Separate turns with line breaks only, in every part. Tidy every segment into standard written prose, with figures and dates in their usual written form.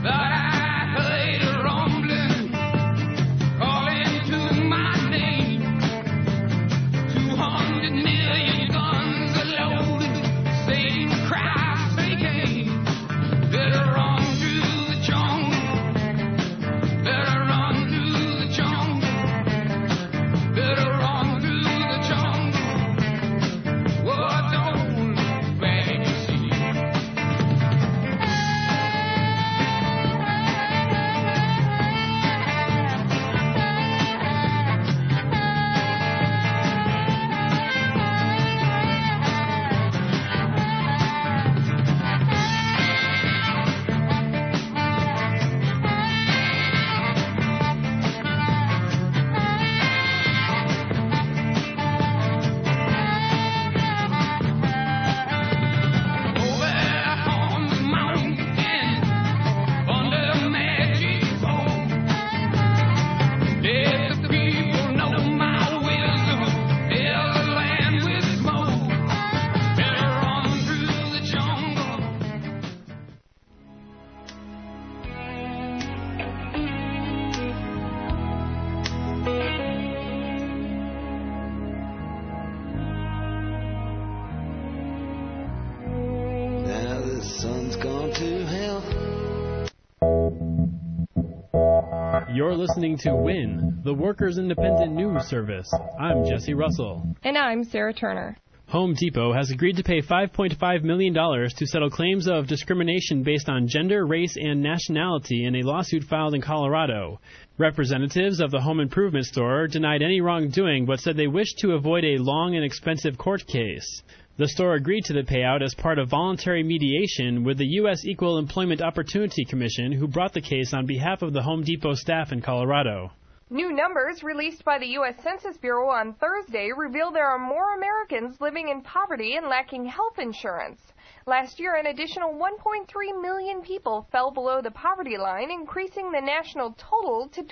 You're listening to WIN, the Workers' Independent News Service. I'm Jesse Russell.
And I'm Sarah Turner.
Home Depot has agreed to pay $5.5 million to settle claims of discrimination based on gender, race, and nationality in a lawsuit filed in Colorado. Representatives of the home improvement store denied any wrongdoing but said they wished to avoid a long and expensive court case. The store agreed to the payout as part of voluntary mediation with the U.S. Equal Employment Opportunity Commission, who brought the case on behalf of the Home Depot staff in Colorado.
New numbers released by the U.S. Census Bureau on Thursday reveal there are more Americans living in poverty and lacking health insurance. Last year, an additional 1.3 million people fell below the poverty line, increasing the national total to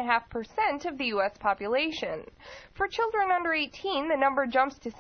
12.5% of the U.S. population. For children under 18, the number jumps to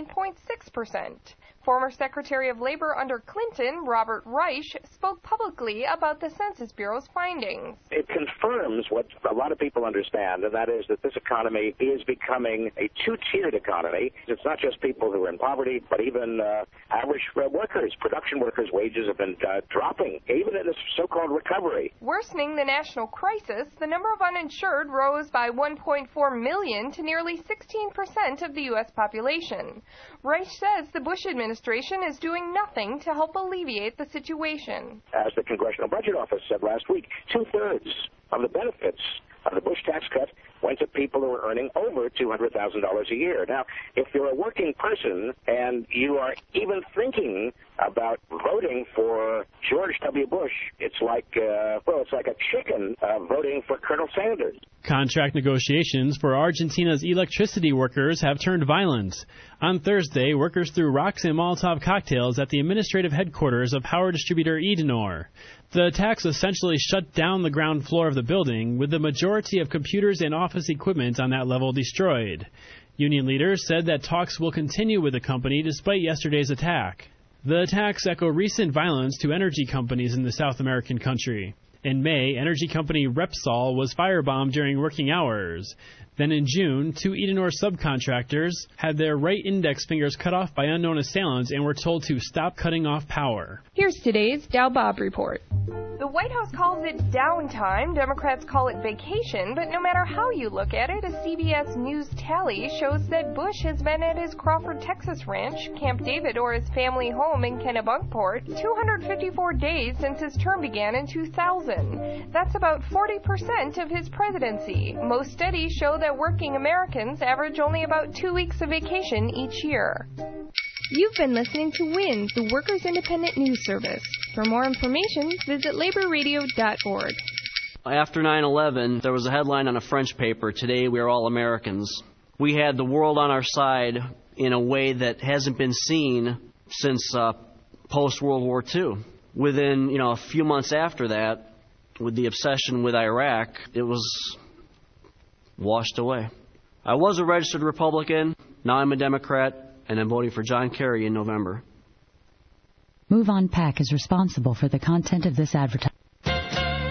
17.6%. Former Secretary of Labor under Clinton, Robert Reich, spoke publicly about the Census Bureau's findings.
It confirms what a lot of people understand, and that is that this economy is becoming a two-tiered economy. It's not just people who are in poverty, but even average workers, production workers' wages have been dropping, even in this so-called recovery.
Worsening the national crisis, the number of uninsured rose by 1.4 million to nearly 16% of the U.S. population. Reich says the Bush administration is doing nothing to help alleviate the situation.
As the Congressional Budget Office said last week, 2/3 of the benefits of the Bush tax cut went to people who are earning over $200,000 a year. Now, if you're a working person and you are even thinking about voting for George W. Bush, it's like a chicken voting for Colonel Sanders.
Contract negotiations for Argentina's electricity workers have turned violent. On Thursday, workers threw rocks and Molotov cocktails at the administrative headquarters of power distributor Edenor. The attacks essentially shut down the ground floor of the building, with the majority of computers and office equipment on that level destroyed. Union leaders said that talks will continue with the company despite yesterday's attack. The attacks echo recent violence to energy companies in the South American country. In May, energy company Repsol was firebombed during working hours. Then in June, 2 Edenor subcontractors had their right index fingers cut off by unknown assailants and were told to stop cutting off power.
Here's today's Dow Bob Report. The White House calls it downtime. Democrats call it vacation. But no matter how you look at it, a CBS News tally shows that Bush has been at his Crawford, Texas ranch, Camp David, or his family home in Kennebunkport 254 days since his term began in 2000. That's about 40% of his presidency. Most studies show that working Americans average only about 2 weeks of vacation each year. You've been listening to WIN, the Workers' Independent News Service. For more information, visit laborradio.org.
After 9/11, there was a headline on a French paper, "Today we are all Americans." We had the world on our side in a way that hasn't been seen since post-World War II. Within, a few months after that, with the obsession with Iraq, it was washed away. I was a registered Republican. Now I'm a Democrat. And I'm voting for John Kerry in November.
MoveOn PAC is responsible for the content of this advertisement.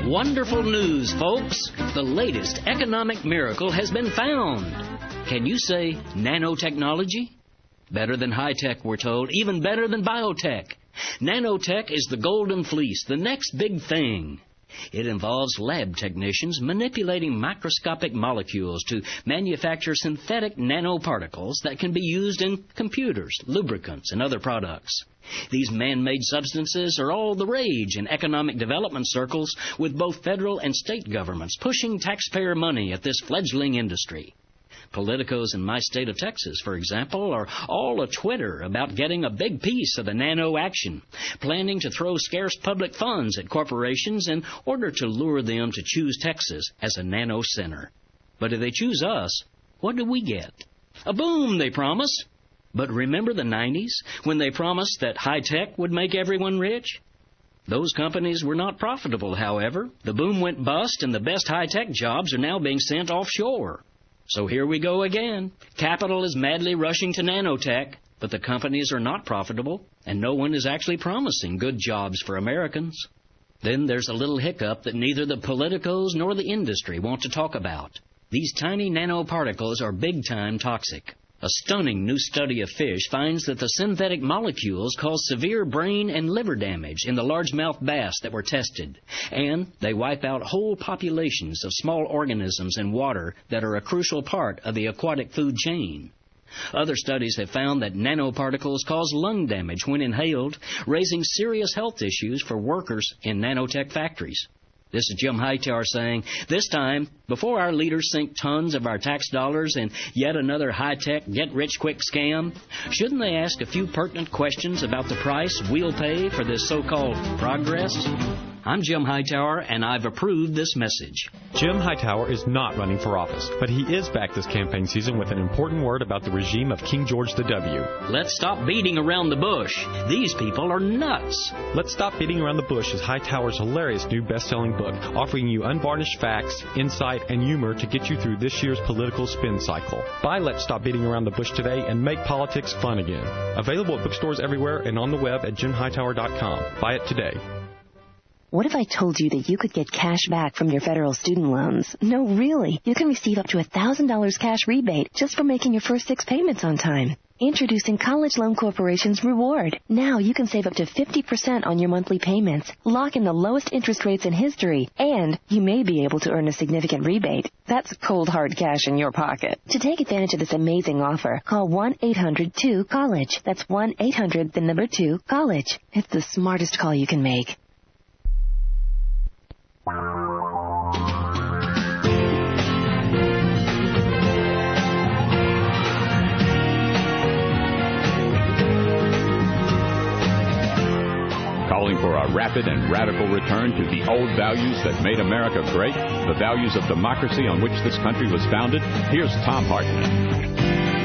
Wonderful news, folks. The latest economic miracle has been found. Can you say nanotechnology? Better than high-tech, we're told. Even better than biotech. Nanotech is the golden fleece, the next big thing. It involves lab technicians manipulating microscopic molecules to manufacture synthetic nanoparticles that can be used in computers, lubricants, and other products. These man-made substances are all the rage in economic development circles, with both federal and state governments pushing taxpayer money at this fledgling industry. Politicos in my state of Texas, for example, are all a-Twitter about getting a big piece of the nano action, planning to throw scarce public funds at corporations in order to lure them to choose Texas as a nano center. But if they choose us, what do we get? A boom, they promise. But remember the 90s, when they promised that high-tech would make everyone rich? Those companies were not profitable, however. The boom went bust, and the best high-tech jobs are now being sent offshore. So here we go again. Capital is madly rushing to nanotech, but the companies are not profitable, and no one is actually promising good jobs for Americans. Then there's a little hiccup that neither the politicos nor the industry want to talk about. These tiny nanoparticles are big-time toxic. A stunning new study of fish finds that the synthetic molecules cause severe brain and liver damage in the largemouth bass that were tested, and they wipe out whole populations of small organisms in water that are a crucial part of the aquatic food chain. Other studies have found that nanoparticles cause lung damage when inhaled, raising serious health issues for workers in nanotech factories. This is Jim Hightower saying, this time, before our leaders sink tons of our tax dollars in yet another high-tech, get-rich-quick scam, shouldn't they ask a few pertinent questions about the price we'll pay for this so-called progress? I'm Jim Hightower, and I've approved this message.
Jim Hightower is not running for office, but he is back this campaign season with an important word about the regime of King George W.
Let's stop beating around the bush. These people are nuts.
Let's Stop Beating Around the Bush is Hightower's hilarious new best-selling book, offering you unvarnished facts, insight, and humor to get you through this year's political spin cycle. Buy Let's Stop Beating Around the Bush today and make politics fun again. Available at bookstores everywhere and on the web at jimhightower.com. Buy it today.
What if I told you that you could get cash back from your federal student loans? No, really. You can receive up to $1,000 cash rebate just for making your first 6 payments on time. Introducing College Loan Corporation's Reward. Now you can save up to 50% on your monthly payments, lock in the lowest interest rates in history, and you may be able to earn a significant rebate. That's cold, hard cash in your pocket. To take advantage of this amazing offer, call 1-800-2-COLLEGE. That's 1-800-2-COLLEGE. It's the smartest call you can make.
Calling for a rapid and radical return to the old values that made America great, the values of democracy on which this country was founded. Here's Thom Hartmann.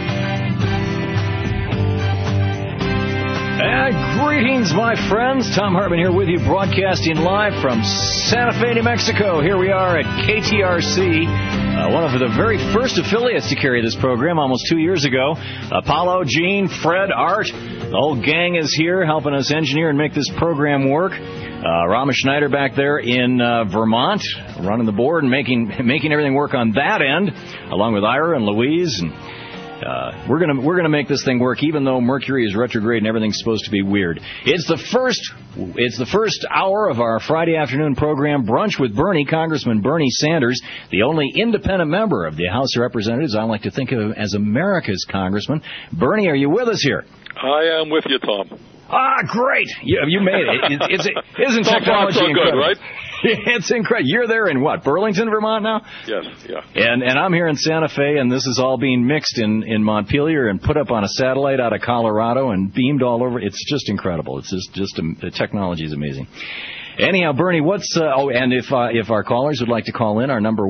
Greetings, my friends. Thom Hartmann here with you, broadcasting live from Santa Fe, New Mexico. Here we are at KTRC, one of the very first affiliates to carry this program almost 2 years ago. Apollo, Gene, Fred, Art, the whole gang is here helping us engineer and make this program work. Rama Schneider back there in Vermont, running the board and making everything work on that end, along with Ira and Louise. And we're gonna make this thing work, even though Mercury is retrograde and everything's supposed to be weird. It's the first hour of our Friday afternoon program, Brunch with Bernie, Congressman Bernie Sanders, the only independent member of the House of Representatives. I like to think of him as America's congressman. Bernie, are you with us here?
I am with you, Tom.
Ah, great! You made it. Isn't technology
so
incredible?
Good, right?
It's incredible. You're there in what, Burlington, Vermont now?
Yes, yeah.
And I'm here in Santa Fe, and this is all being mixed in Montpelier and put up on a satellite out of Colorado and beamed all over. It's just incredible. It's just the technology is amazing. Anyhow, Bernie, and if our callers would like to call in, our number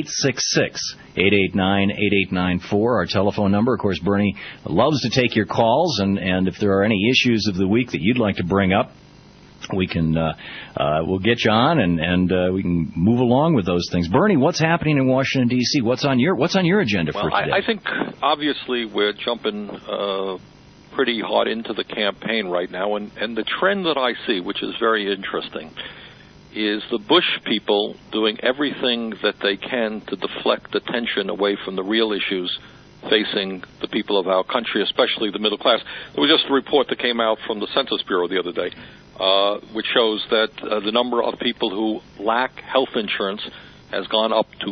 1-866-889-8894, our telephone number. Of course, Bernie loves to take your calls, and if there are any issues of the week that you'd like to bring up, we can we'll get you on and we can move along with those things. Bernie, what's happening in Washington D.C.? What's on your agenda for today?
I think obviously we're jumping pretty hot into the campaign right now, and the trend that I see, which is very interesting, is the Bush people doing everything that they can to deflect attention away from the real issues facing the people of our country, especially the middle class. There was just a report that came out from the Census Bureau the other day, which shows that the number of people who lack health insurance has gone up to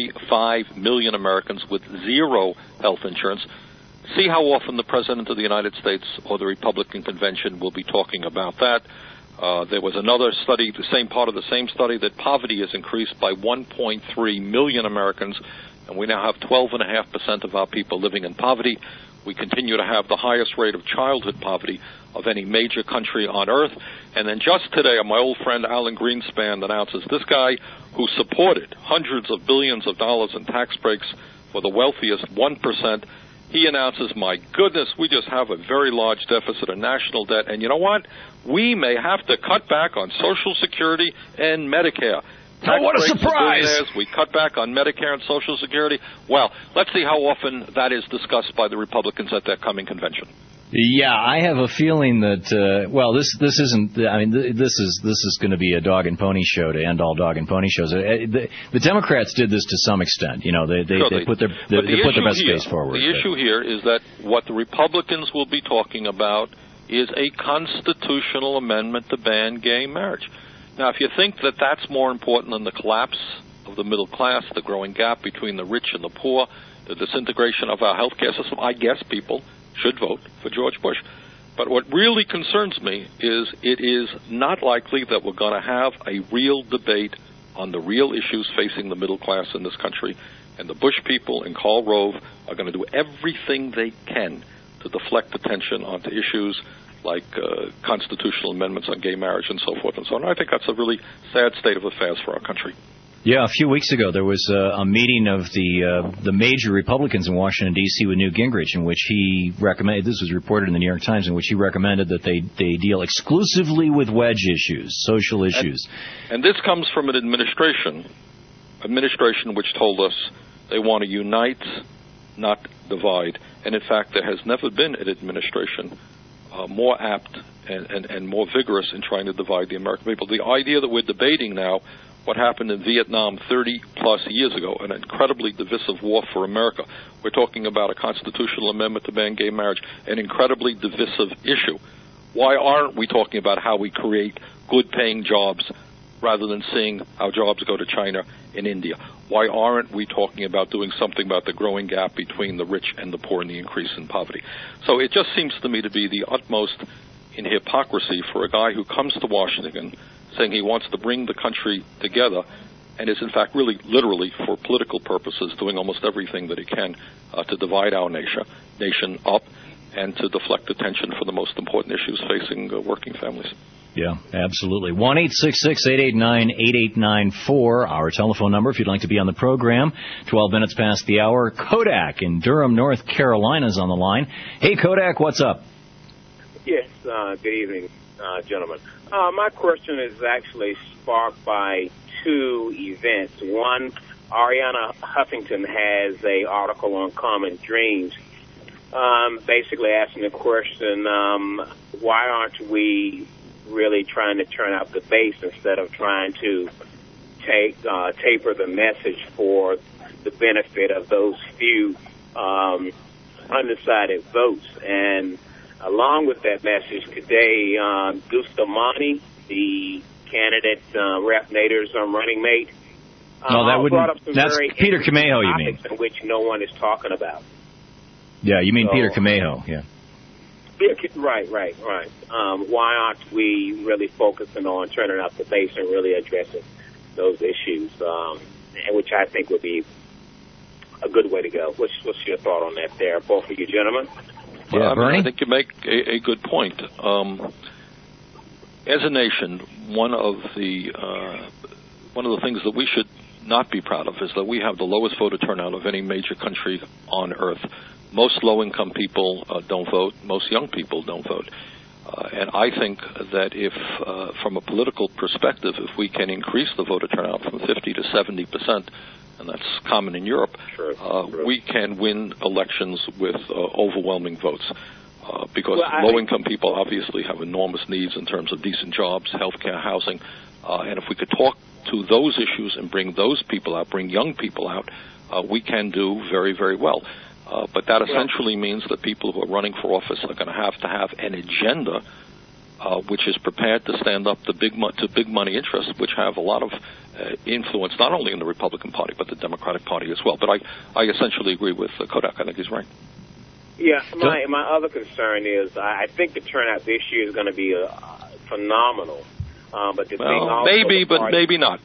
45 million Americans with zero health insurance. See how often the President of the United States or the Republican convention will be talking about that. There was another study, the same part of the same study, that poverty has increased by 1.3 million Americans, and we now have 12.5% of our people living in poverty. We continue to have the highest rate of childhood poverty of any major country on earth. And then just today, my old friend Alan Greenspan announces this guy who supported hundreds of billions of dollars in tax breaks for the wealthiest 1%, he announces, my goodness, we just have a very large deficit of national debt. And you know what? We may have to cut back on Social Security and Medicare.
Oh, what a surprise!
We cut back on Medicare and Social Security. Well, let's see how often that is discussed by the Republicans at their coming convention.
Yeah, I have a feeling that this isn't. I mean, this is going to be a dog and pony show to end all dog and pony shows. The Democrats did this to some extent. You know, they put their best face forward.
The issue here is that what the Republicans will be talking about is a constitutional amendment to ban gay marriage. Now, if you think that that's more important than the collapse of the middle class, the growing gap between the rich and the poor, the disintegration of our healthcare system, I guess people should vote for George Bush. But what really concerns me is it is not likely that we're going to have a real debate on the real issues facing the middle class in this country. And the Bush people and Karl Rove are going to do everything they can to deflect attention onto issues like constitutional amendments on gay marriage and so forth and so on. I think that's a really sad state of affairs for our country.
Yeah, a few weeks ago there was a meeting of the major Republicans in Washington, D.C. with Newt Gingrich, in which he recommended, this was reported in the New York Times, in which he recommended that they deal exclusively with wedge issues, social issues.
And this comes from an administration which told us they want to unite, not divide. And in fact, there has never been an administration more apt and more vigorous in trying to divide the American people. The idea that we're debating now what happened in Vietnam 30-plus years ago, an incredibly divisive war for America. We're talking about a constitutional amendment to ban gay marriage, an incredibly divisive issue. Why aren't we talking about how we create good-paying jobs rather than seeing how jobs go to China and India? Why aren't we talking about doing something about the growing gap between the rich and the poor and the increase in poverty? So it just seems to me to be the utmost in hypocrisy for a guy who comes to Washington saying he wants to bring the country together and is, in fact, really, literally, for political purposes, doing almost everything that he can to divide our nation up and to deflect attention from the most important issues facing working families.
Yeah, absolutely. 1-866-889-8894, our telephone number if you'd like to be on the program. 12 minutes past the hour. Kodak in Durham, North Carolina is on the line. Hey, Kodak, what's up?
Yes, good evening, gentlemen. My question is actually sparked by two events. One, Ariana Huffington has an article on Common Dreams, basically asking the question, why aren't we really trying to turn out the base instead of trying to taper the message for the benefit of those few undecided votes? And along with that message today, Bustamante, the candidate, Rep. Nader's running mate, brought up some
that's
very
Peter Camejo, you mean?
In which no one is talking about.
Yeah, you mean Peter Camejo, yeah.
Right. Why aren't we really focusing on turning out the base and really addressing those issues, and which I think would be a good way to go? What's your thought on that there, both of you gentlemen?
Yeah, Bernie?
I think you make a good point. As a nation, one of the things that we should not be proud of is that we have the lowest voter turnout of any major country on earth. Most low-income people don't vote. Most young people don't vote. And I think that if, from a political perspective, if we can increase the voter turnout from 50 to 70%, and that's common in Europe, we can win elections with overwhelming votes. Because low-income people obviously have enormous needs in terms of decent jobs, health care, housing. And if we could talk to those issues and bring those people out, bring young people out, we can do very, very well. But that essentially means that people who are running for office are going to have an agenda which is prepared to stand up to big money interests, which have a lot of influence not only in the Republican Party but the Democratic Party as well. But I essentially agree with Kodak. I think he's right.
Yeah, my other concern is I think the turnout this year is going to be phenomenal. But the thing also
maybe, but maybe not.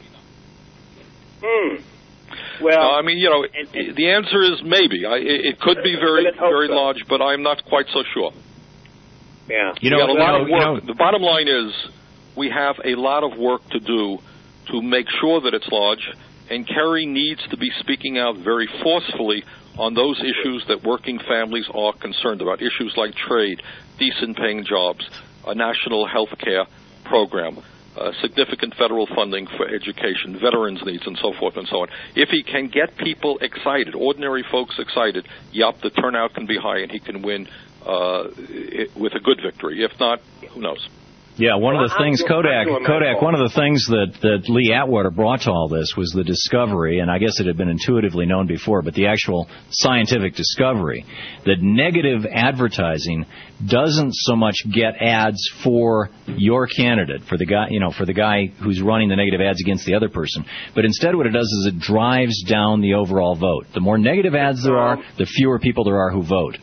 Well,
I mean, the answer is maybe. It could be very, very large, but I'm not quite so sure.
Yeah.
We got a lot of work. The bottom line is we have a lot of work to do to make sure that it's large, and Kerry needs to be speaking out very forcefully on those issues that working families are concerned about, issues like trade, decent paying jobs, a national health care program, significant federal funding for education, veterans' needs, and so forth and so on. If he can get people excited, ordinary folks excited, the turnout can be high and he can win with a good victory. If not, who knows?
Yeah, one of the things, Kodak, one of the things that Lee Atwater brought to all this was the discovery, and I guess it had been intuitively known before, but the actual scientific discovery that negative advertising doesn't so much get ads for your candidate, for the guy who's running the negative ads against the other person, but instead what it does is it drives down the overall vote. The more negative ads there are, the fewer people there are who vote.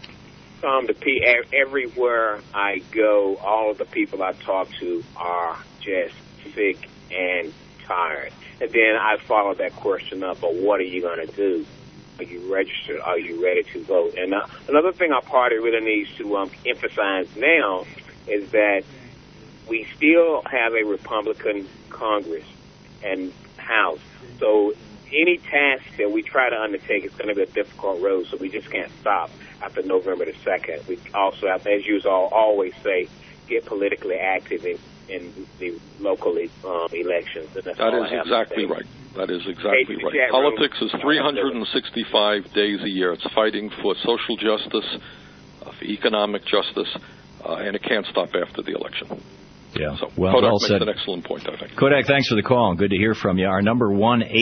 Everywhere I go, all of the people I talk to are just sick and tired. And then I follow that question up, but what are you going to do? Are you registered? Are you ready to vote? And another thing our party really needs to emphasize now is that we still have a Republican Congress and House. So any task that we try to undertake is going to be a difficult road, so we just can't stop after November the 2nd. We also have, as you always say, get politically active in the local elections. And
that is exactly right. That is exactly right. Politics is 365 days a year. It's fighting for social justice, for economic justice, and it can't stop after the election.
Yeah,
so
well
Kodak
said.
Makes an excellent point, I think.
Kodak, thanks for the call. Good to hear from you. Our number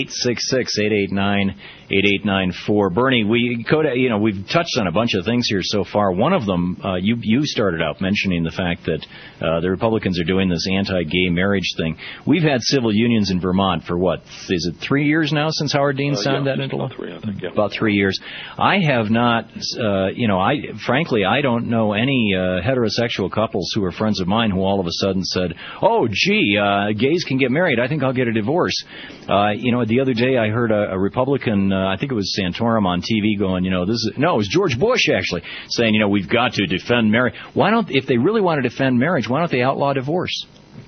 1-866-889-8894. Bernie, we've touched on a bunch of things here so far. One of them, you started out mentioning the fact that the Republicans are doing this anti-gay marriage thing. We've had civil unions in Vermont for what? Is it 3 years now since Howard Dean signed that into law?
About 3, I think. Yeah.
About 3 years. I have not. Frankly, I don't know any heterosexual couples who are friends of mine who all of a sudden said, "Oh, gee, gays can get married. I think I'll get a divorce." The other day I heard a Republican, I think it was Santorum on TV, going, it was George Bush actually saying, we've got to defend marriage. If they really want to defend marriage, why don't they outlaw divorce?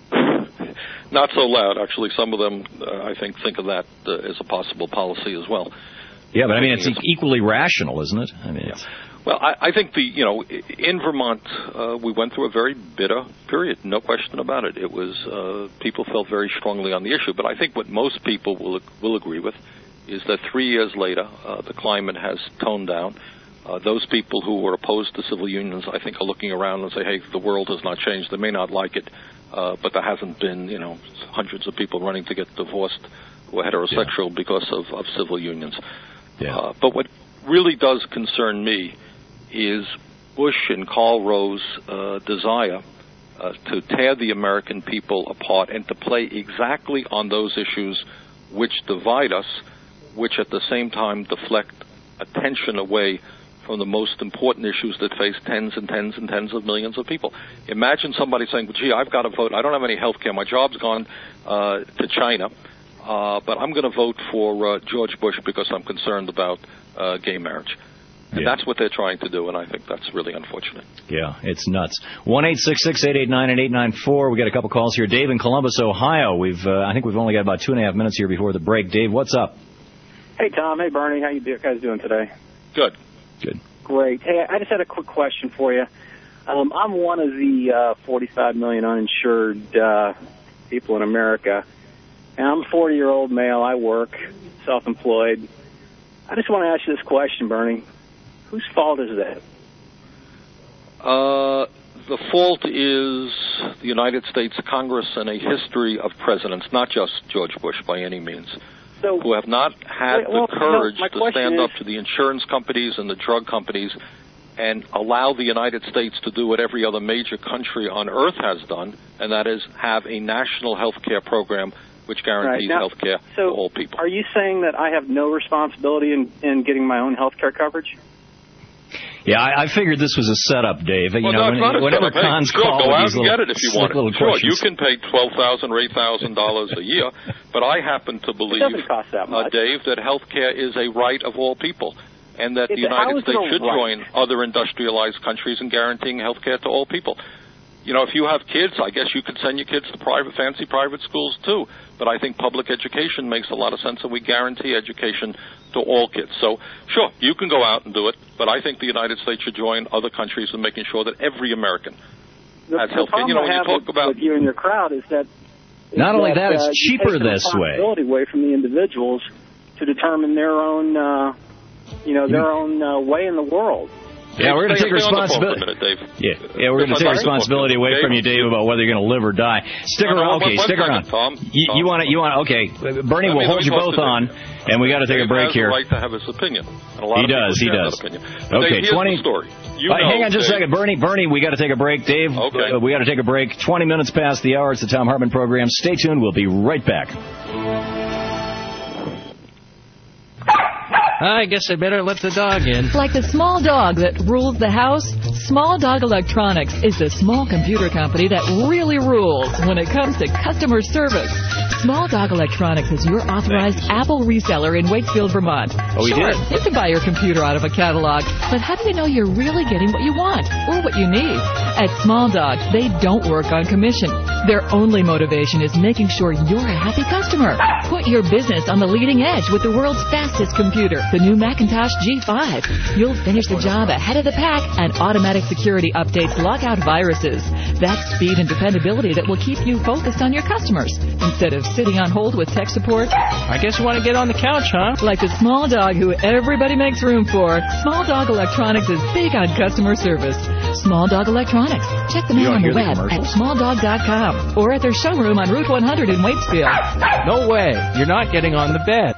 Not so loud, actually. Some of them, I think of that as a possible policy as well.
Yeah, but it's equally rational, isn't it?
Well, I think in Vermont, we went through a very bitter period, no question about it. It was people felt very strongly on the issue, but I think what most people will agree with is that 3 years later, the climate has toned down. Those people who were opposed to civil unions, I think, are looking around and say, hey, the world has not changed. They may not like it, but there hasn't been, hundreds of people running to get divorced who are heterosexual because of civil unions.
Yeah.
But what really does concern me is Bush and Karl Rove's desire to tear the American people apart and to play exactly on those issues which divide us, which at the same time deflect attention away from the most important issues that face tens and tens and tens of millions of people. Imagine somebody saying, gee, I've got to vote. I don't have any health care. My job's gone to China, but I'm going to vote for George Bush because I'm concerned about gay marriage. And that's what they're trying to do, and I think that's really unfortunate.
Yeah, it's nuts. 1-866-889-8894. We got a couple calls here. Dave in Columbus, Ohio. I think we've only got about 2.5 minutes here before the break. Dave, what's up?
Hey, Tom. Hey, Bernie. How you guys doing today?
Good.
Good.
Great. Hey, I just had a quick question for you. I'm one of the 45 million uninsured people in America, and I'm a 40-year-old male. I work, self-employed. I just want to ask you this question, Bernie. Whose fault is that?
The fault is the United States Congress and a history of presidents, not just George Bush by any means, who have not had the courage to stand up to the insurance companies and the drug companies and allow the United States to do what every other major country on earth has done, and that is have a national health care program which guarantees health care to all people.
Are you saying that I have no responsibility in getting my own health care coverage?
Yeah, I figured this was a setup, Dave.
Well,
whenever cons call,
go out and get it if you want. Sure, you can pay $12,000 or $8,000 a year, but I happen to believe, Dave, that health care is a right of all people, and that the United States should join other industrialized countries in guaranteeing health care to all people. You know, if you have kids, I guess you could send your kids to fancy private schools too. But I think public education makes a lot of sense, and we guarantee education to all kids. So, sure, you can go out and do it, but I think the United States should join other countries in making sure that every American has health care. You know, when you talk about
with you and your crowd is that
not only that, it's cheaper this way.
Away from the individuals to determine their own, their own way in the world.
Yeah, we're going to take responsibility. Yeah, we're going to take responsibility away from you, Dave, about whether you're going to live or die. Stick around. Stick around. Tom. You want to? Okay, Bernie will hold you both on, and we got to take a break here.
He has the right to have his opinion.
He does. Okay, 20. Hang on just a second, Bernie. We got to take a break. Dave, we got to take a break. 20 minutes past the hour. It's the Tom Hartman program. Stay tuned. We'll be right back.
I guess I better let the dog in.
Like the small dog that rules the house, Small Dog Electronics is the small computer company that really rules when it comes to customer service. Small Dog Electronics is your authorized Apple reseller in Wakefield, Vermont.
Oh, we did?
You can buy your computer out of a catalog, but how do you know you're really getting what you want or what you need? At Small Dog, they don't work on commission. Their only motivation is making sure you're a happy customer. Put your business on the leading edge with the world's fastest computer, the new Macintosh G5. You'll finish the job ahead of the pack, and automatic security updates lock out viruses. That's speed and dependability that will keep you focused on your customers instead of sitting on hold with tech support.
I guess you want to get on the couch, huh?
Like the small dog who everybody makes room for, Small Dog Electronics is big on customer service. Small Dog Electronics. Check them out on the web at smalldog.com or at their showroom on Route 100 in Waitsfield.
No way. You're not getting on the bed.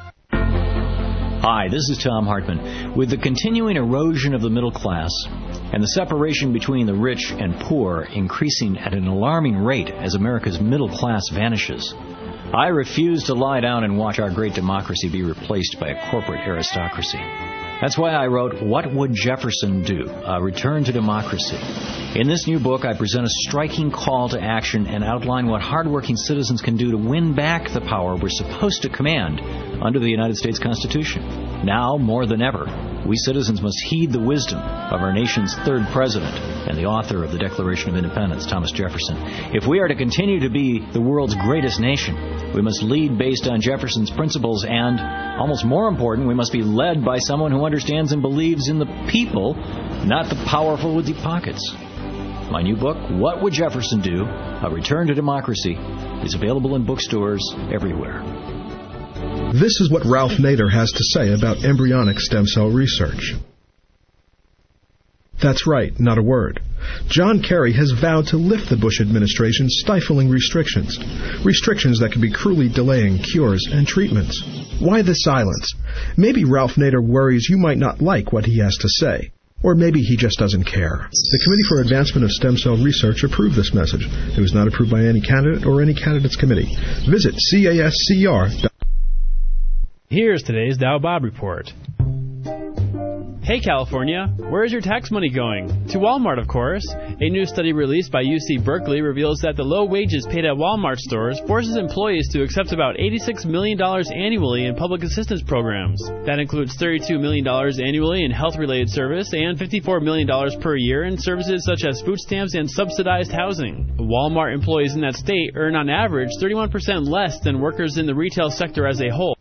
Hi, this is Tom Hartman. With the continuing erosion of the middle class and the separation between the rich and poor increasing at an alarming rate as America's middle class vanishes, I refuse to lie down and watch our great democracy be replaced by a corporate aristocracy. That's why I wrote What Would Jefferson Do? A Return to Democracy. In this new book, I present a striking call to action and outline what hardworking citizens can do to win back the power we're supposed to command under the United States Constitution. Now, more than ever, we citizens must heed the wisdom of our nation's third president and the author of the Declaration of Independence, Thomas Jefferson. If we are to continue to be the world's greatest nation, we must lead based on Jefferson's principles and, almost more important, we must be led by someone who understands and believes in the people, not the powerful with deep pockets. My new book, What Would Jefferson Do? A Return to Democracy, is available in bookstores everywhere.
This is what Ralph Nader has to say about embryonic stem cell research. That's right, not a word. John Kerry has vowed to lift the Bush administration's stifling restrictions. Restrictions that could be cruelly delaying cures and treatments. Why the silence? Maybe Ralph Nader worries you might not like what he has to say. Or maybe he just doesn't care. The Committee for Advancement of Stem Cell Research approved this message. It was not approved by any candidate or any candidate's committee. Visit CASCR.com.
Here's today's Dow Bob Report. Hey California, where is your tax money going? To Walmart, of course. A new study released by UC Berkeley reveals that the low wages paid at Walmart stores forces employees to accept about $86 million annually in public assistance programs. That includes $32 million annually in health-related service and $54 million per year in services such as food stamps and subsidized housing. Walmart employees in that state earn on average 31% less than workers in the retail sector as a whole.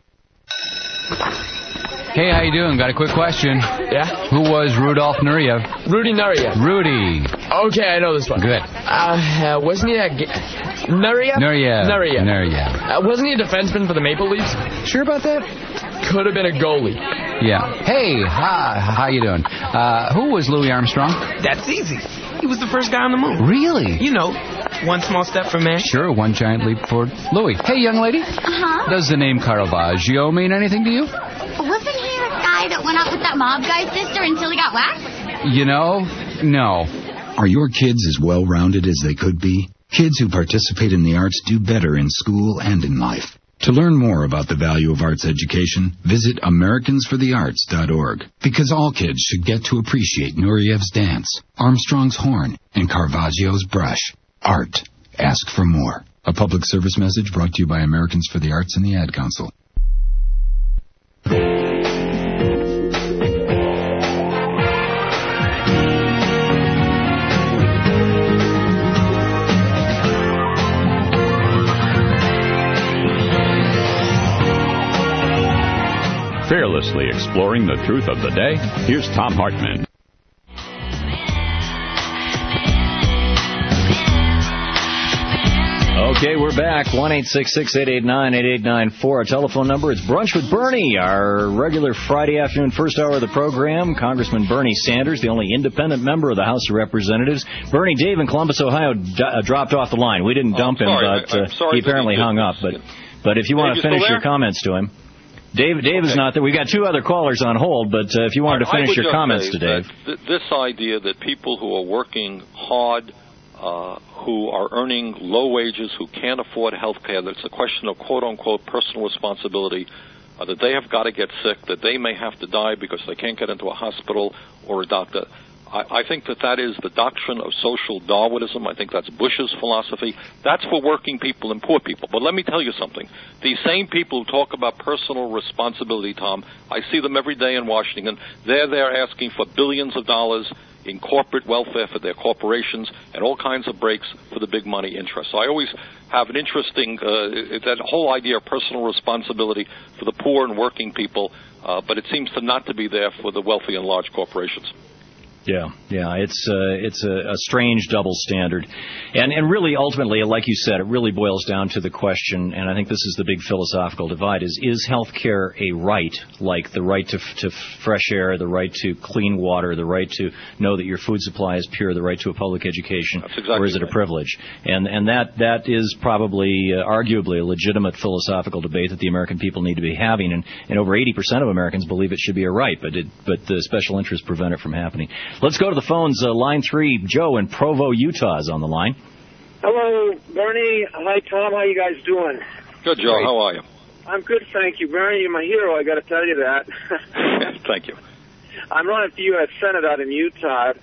Hey, how you doing? Got a quick question.
Yeah?
Who was Rudolf Nureyev?
Rudy Nureyev.
Rudy.
Okay, I know this one.
Good.
Wasn't he a... Nureyev?
Nureyev.
Wasn't he a defenseman for the Maple Leafs? Sure about that? Could have been a goalie.
Yeah. Hey, how you doing? Who was Louis Armstrong?
That's easy.
He was the first guy on the moon.
Really?
You know, one small step for man.
Sure, one giant leap forward. Louis, hey, young lady.
Uh-huh.
Does the name Caravaggio mean anything to you?
Wasn't he the guy that went out with that mob guy's sister until he got whacked?
You know, no.
Are your kids as well-rounded as they could be? Kids who participate in the arts do better in school and in life. To learn more about the value of arts education, visit AmericansForTheArts.org. Because all kids should get to appreciate Nuriev's dance, Armstrong's horn, and Caravaggio's brush. Art. Ask for more. A public service message brought to you by Americans for the Arts and the Ad Council.
Fearlessly exploring the truth of the day, here's Tom Hartman.
Okay, we're back. 1-866-889-8894. Our telephone number is Brunch with Bernie, our regular Friday afternoon first hour of the program. Congressman Bernie Sanders, the only independent member of the House of Representatives. Bernie, Dave in Columbus, Ohio, dropped off the line. We didn't dump him, but he apparently hung up. But if you want to finish your comments to him. Dave is not there. We've got two other callers on hold, but if you wanted to finish your comments to Dave.
This idea that people who are working hard, who are earning low wages, who can't afford health care, that it's a question of quote-unquote personal responsibility, that they have got to get sick, that they may have to die because they can't get into a hospital or a doctor. I think that is the doctrine of social Darwinism. I think that's Bush's philosophy. That's for working people and poor people. But let me tell you something. These same people who talk about personal responsibility, Tom, I see them every day in Washington. They're there asking for billions of dollars in corporate welfare for their corporations and all kinds of breaks for the big money interests. So I always have an interesting, that whole idea of personal responsibility for the poor and working people, but it seems to not to be there for the wealthy and large corporations.
Yeah, it's a strange double standard, and really ultimately, like you said, it really boils down to the question, and I think this is the big philosophical divide: is health care a right, like the right to fresh air, the right to clean water, the right to know that your food supply is pure, the right to a public education, or is it a privilege? And that is probably arguably a legitimate philosophical debate that the American people need to be having, and over 80% of Americans believe it should be a right, but the special interests prevent it from happening. Let's go to the phones. Line 3, Joe in Provo, Utah is on the line.
Hello, Bernie. Hi, Tom. How you guys doing?
Good, Joe. How are you?
I'm good, thank you. Bernie, you're my hero. I got to tell you that.
Thank you.
I'm running for U.S. Senate out in Utah.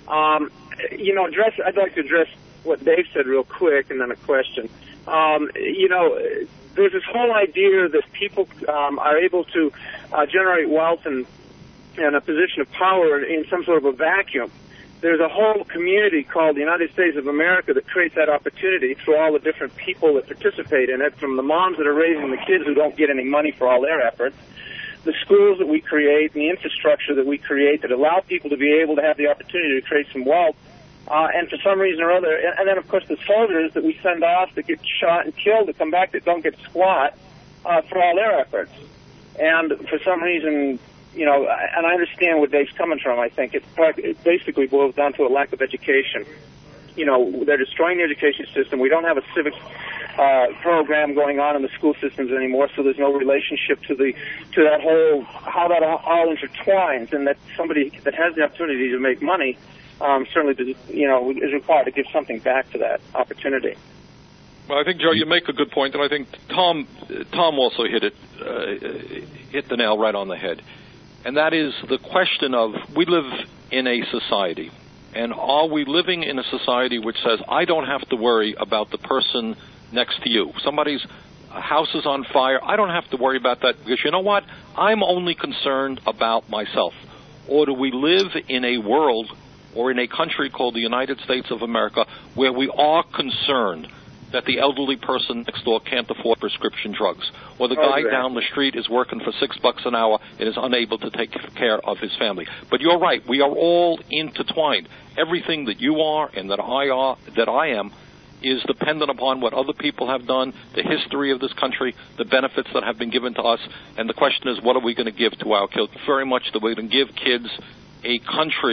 I'd like to address what Dave said real quick and then a question. There's this whole idea that people are able to generate wealth and a position of power in some sort of a vacuum. There's a whole community called the United States of America that creates that opportunity through all the different people that participate in it, from the moms that are raising the kids who don't get any money for all their efforts, the schools that we create, and the infrastructure that we create that allow people to be able to have the opportunity to create some wealth, and for some reason or other, and then, of course, the soldiers that we send off that get shot and killed to come back that don't get squat for all their efforts. And for some reason, and I understand where Dave's coming from. I think it basically boils down to a lack of education. They're destroying the education system. We don't have a civics program going on in the school systems anymore, so there's no relationship to that whole, how that all intertwines, and that somebody that has the opportunity to make money certainly is required to give something back to that opportunity.
Well, I think, Joe, you make a good point, and I think Tom also hit the nail right on the head. And that is the question of, we live in a society, and are we living in a society which says, I don't have to worry about the person next to you. Somebody's house is on fire. I don't have to worry about that because, you know what? I'm only concerned about myself. Or do we live in a world or in a country called the United States of America where we are concerned that the elderly person next door can't afford prescription drugs, or the guy down the street is working for $6 an hour and is unable to take care of his family? But you're right, we are all intertwined. Everything that you are and that I am is dependent upon what other people have done, the history of this country, the benefits that have been given to us, and the question is, what are we going to give to our kids? Very much that we're going to give kids a country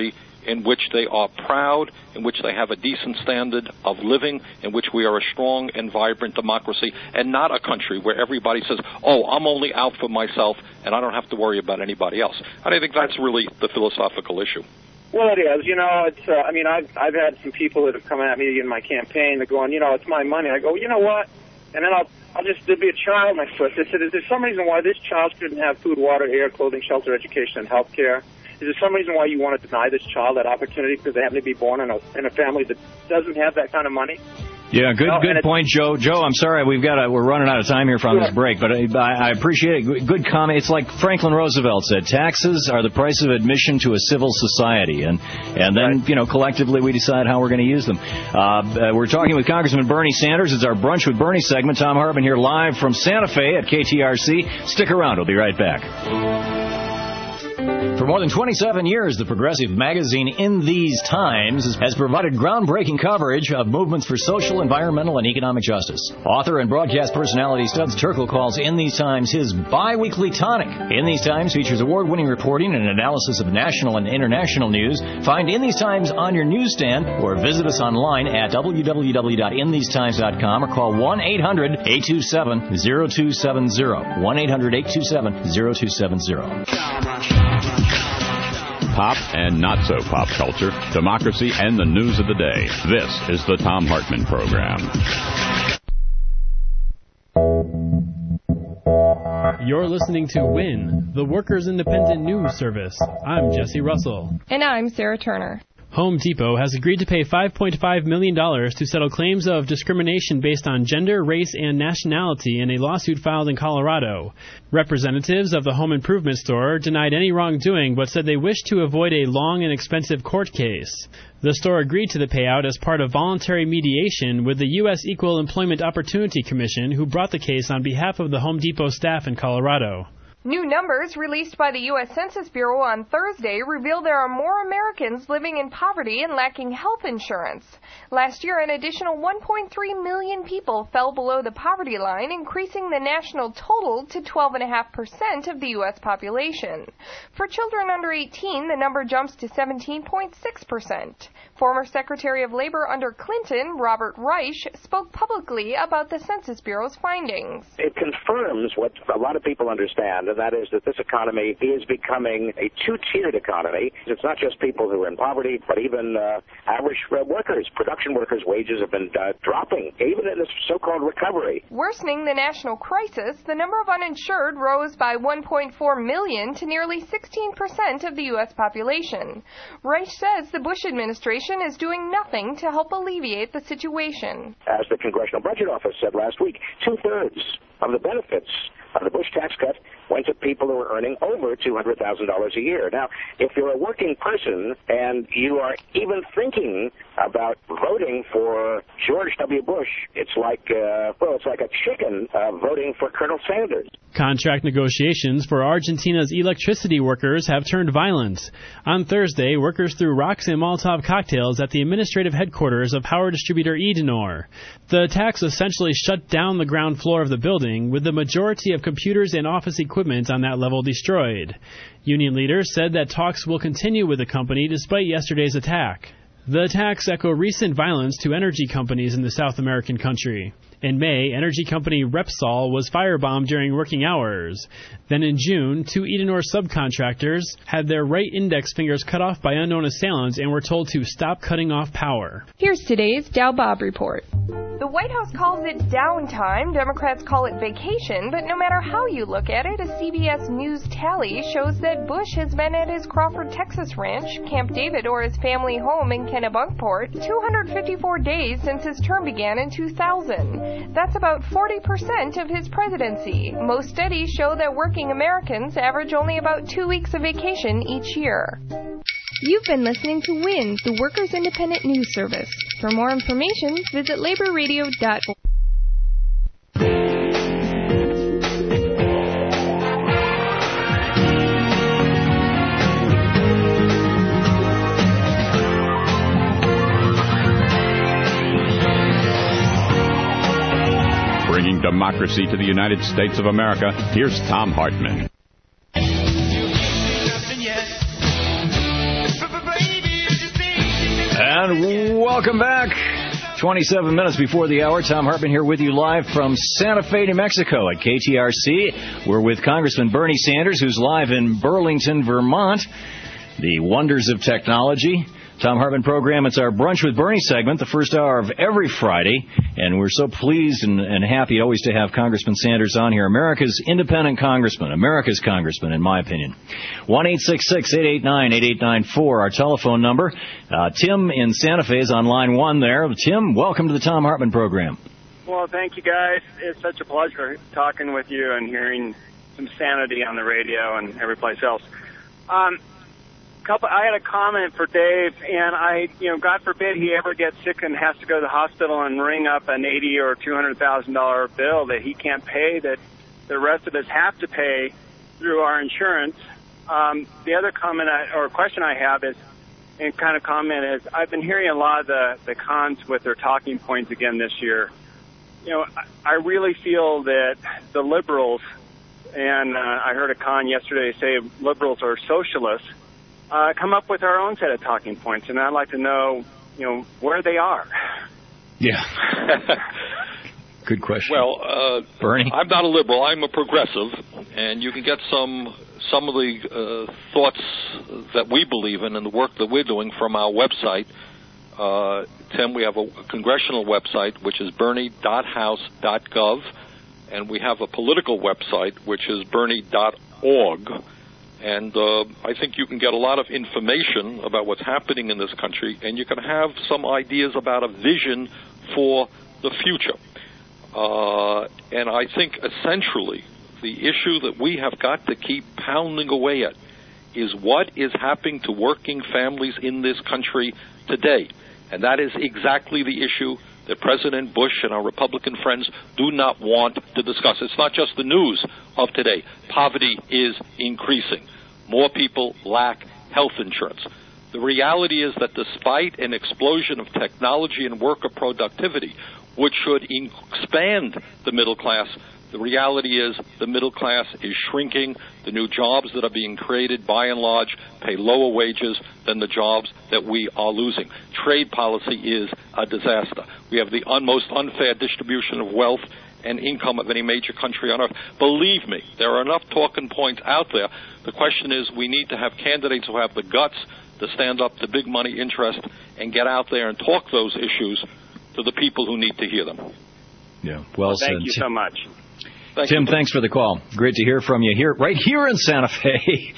in which they are proud, in which they have a decent standard of living, in which we are a strong and vibrant democracy, and not a country where everybody says, oh, I'm only out for myself and I don't have to worry about anybody else. And I think that's really the philosophical issue.
Well, it is. It's. I mean, I've had some people that have come at me in my campaign. They're going, it's my money. I go, you know what? And then there'll be a child on my foot. They said, is there some reason why this child shouldn't have food, water, air, clothing, shelter, education, and health care? Is there some reason why you want to deny this child that opportunity because they happen to be born in a family that doesn't have that kind of money?
Yeah, good point, Joe. Joe, I'm sorry, we're running out of time here from this break, but I appreciate it. Good comment. It's like Franklin Roosevelt said, taxes are the price of admission to a civil society, and then, collectively we decide how we're going to use them. We're talking with Congressman Bernie Sanders. It's our Brunch with Bernie segment. Tom Hartman here live from Santa Fe at KTRC. Stick around. We'll be right back. For more than 27 years, the progressive magazine In These Times has provided groundbreaking coverage of movements for social, environmental, and economic justice. Author and broadcast personality Studs Terkel calls In These Times his bi-weekly tonic. In These Times features award-winning reporting and analysis of national and international news. Find In These Times on your newsstand or visit us online at www.inthesetimes.com or call 1-800-827-0270. 1-800-827-0270.
Pop and not so pop culture, democracy, and the news of the day. This is the Tom Hartman Program.
You're listening to WIN, the Workers' Independent News Service. I'm Jesse Russell.
And I'm Sarah Turner.
Home Depot has agreed to pay $5.5 million to settle claims of discrimination based on gender, race, and nationality in a lawsuit filed in Colorado. Representatives of the home improvement store denied any wrongdoing but said they wished to avoid a long and expensive court case. The store agreed to the payout as part of voluntary mediation with the U.S. Equal Employment Opportunity Commission, who brought the case on behalf of the Home Depot staff in Colorado.
New numbers released by the U.S. Census Bureau on Thursday reveal there are more Americans living in poverty and lacking health insurance. Last year, an additional 1.3 million people fell below the poverty line, increasing the national total to 12.5% of the U.S. population. For children under 18, the number jumps to 17.6%. Former Secretary of Labor under Clinton, Robert Reich, spoke publicly about the Census Bureau's findings.
It confirms what a lot of people understand, and that is that this economy is becoming a two-tiered economy. It's not just people who are in poverty, but even average workers, production workers' wages have been dropping, even in this so-called recovery.
Worsening the national crisis, the number of uninsured rose by 1.4 million to nearly 16% of the U.S. population. Reich says the Bush administration is doing nothing to help alleviate the situation.
As the Congressional Budget Office said last week, 2/3 of the benefits of the Bush tax cut went to people who are earning over $200,000 a year. Now, if you're a working person and you are even thinking about voting for George W. Bush, it's like a chicken voting for Colonel Sanders.
Contract negotiations for Argentina's electricity workers have turned violent. On Thursday, workers threw rocks and Molotov cocktails at the administrative headquarters of power distributor Edenor. The attacks essentially shut down the ground floor of the building, with the majority of computers and office equipment on that level destroyed. Union leaders said that talks will continue with the company despite yesterday's attack. The attacks echo recent violence to energy companies in the South American country. In May, energy company Repsol was firebombed during working hours. Then in June, 2 Edenor subcontractors had their right index fingers cut off by unknown assailants and were told to stop cutting off power.
Here's today's Dow Bob Report. The White House calls it downtime. Democrats call it vacation. But no matter how you look at it, a CBS News tally shows that Bush has been at his Crawford, Texas ranch, Camp David, or his family home in Kennebunkport 254 days since his term began in 2000. That's about 40% of his presidency. Most studies show that working Americans average only about 2 weeks of vacation each year. You've been listening to WIN, the Workers' Independent News Service. For more information, visit laborradio.org.
Bringing democracy to the United States of America, here's Tom Hartman.
And welcome back. 27 minutes before the hour. Tom Hartman here with you live from Santa Fe, New Mexico at KTRC. We're with Congressman Bernie Sanders, who's live in Burlington, Vermont. The wonders of technology. Tom Hartman program. It's our Brunch with Bernie segment, the first hour of every Friday. And we're so pleased and happy always to have Congressman Sanders on here. America's independent congressman. America's congressman, in my opinion. 1-866-889-8894, our telephone number. Tim in Santa Fe is on line 1 there. Tim, welcome to the Tom Hartman program.
Well, thank you, guys. It's such a pleasure talking with you and hearing some sanity on the radio and every place else. I had a comment for Dave, and God forbid he ever gets sick and has to go to the hospital and ring up an $80,000 or $200,000 bill that he can't pay, that the rest of us have to pay through our insurance. The other comment or question I have is, I've been hearing a lot of the cons with their talking points again this year. I really feel that the liberals, and I heard a con yesterday say liberals are socialists, come up with our own set of talking points, and I'd like to know, where they are.
Yeah. Good question.
Well,
Bernie?
I'm not a liberal. I'm a progressive, and you can get some of the thoughts that we believe in and the work that we're doing from our website. Tim, we have a congressional website, which is bernie.house.gov, and we have a political website, which is bernie.org. And I think you can get a lot of information about what's happening in this country, and you can have some ideas about a vision for the future. And I think essentially the issue that we have got to keep pounding away at is what is happening to working families in this country today. And that is exactly the issue that President Bush and our Republican friends do not want to discuss. It's not just the news of today. Poverty is increasing. More people lack health insurance. The reality is that despite an explosion of technology and worker productivity, which should expand the middle class, the reality is the middle class is shrinking. The new jobs that are being created, by and large, pay lower wages than the jobs that we are losing. Trade policy is a disaster. We have the most unfair distribution of wealth and income of any major country on earth. Believe me, there are enough talking points out there. The question is, we need to have candidates who have the guts to stand up to big money interest and get out there and talk those issues to the people who need to hear them.
Yeah, well said.
Thank you so much.
Tim, thanks for the call. Great to hear from you right here in Santa Fe.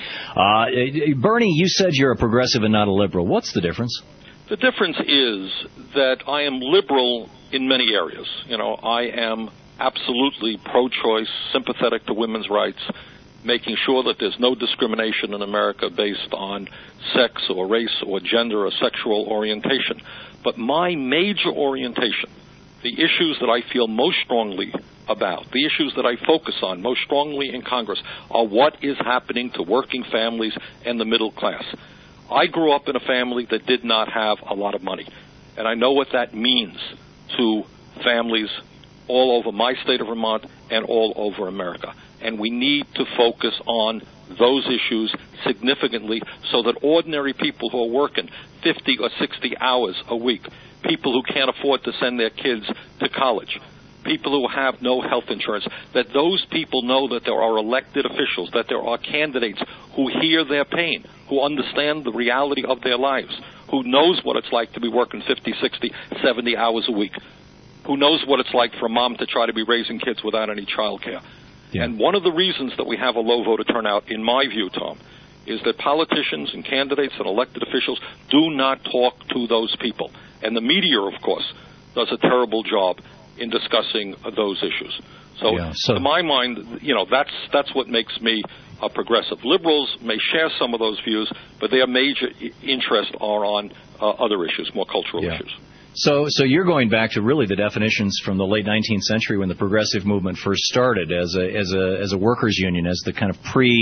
Bernie, you said you're a progressive and not a liberal. What's the difference?
The difference is that I am liberal in many areas. I am absolutely pro-choice, sympathetic to women's rights, making sure that there's no discrimination in America based on sex or race or gender or sexual orientation. But my major orientation, the issues that I feel most strongly about, the issues that I focus on most strongly in Congress, are what is happening to working families and the middle class. I grew up in a family that did not have a lot of money, and I know what that means to families all over my state of Vermont and all over America. And we need to focus on those issues significantly so that ordinary people who are working 50 or 60 hours a week, people who can't afford to send their kids to college, people who have no health insurance, that those people know that there are elected officials, that there are candidates who hear their pain, who understand the reality of their lives, who knows what it's like to be working 50, 60, 70 hours a week, who knows what it's like for a mom to try to be raising kids without any child care. Yeah. And one of the reasons that we have a low voter turnout, in my view, Tom, is that politicians and candidates and elected officials do not talk to those people. And the media, of course, does a terrible job in discussing those issues. So to my mind, that's what makes me a progressive. Liberals may share some of those views, but their major interests are on other issues, more cultural issues.
So you're going back to really the definitions from the late 19th century when the progressive movement first started as a workers' union, as the kind of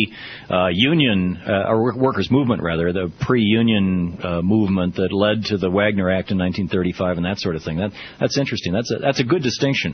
pre-union or workers' movement rather, the pre-union movement that led to the Wagner Act in 1935 and that sort of thing. That's interesting. That's a good distinction.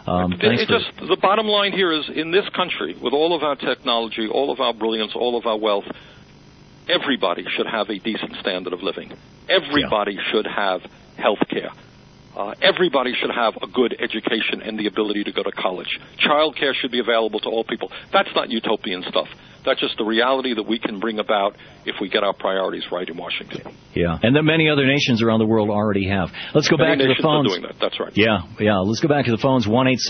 The bottom line here is, in this country, with all of our technology, all of our brilliance, all of our wealth, everybody should have a decent standard of living. Everybody should have health care. Everybody should have a good education and the ability to go to college. Child care should be available to all people. That's not utopian stuff. That's just the reality that we can bring about if we get our priorities right in Washington.
Yeah, and that many other nations around the world already have. Let's go back to the phones.
Are doing that. That's right.
Yeah. Let's go back to the phones.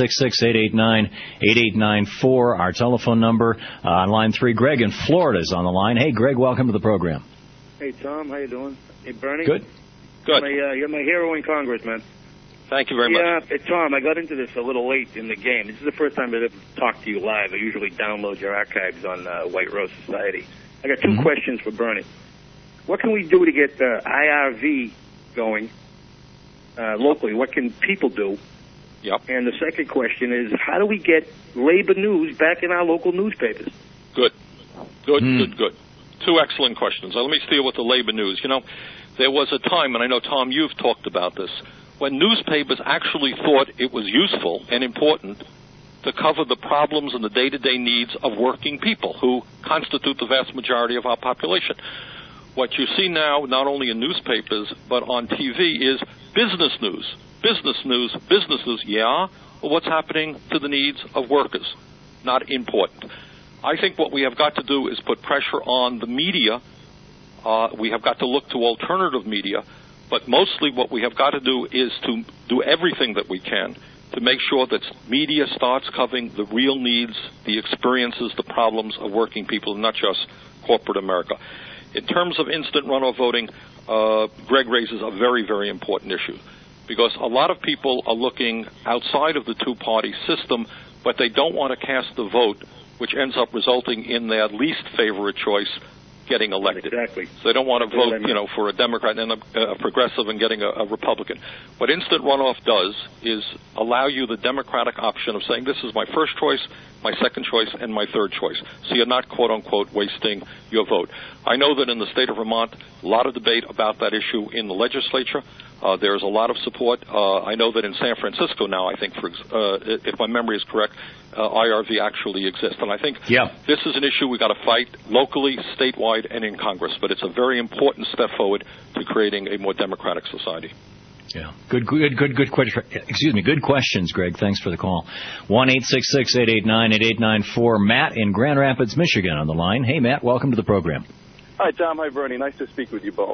1-866-889-8894, our telephone number. On line 3, Greg in Florida is on the line. Hey, Greg, welcome to the program.
Hey, Tom, how you doing? Hey, Bernie.
Good.
You're my hero in Congress, man.
Thank you very much.
Yeah, Tom, I got into this a little late in the game. This is the first time I've ever talked to you live. I usually download your archives on White Rose Society. I got two questions for Bernie. What can we do to get IRV going locally? What can people do?
Yep.
And the second question is, how do we get labor news back in our local newspapers?
Good. Two excellent questions. Let me deal with the labor news. You know, there was a time, and I know, Tom, you've talked about this, when newspapers actually thought it was useful and important to cover the problems and the day-to-day needs of working people who constitute the vast majority of our population. What you see now, not only in newspapers, but on TV, is business news. Business news, yeah, but what's happening to the needs of workers? Not important. I think what we have got to do is put pressure on the media. We have got to look to alternative media. But mostly what we have got to do is to do everything that we can to make sure that media starts covering the real needs, the experiences, the problems of working people, and not just corporate America. In terms of instant runoff voting, Greg raises a very, very important issue because a lot of people are looking outside of the two-party system, but they don't want to cast the vote, which ends up resulting in their least favorite choice getting elected.
Exactly.
So they don't want to vote, for a Democrat and a progressive and getting a Republican. What instant runoff does is allow you the Democratic option of saying, this is my first choice, my second choice, and my third choice. So you're not, quote-unquote, wasting your vote. I know that in the state of Vermont, a lot of debate about that issue in the legislature. There's a lot of support. I know that in San Francisco now, I think, if my memory is correct, IRV actually exists. And I think this is an issue we've got to fight locally, statewide, and in Congress. But it's a very important step forward to creating a more democratic society.
Yeah. Good questions, Greg. Thanks for the call. 1-866-889-8894. Matt in Grand Rapids, Michigan on the line. Hey, Matt, welcome to the program.
Hi, Tom. Hi, Bernie. Nice to speak with you both.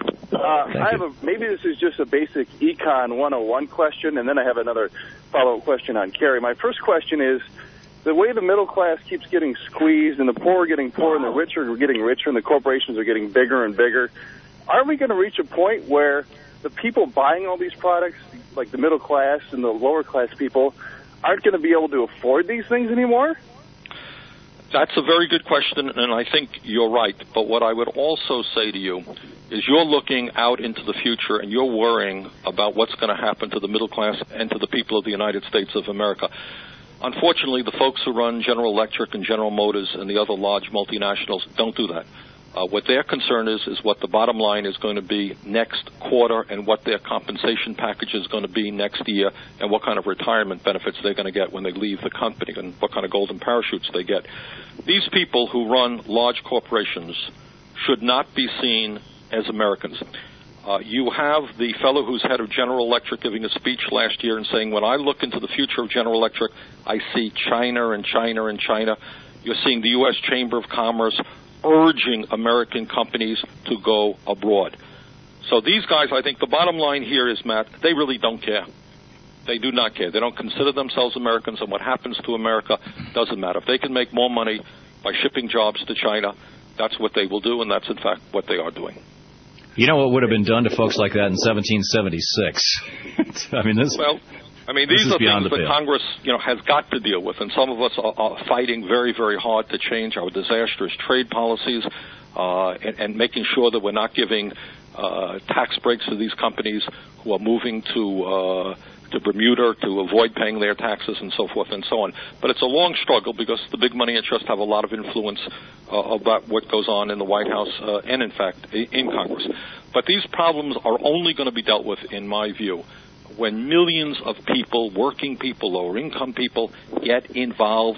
Maybe this is just a basic Econ 101 question, and then I have another follow-up question on Kerry. My first question is, the way the middle class keeps getting squeezed and the poor are getting poorer and the rich are getting richer and the corporations are getting bigger and bigger, are we going to reach a point where the people buying all these products, like the middle class and the lower class people, aren't going to be able to afford these things anymore?
That's a very good question, and I think you're right. But what I would also say to you is you're looking out into the future and you're worrying about what's going to happen to the middle class and to the people of the United States of America. Unfortunately, the folks who run General Electric and General Motors and the other large multinationals don't do that. What their concern is what the bottom line is going to be next quarter and what their compensation package is going to be next year and what kind of retirement benefits they're going to get when they leave the company and what kind of golden parachutes they get. These people who run large corporations should not be seen as Americans. You have the fellow who's head of General Electric giving a speech last year and saying, when I look into the future of General Electric, I see China and China and China. You're seeing the U.S. Chamber of Commerce urging American companies to go abroad. So these guys, I think the bottom line here is, Matt, they really don't care. They do not care. They don't consider themselves Americans, and what happens to America doesn't matter. If they can make more money by shipping jobs to China, that's what they will do, and that's, in fact, what they are doing.
You know what would have been done to folks like that in 1776?
These are things that Congress, has got to deal with, and some of us are fighting very, very hard to change our disastrous trade policies and making sure that we're not giving tax breaks to these companies who are moving to Bermuda to avoid paying their taxes and so forth and so on. But it's a long struggle because the big money interests have a lot of influence about what goes on in the White House and, in fact, in Congress. But these problems are only going to be dealt with, in my view, when millions of people, working people, lower-income people, get involved in the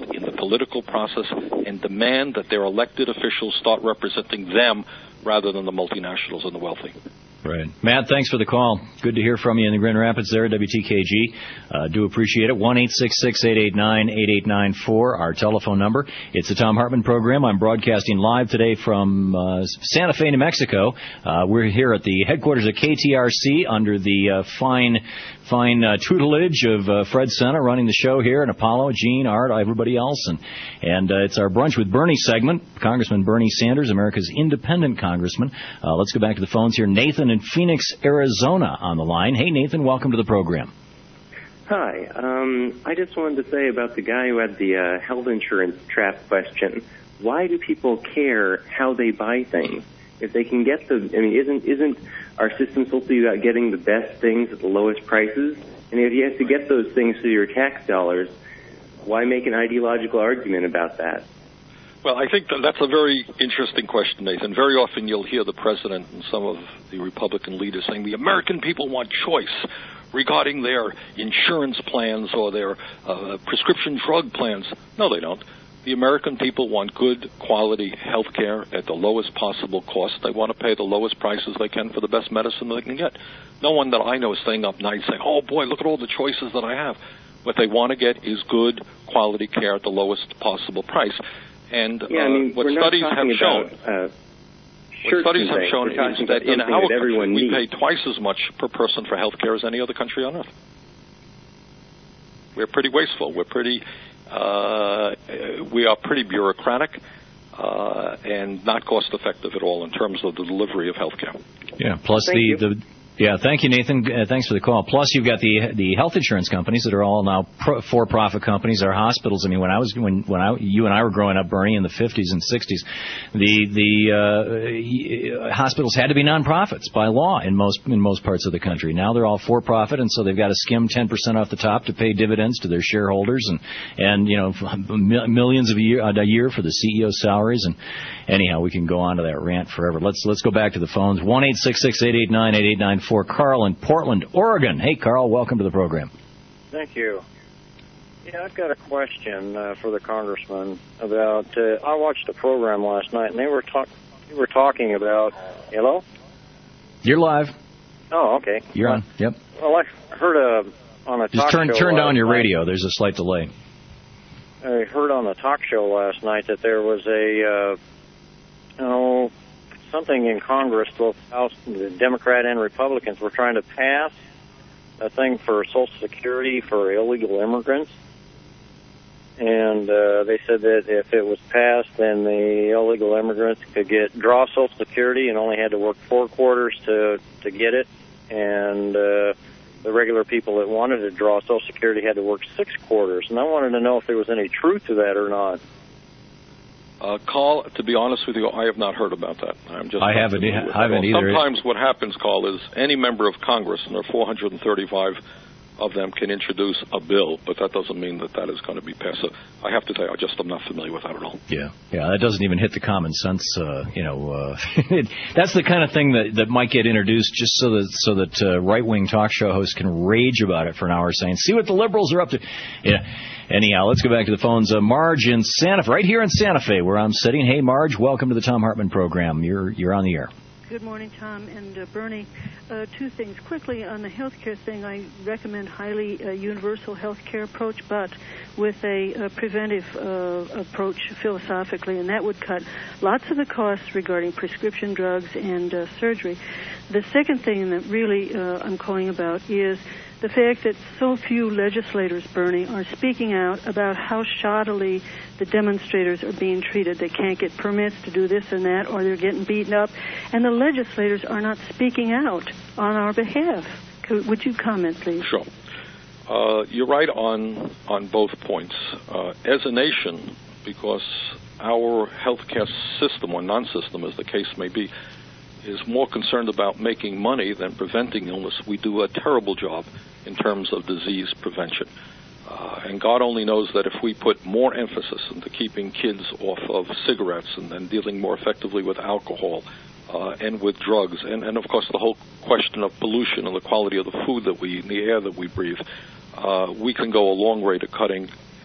political process and demand that their elected officials start representing them rather than the multinationals and the wealthy.
Right. Matt, thanks for the call. Good to hear from you in the Grand Rapids there at WTKG. Do appreciate it. 1-866-889-8894, our telephone number. It's the Thom Hartmann Program. I'm broadcasting live today from Santa Fe, New Mexico. We're here at the headquarters of KTRC under the fine tutelage of Fred Sena running the show here, and Apollo, Gene, Art, everybody else. And it's our Brunch with Bernie segment. Congressman Bernie Sanders, America's independent congressman. Let's go back to the phones here. Nathan in Phoenix, Arizona on the line. Hey, Nathan, welcome to the program.
Hi. I just wanted to say about the guy who had the health insurance trap question. Why do people care how they buy things? If they can get isn't our system supposed to be about getting the best things at the lowest prices? And if you have to get those things through your tax dollars, why make an ideological argument about that?
Well, I think that's a very interesting question, Nathan. Very often you'll hear the president and some of the Republican leaders saying the American people want choice regarding their insurance plans or their prescription drug plans. No, they don't. The American people want good quality health care at the lowest possible cost. They want to pay the lowest prices they can for the best medicine they can get. No one that I know is staying up nights saying, oh, boy, look at all the choices that I have. What they want to get is good quality care at the lowest possible price. And what studies have shown is that in our country, we pay twice as much per person for health care as any other country on earth. We're pretty wasteful. We are pretty bureaucratic and not cost effective at all in terms of the delivery of health care.
Yeah, plus thank you, Nathan. Thanks for the call. Plus, you've got the health insurance companies that are all now for-profit companies. Our hospitals. I mean, when you and I were growing up, Bernie, in the 50s and 60s, the hospitals had to be nonprofits by law in most parts of the country. Now they're all for-profit, and so they've got to skim 10% off the top to pay dividends to their shareholders, and millions a year for the CEO's salaries. And anyhow, we can go on to that rant forever. Let's go back to the phones. 1-866-889-8894. For Carl in Portland, Oregon. Hey, Carl, welcome to the program.
Thank you. Yeah, I've got a question for the congressman about. I watched a program last night, and they were talking about. Hello.
You're live.
Oh, okay.
You're on. Yep.
Well, I heard on a talk show.
Just turn down your radio. There's a slight delay.
I heard on the talk show last night that there was something in Congress, both House, the Democrat and Republicans were trying to pass a thing for Social Security for illegal immigrants. And they said that if it was passed, then the illegal immigrants could draw Social Security and only had to work 4 quarters to get it. And the regular people that wanted to draw Social Security had to work 6 quarters. And I wanted to know if there was any truth to that or not.
Carl, to be honest with you, I have not heard about that.
I haven't either.
Sometimes what happens, Carl, is any member of Congress, and there are 435 of them, can introduce a bill, but that doesn't mean that is going to be passed. So I have to tell you, I'm not familiar with that at all.
Yeah, that doesn't even hit the common sense. That's the kind of thing that might get introduced just so that right-wing talk show hosts can rage about it for an hour, saying, "See what the liberals are up to." Yeah. Anyhow, let's go back to the phones. Marge in Santa Fe, right here in Santa Fe, where I'm sitting. Hey, Marge, welcome to the Thom Hartmann Program. You're on the air.
Good morning, Tom and Bernie. 2 things. Quickly, on the health care thing, I recommend highly a universal health care approach, but with a preventive approach philosophically, and that would cut lots of the costs regarding prescription drugs and surgery. The second thing that really I'm calling about is the fact that so few legislators, Bernie, are speaking out about how shoddily the demonstrators are being treated. They can't get permits to do this and that, or they're getting beaten up, and the legislators are not speaking out on our behalf. Would you comment, please?
Sure. You're right on both points. As a nation, because our healthcare system, or non-system as the case may be, is more concerned about making money than preventing illness, we do a terrible job in terms of disease prevention. And God only knows that if we put more emphasis into keeping kids off of cigarettes and then dealing more effectively with alcohol and with drugs, and of course the whole question of pollution and the quality of the food that we eat and the air that we breathe, we can go a long way to cutting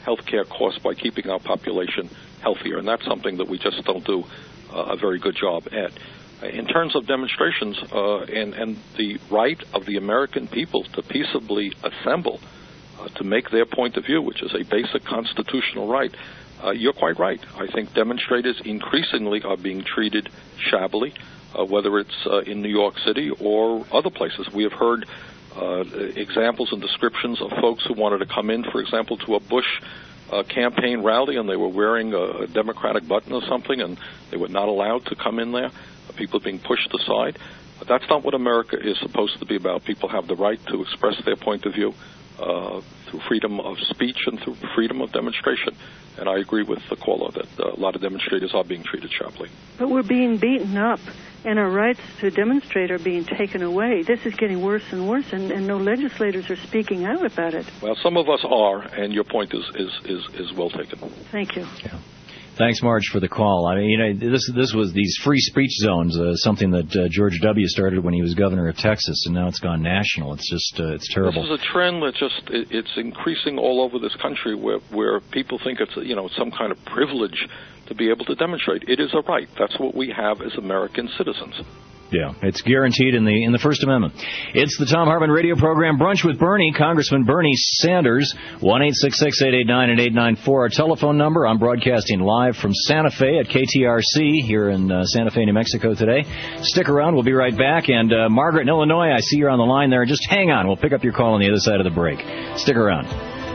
health care costs by keeping our population healthier, and that's something that we just don't do a very good job at. In terms of demonstrations and the right of the American people to peaceably assemble to make their point of view, which is a basic constitutional right, you're quite right. I think demonstrators increasingly are being treated shabbily, whether it's in New York City or other places. We have heard examples and descriptions of folks who wanted to come in, for example, to a Bush campaign rally, and they were wearing a Democratic button or something, and they were not allowed to come in there. People being pushed aside. But that's not what America is supposed to be about. People have the right to express their point of view through freedom of speech and through freedom of demonstration. And I agree with the caller that a lot of demonstrators are being treated sharply.
But we're being beaten up, and our rights to demonstrate are being taken away. This is getting worse and worse, and no legislators are speaking out about it.
Well, some of us are, and your point is well taken.
Thank you.
Yeah. Thanks, Marge, for the call. I mean, this was these free speech zones, something that George W. started when he was governor of Texas, and now it's gone national. It's just it's terrible.
This is a trend that it's increasing all over this country, where people think it's some kind of privilege to be able to demonstrate. It is a right. That's what we have as American citizens.
Yeah, it's guaranteed in the First Amendment. It's the Thom Hartmann radio program, Brunch with Bernie, Congressman Bernie Sanders, 1-866-889-8894. Our telephone number. I'm broadcasting live from Santa Fe at KTRC here in Santa Fe, New Mexico today. Stick around. We'll be right back. And Margaret in Illinois, I see you're on the line there. Just hang on. We'll pick up your call on the other side of the break. Stick around.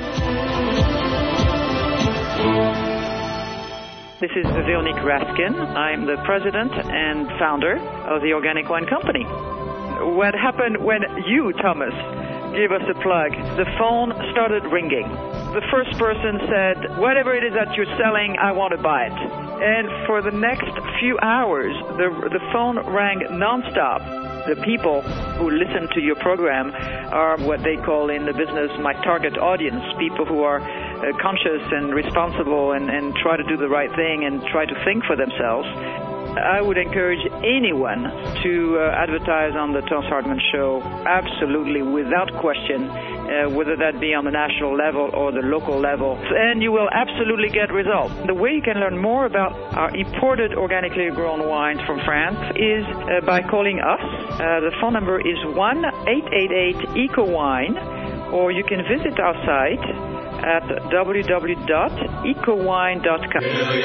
This is Veronique Raskin. I'm the president and founder of the Organic Wine Company. What happened when you, Thomas, gave us a plug? The phone started ringing. The first person said, whatever it is that you're selling, I want to buy it. And for the next few hours, the phone rang nonstop. The people who listen to your program are what they call in the business my target audience, people who are conscious and responsible and try to do the right thing and try to think for themselves. I would encourage anyone to advertise on the Thom Hartmann Show, absolutely, without question, whether that be on the national level or the local level, and you will absolutely get results. The way you can learn more about our imported organically grown wines from France is by calling us. The phone number is 1-888-ECO-WINE, or you can visit our site at www.ecowine.com.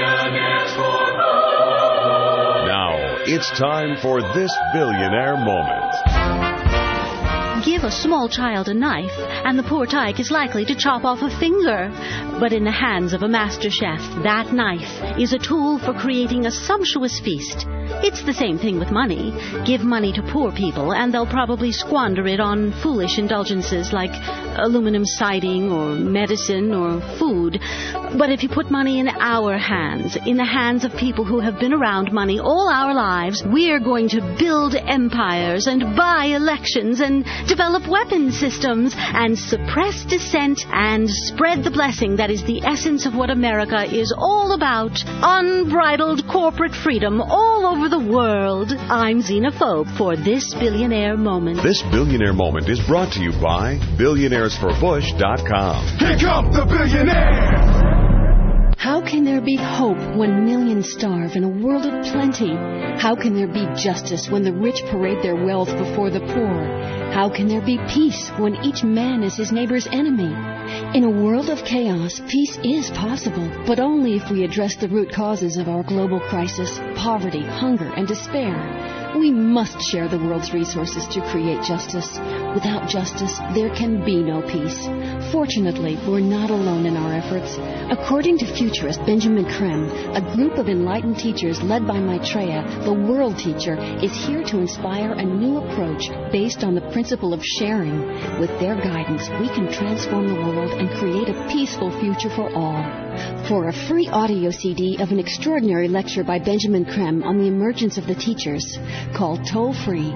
Now, it's time for this billionaire moment.
Give a small child a knife, and the poor tyke is likely to chop off a finger. But in the hands of a master chef, that knife is a tool for creating a sumptuous feast. It's the same thing with money. Give money to poor people, and they'll probably squander it on foolish indulgences like aluminum siding or medicine or food. But if you put money in our hands, in the hands of people who have been around money all our lives, we're going to build empires and buy elections and develop weapon systems and suppress dissent and spread the blessing that is the essence of what America is all about. Unbridled corporate freedom all over the world. I'm xenophobe for This Billionaire Moment.
This Billionaire Moment is brought to you by BillionairesForBush.com.
Here comes the billionaire!
How can there be hope when millions starve in a world of plenty? How can there be justice when the rich parade their wealth before the poor? How can there be peace when each man is his neighbor's enemy? In a world of chaos, peace is possible, but only if we address the root causes of our global crisis, poverty, hunger, and despair. We must share the world's resources to create justice. Without justice, there can be no peace. Fortunately, we're not alone in our efforts. According to futurist Benjamin Creme, a group of enlightened teachers led by Maitreya, the world teacher, is here to inspire a new approach based on the principle of sharing. With their guidance, we can transform the world and create a peaceful future for all. For a free audio CD of an extraordinary lecture by Benjamin Creme on the emergence of the teachers, call toll-free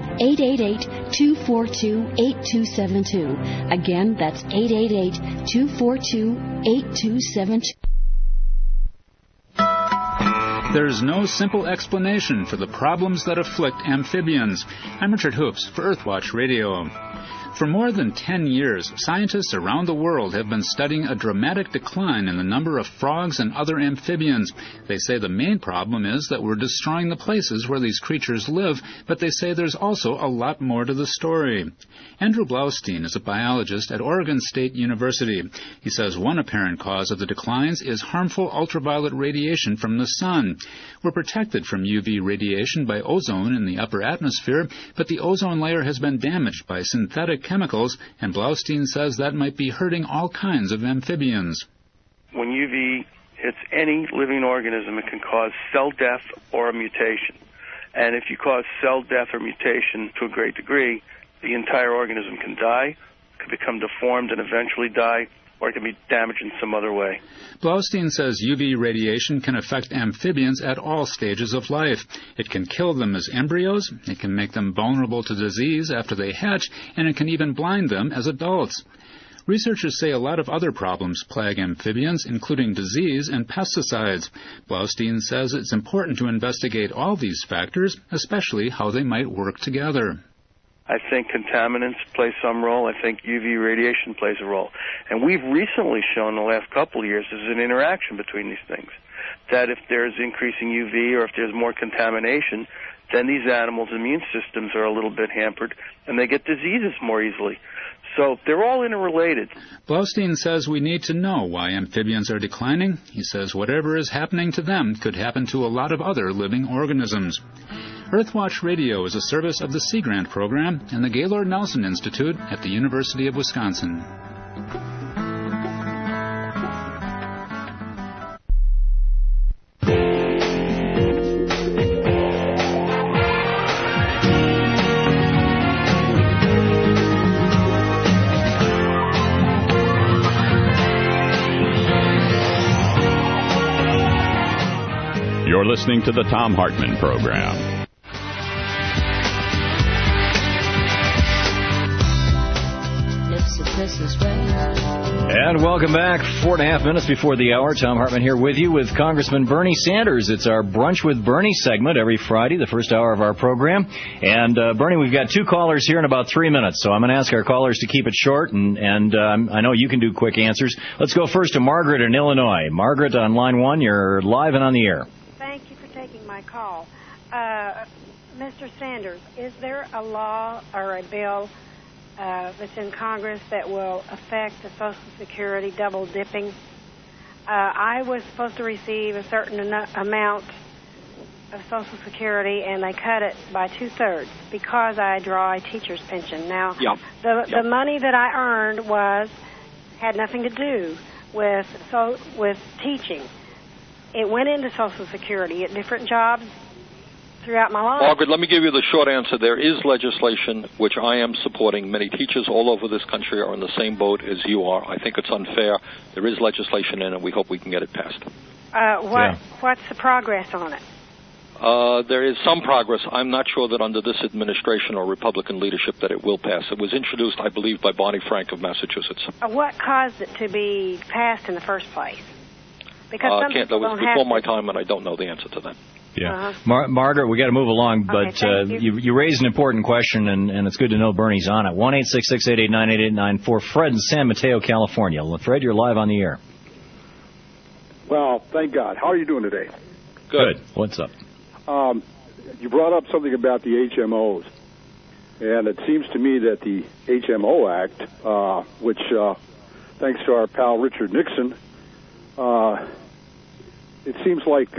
888-242-8272. Again, that's 888-242-8272.
There's no simple explanation for the problems that afflict amphibians. I'm Richard Hoops for Earthwatch Radio. For more than 10 years, scientists around the world have been studying a dramatic decline in the number of frogs and other amphibians. They say the main problem is that we're destroying the places where these creatures live, but they say there's also a lot more to the story. Andrew Blaustein is a biologist at Oregon State University. He says one apparent cause of the declines is harmful ultraviolet radiation from the sun. We're protected from UV radiation by ozone in the upper atmosphere, but the ozone layer has been damaged by synthetic chemicals, and Blaustein says that might be hurting all kinds of amphibians.
When UV hits any living organism, it can cause cell death or a mutation. And if you cause cell death or mutation to a great degree, the entire organism can die, can become deformed and eventually die, or it can be damaged in some other way.
Blaustein says UV radiation can affect amphibians at all stages of life. It can kill them as embryos, it can make them vulnerable to disease after they hatch, and it can even blind them as adults. Researchers say a lot of other problems plague amphibians, including disease and pesticides. Blaustein says it's important to investigate all these factors, especially how they might work together.
I think contaminants play some role. I think UV radiation plays a role. And we've recently shown in the last couple of years there's an interaction between these things. That if there's increasing UV or if there's more contamination, then these animals' immune systems are a little bit hampered and they get diseases more easily. So they're all interrelated.
Blaustein says we need to know why amphibians are declining. He says whatever is happening to them could happen to a lot of other living organisms. Earthwatch Radio is a service of the Sea Grant Program and the Gaylord Nelson Institute at the University of Wisconsin.
You're listening to the Thom Hartmann Program.
And welcome back. 4.5 minutes before the hour. Thom Hartmann here with you with Congressman Bernie Sanders. It's our Brunch with Bernie segment every Friday, the first hour of our program. And, Bernie, we've got 2 callers here in about 3 minutes, so I'm going to ask our callers to keep it short, and I know you can do quick answers. Let's go first to Margaret in Illinois. Margaret, on line 1, you're live and on the air.
Thank you for taking my call. Mr. Sanders, is there a law or a bill that's in Congress that will affect the Social Security double dipping? I was supposed to receive a certain amount of Social Security, and they cut it by 2/3 because I draw a teacher's pension. Now, the money that I earned had nothing to do with teaching. It went into Social Security at different jobs throughout my life.
Margaret, let me give you the short answer. There is legislation which I am supporting. Many teachers all over this country are in the same boat as you are. I think it's unfair. There is legislation in it. We hope we can get it passed.
What's the progress on it?
There is some progress. I'm not sure that under this administration or Republican leadership that it will pass. It was introduced, I believe, by Barney Frank of Massachusetts.
What caused it to be passed in the first place? Because some people don't have
before my time, and I don't know the answer to that.
Yeah, Margaret, we got to move along, but you raised an important question, and it's good to know Bernie's on it. 1-866-889-8889 for Fred in San Mateo, California. Fred, you're live on the air.
Well, thank God. How are you doing today?
Good. What's up?
You brought up something about the HMOs, and it seems to me that the HMO Act, which, thanks to our pal Richard Nixon, it seems like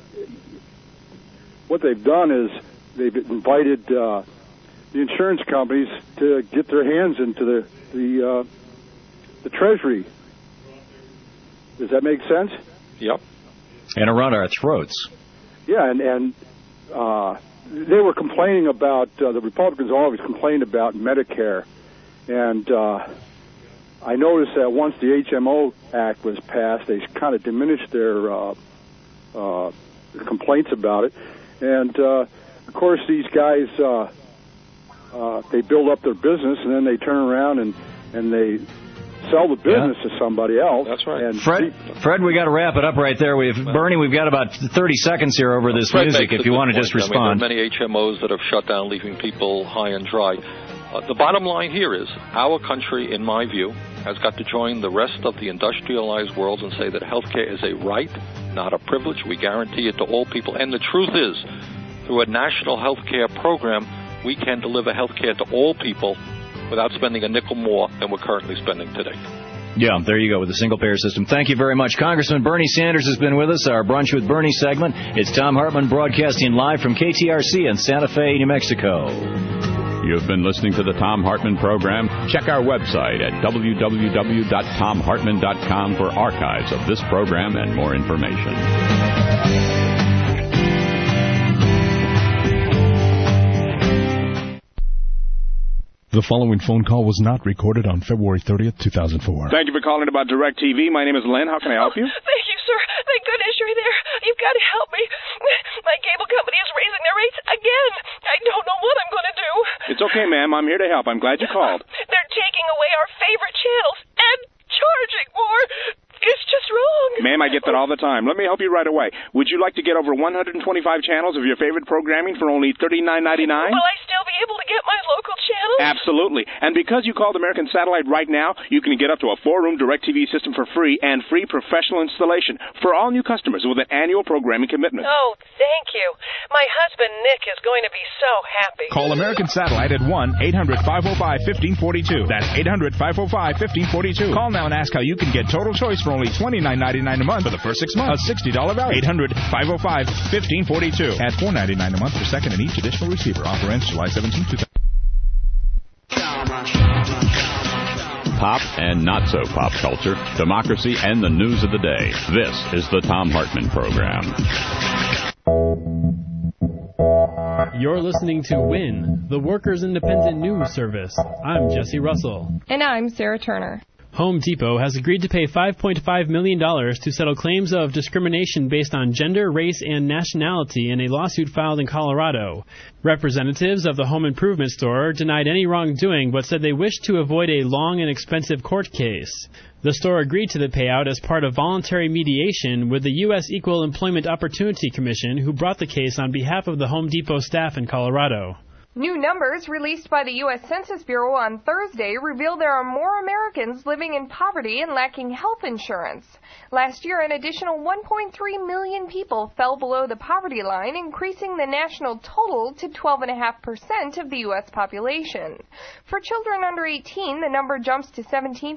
what they've done is they've invited the insurance companies to get their hands into the Treasury. Does that make sense?
Yep.
And around our throats.
Yeah, and they were complaining about, the Republicans always complained about Medicare, and I noticed that once the HMO Act was passed, they kind of diminished their complaints about it. And, of course, these guys, they build up their business, and then they turn around and they sell the business to somebody else.
That's right.
And
Fred, we got to wrap it up right there. Bernie, we've got about 30 seconds here over this music. If you want to just respond.
There are many HMOs that have shut down, leaving people high and dry. The bottom line here is our country, in my view, has got to join the rest of the industrialized world and say that healthcare is a right, not a privilege. We guarantee it to all people. And the truth is, through a national healthcare program, we can deliver healthcare to all people without spending a nickel more than we're currently spending today.
Yeah, there you go, with the single-payer system. Thank you very much. Congressman Bernie Sanders has been with us, our Brunch with Bernie segment. It's Thom Hartmann broadcasting live from KTRC in Santa Fe, New Mexico.
You've been listening to the Thom Hartmann program. Check our website at www.thomhartmann.com for archives of this program and more information.
The following phone call was not recorded on February 30th, 2004.
Thank you for calling about DirecTV. My name is Len. How can I help you?
Thank you, sir. Thank goodness you're there. You've got to help me. My cable company is raising their rates again. I don't know what I'm going to do.
It's okay, ma'am. I'm here to help. I'm glad you called.
They're taking away our favorite channels and charging more. It's just wrong.
Ma'am, I get that all the time. Let me help you right away. Would you like to get over 125 channels of your favorite programming for only $39.99?
Will I still be able to get my local channels?
Absolutely. And because you called American Satellite right now, you can get up to a 4-room DirecTV system for free and free professional installation for all new customers with an annual programming commitment.
Oh, thank you. My husband, Nick, is going to be so happy.
Call American Satellite at 1-800-505-1542. That's 800-505-1542. Call now and ask how you can get total choice for only $29.99 a month for the first 6 months. A $60 value. 800-505-1542. At $4.99 a month per second in each additional receiver. Offer ends July 17, 2000.
Pop and not so pop culture, democracy and the news of the day. This is the Thom Hartmann program.
You're listening to WIN, the Workers' Independent News Service. I'm Jesse Russell.
And I'm Sarah Turner.
Home Depot has agreed to pay $5.5 million to settle claims of discrimination based on gender, race, and nationality in a lawsuit filed in Colorado. Representatives of the home improvement store denied any wrongdoing but said they wished to avoid a long and expensive court case. The store agreed to the payout as part of voluntary mediation with the U.S. Equal Employment Opportunity Commission, who brought the case on behalf of the Home Depot staff in Colorado.
New numbers released by the U.S. Census Bureau on Thursday reveal there are more Americans living in poverty and lacking health insurance. Last year, an additional 1.3 million people fell below the poverty line, increasing the national total to 12.5% of the U.S. population. For children under 18, the number jumps to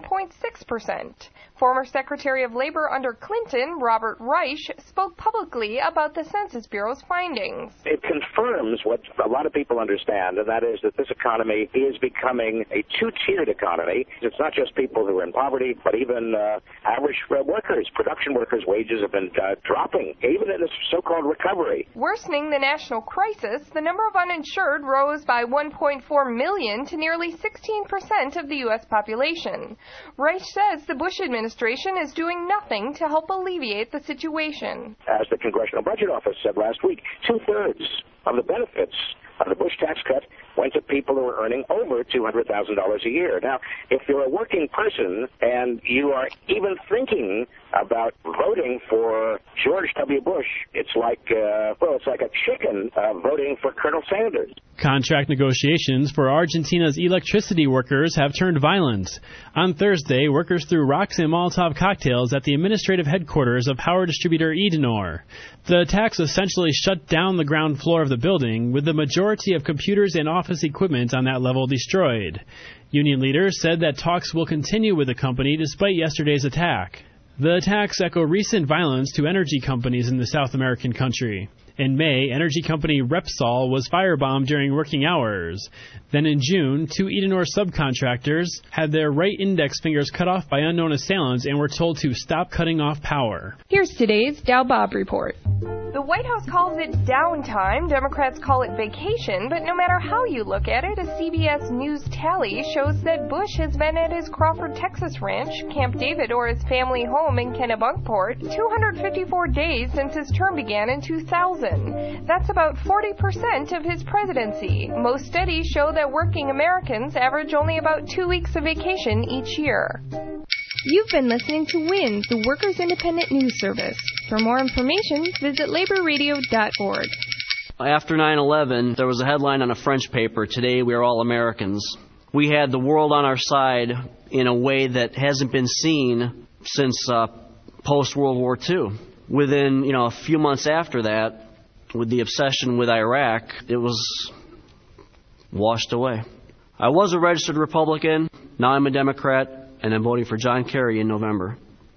17.6%. Former Secretary of Labor under Clinton, Robert Reich, spoke publicly about the Census Bureau's findings.
It confirms what a lot of people understand, and that is that this economy is becoming a two-tiered economy. It's not just people who are in poverty, but even average workers, production workers' wages have been dropping, even in this so-called recovery.
Worsening the national crisis, the number of uninsured rose by 1.4 million to nearly 16% of the U.S. population. Reich says the Bush administration is doing nothing to help alleviate the situation.
As the Congressional Budget Office said last week, 2/3 of the benefits of the Bush tax cut went to people who are earning over $200,000 a year. Now, if you're a working person and you are even thinking about voting for George W. Bush, it's like a chicken voting for Colonel Sanders.
Contract negotiations for Argentina's electricity workers have turned violent. On Thursday, workers threw rocks and Molotov cocktails at the administrative headquarters of power distributor Edenor. The attacks essentially shut down the ground floor of the building, with the majority of computers and office equipment on that level destroyed. Union leaders said that talks will continue with the company despite yesterday's attack. The attacks echo recent violence to energy companies in the South American country. In May, energy company Repsol was firebombed during working hours. Then in June, 2 Edenor subcontractors had their right index fingers cut off by unknown assailants and were told to stop cutting off power.
Here's today's Dow Bob Report. The White House calls it downtime. Democrats call it vacation. But no matter how you look at it, a CBS News tally shows that Bush has been at his Crawford, Texas ranch, Camp David, or his family home in Kennebunkport 254 days since his term began in 2000. That's about 40% of his presidency. Most studies show that working Americans average only about 2 weeks of vacation each year. You've been listening to WINS, the Workers' Independent News Service. For more information, visit laborradio.org.
After 9/11, there was a headline on a French paper, "Today we are all Americans." We had the world on our side in a way that hasn't been seen since post-World War II. Within, a few months after that, with the obsession with Iraq, it was washed away. I was a registered Republican, now I'm a Democrat, and I'm voting for John Kerry in November.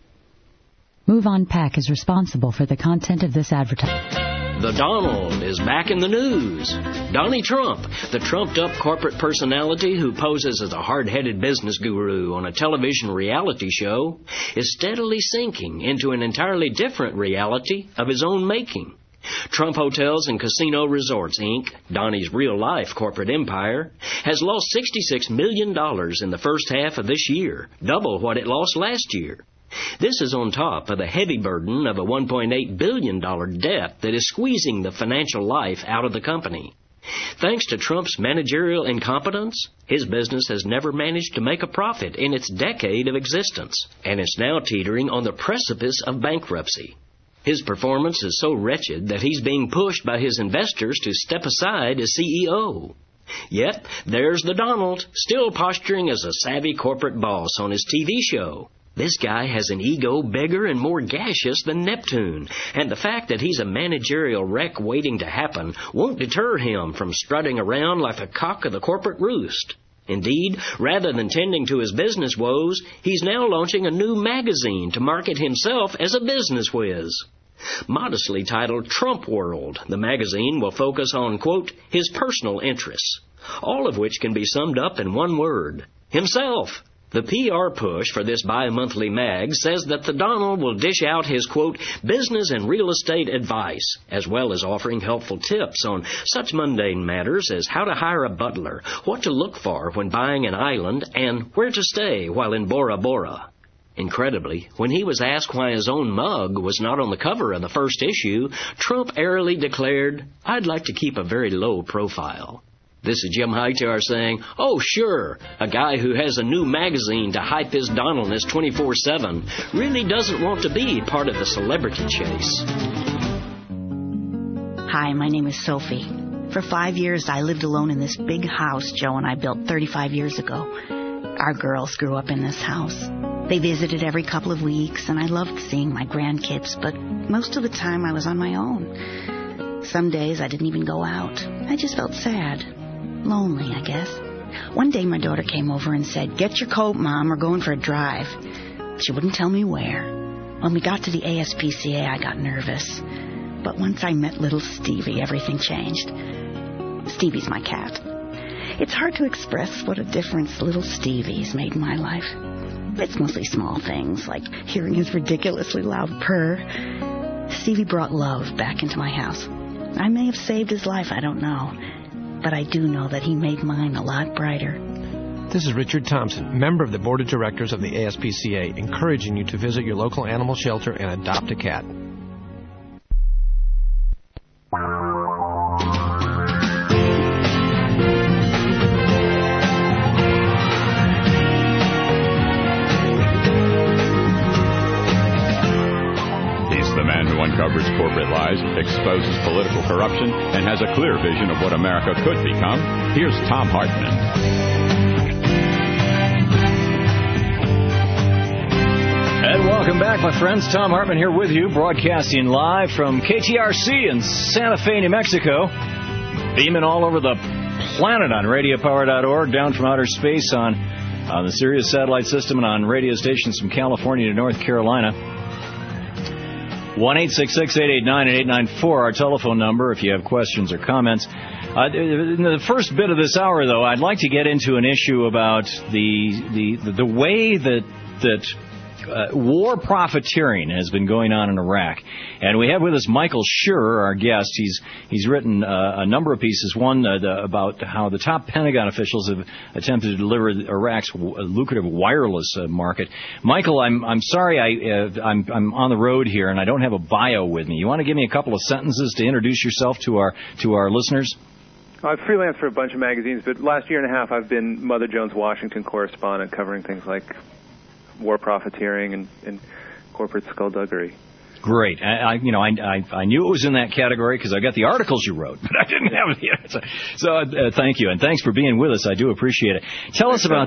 MoveOn PAC is responsible for the content of this advertisement.
The Donald is back in the news. Donnie Trump, the trumped-up corporate personality who poses as a hard-headed business guru on a television reality show, is steadily sinking into an entirely different reality of his own making. Trump Hotels and Casino Resorts, Inc., Donnie's real-life corporate empire, has lost $66 million in the first half of this year, double what it lost last year. This is on top of the heavy burden of a $1.8 billion debt that is squeezing the financial life out of the company. Thanks to Trump's managerial incompetence, his business has never managed to make a profit in its decade of existence, and it's now teetering on the precipice of bankruptcy. His performance is so wretched that he's being pushed by his investors to step aside as CEO. Yet, there's the Donald, still posturing as a savvy corporate boss on his TV show. This guy has an ego bigger and more gaseous than Neptune, and the fact that he's a managerial wreck waiting to happen won't deter him from strutting around like a cock of the corporate roost. Indeed, rather than tending to his business woes, he's now launching a new magazine to market himself as a business whiz. Modestly titled Trump World, the magazine will focus on, quote, his personal interests, all of which can be summed up in one word: himself. The PR push for this bi-monthly mag says that the Donald will dish out his, quote, business and real estate advice, as well as offering helpful tips on such mundane matters as how to hire a butler, what to look for when buying an island, and where to stay while in Bora Bora. Incredibly, when he was asked why his own mug was not on the cover of the first issue, Trump airily declared, "I'd like to keep a very low profile." This is Jim Hightower saying, oh, sure, a guy who has a new magazine to hype his Donaldness 24/7 really doesn't want to be part of the celebrity chase.
Hi, my name is Sophie. For 5 years, I lived alone in this big house Joe and I built 35 years ago. Our girls grew up in this house. They visited every couple of weeks, and I loved seeing my grandkids, but most of the time I was on my own. Some days I didn't even go out. I just felt sad. Lonely, I guess. One day my daughter came over and said, "Get your coat, Mom, we're going for a drive." She wouldn't tell me where. When we got to the ASPCA, I got nervous. But once I met little Stevie, everything changed. Stevie's my cat. It's hard to express what a difference little Stevie's made in my life. It's mostly small things, like hearing his ridiculously loud purr. Stevie brought love back into my house. I may have saved his life, I don't know. But I do know that he made mine a lot brighter.
This is Richard Thompson, member of the Board of Directors of the ASPCA, encouraging you to visit your local animal shelter and adopt a cat.
Uncovers corporate lies, exposes political corruption, and has a clear vision of what America could become. Here's Thom Hartmann.
And welcome back, my friends. Thom Hartmann here with you, broadcasting live from KTRC in Santa Fe, New Mexico. Beaming all over the planet on radiopower.org, down from outer space on the Sirius satellite system, and on radio stations from California to North Carolina. 1-866-889-8894, our telephone number, if you have questions or comments. In the first bit of this hour, though, I'd like to get into an issue about the way that war profiteering has been going on in Iraq. And we have with us Michael Shearer, our guest. He's written a number of pieces. One about how the top Pentagon officials have attempted to deliver Iraq's lucrative wireless market. Michael, I'm sorry I'm on the road here and I don't have a bio with me. You want to give me a couple of sentences to introduce yourself to our listeners?
I've freelanced for a bunch of magazines, but last year and a half I've been Mother Jones Washington correspondent, covering things like war profiteering and corporate skullduggery.
Great. I knew it was in that category because I got the articles you wrote, but I didn't have the answer. So thank you, and thanks for being with us. I do appreciate it. Tell us about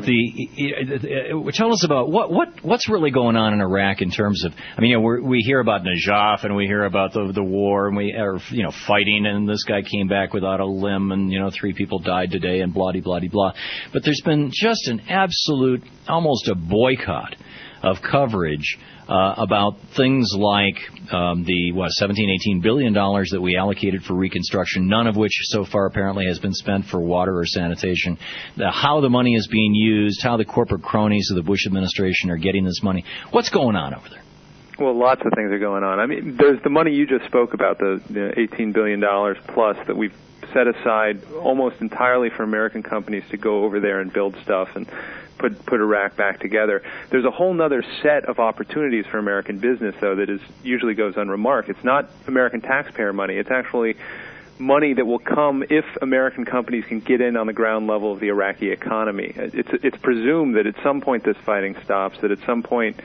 what's really going on in Iraq in terms of. I mean, we hear about Najaf and we hear about the war and we are fighting, and this guy came back without a limb, and 3 people died today, and blah blah blah. But there's been just an absolute, almost a boycott of coverage about things like the $17-18 billion that we allocated for reconstruction, none of which so far apparently has been spent for water or sanitation, how the money is being used, how the corporate cronies of the Bush administration are getting this money. What's going on over there?
Well, lots of things are going on. I mean, there's the money you just spoke about, the $18 billion plus that we've set aside almost entirely for American companies to go over there and build stuff and put Iraq back together. There's a whole other set of opportunities for American business, though, that usually goes unremarked. It's not American taxpayer money. It's actually money that will come if American companies can get in on the ground level of the Iraqi economy. It's presumed that at some point this fighting stops, that at some point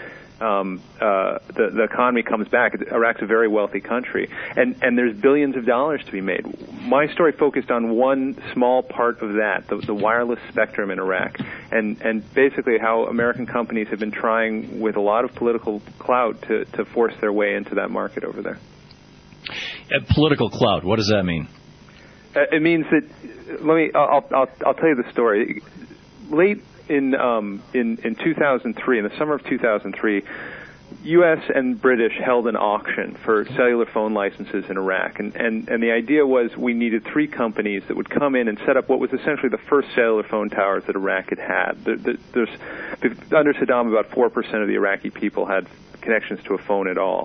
the economy comes back. Iraq's a very wealthy country, and there's billions of dollars to be made. My story focused on one small part of that, the wireless spectrum in Iraq, and basically how American companies have been trying with a lot of political clout to force their way into that market over there.
Political clout, what does that mean?
It means that I'll tell you the story. Late in 2003, in the summer of 2003, U.S. and British held an auction for cellular phone licenses in Iraq, and the idea was we needed 3 companies that would come in and set up what was essentially the first cellular phone towers that Iraq had. Under Saddam, about 4% of the Iraqi people had connections to a phone at all.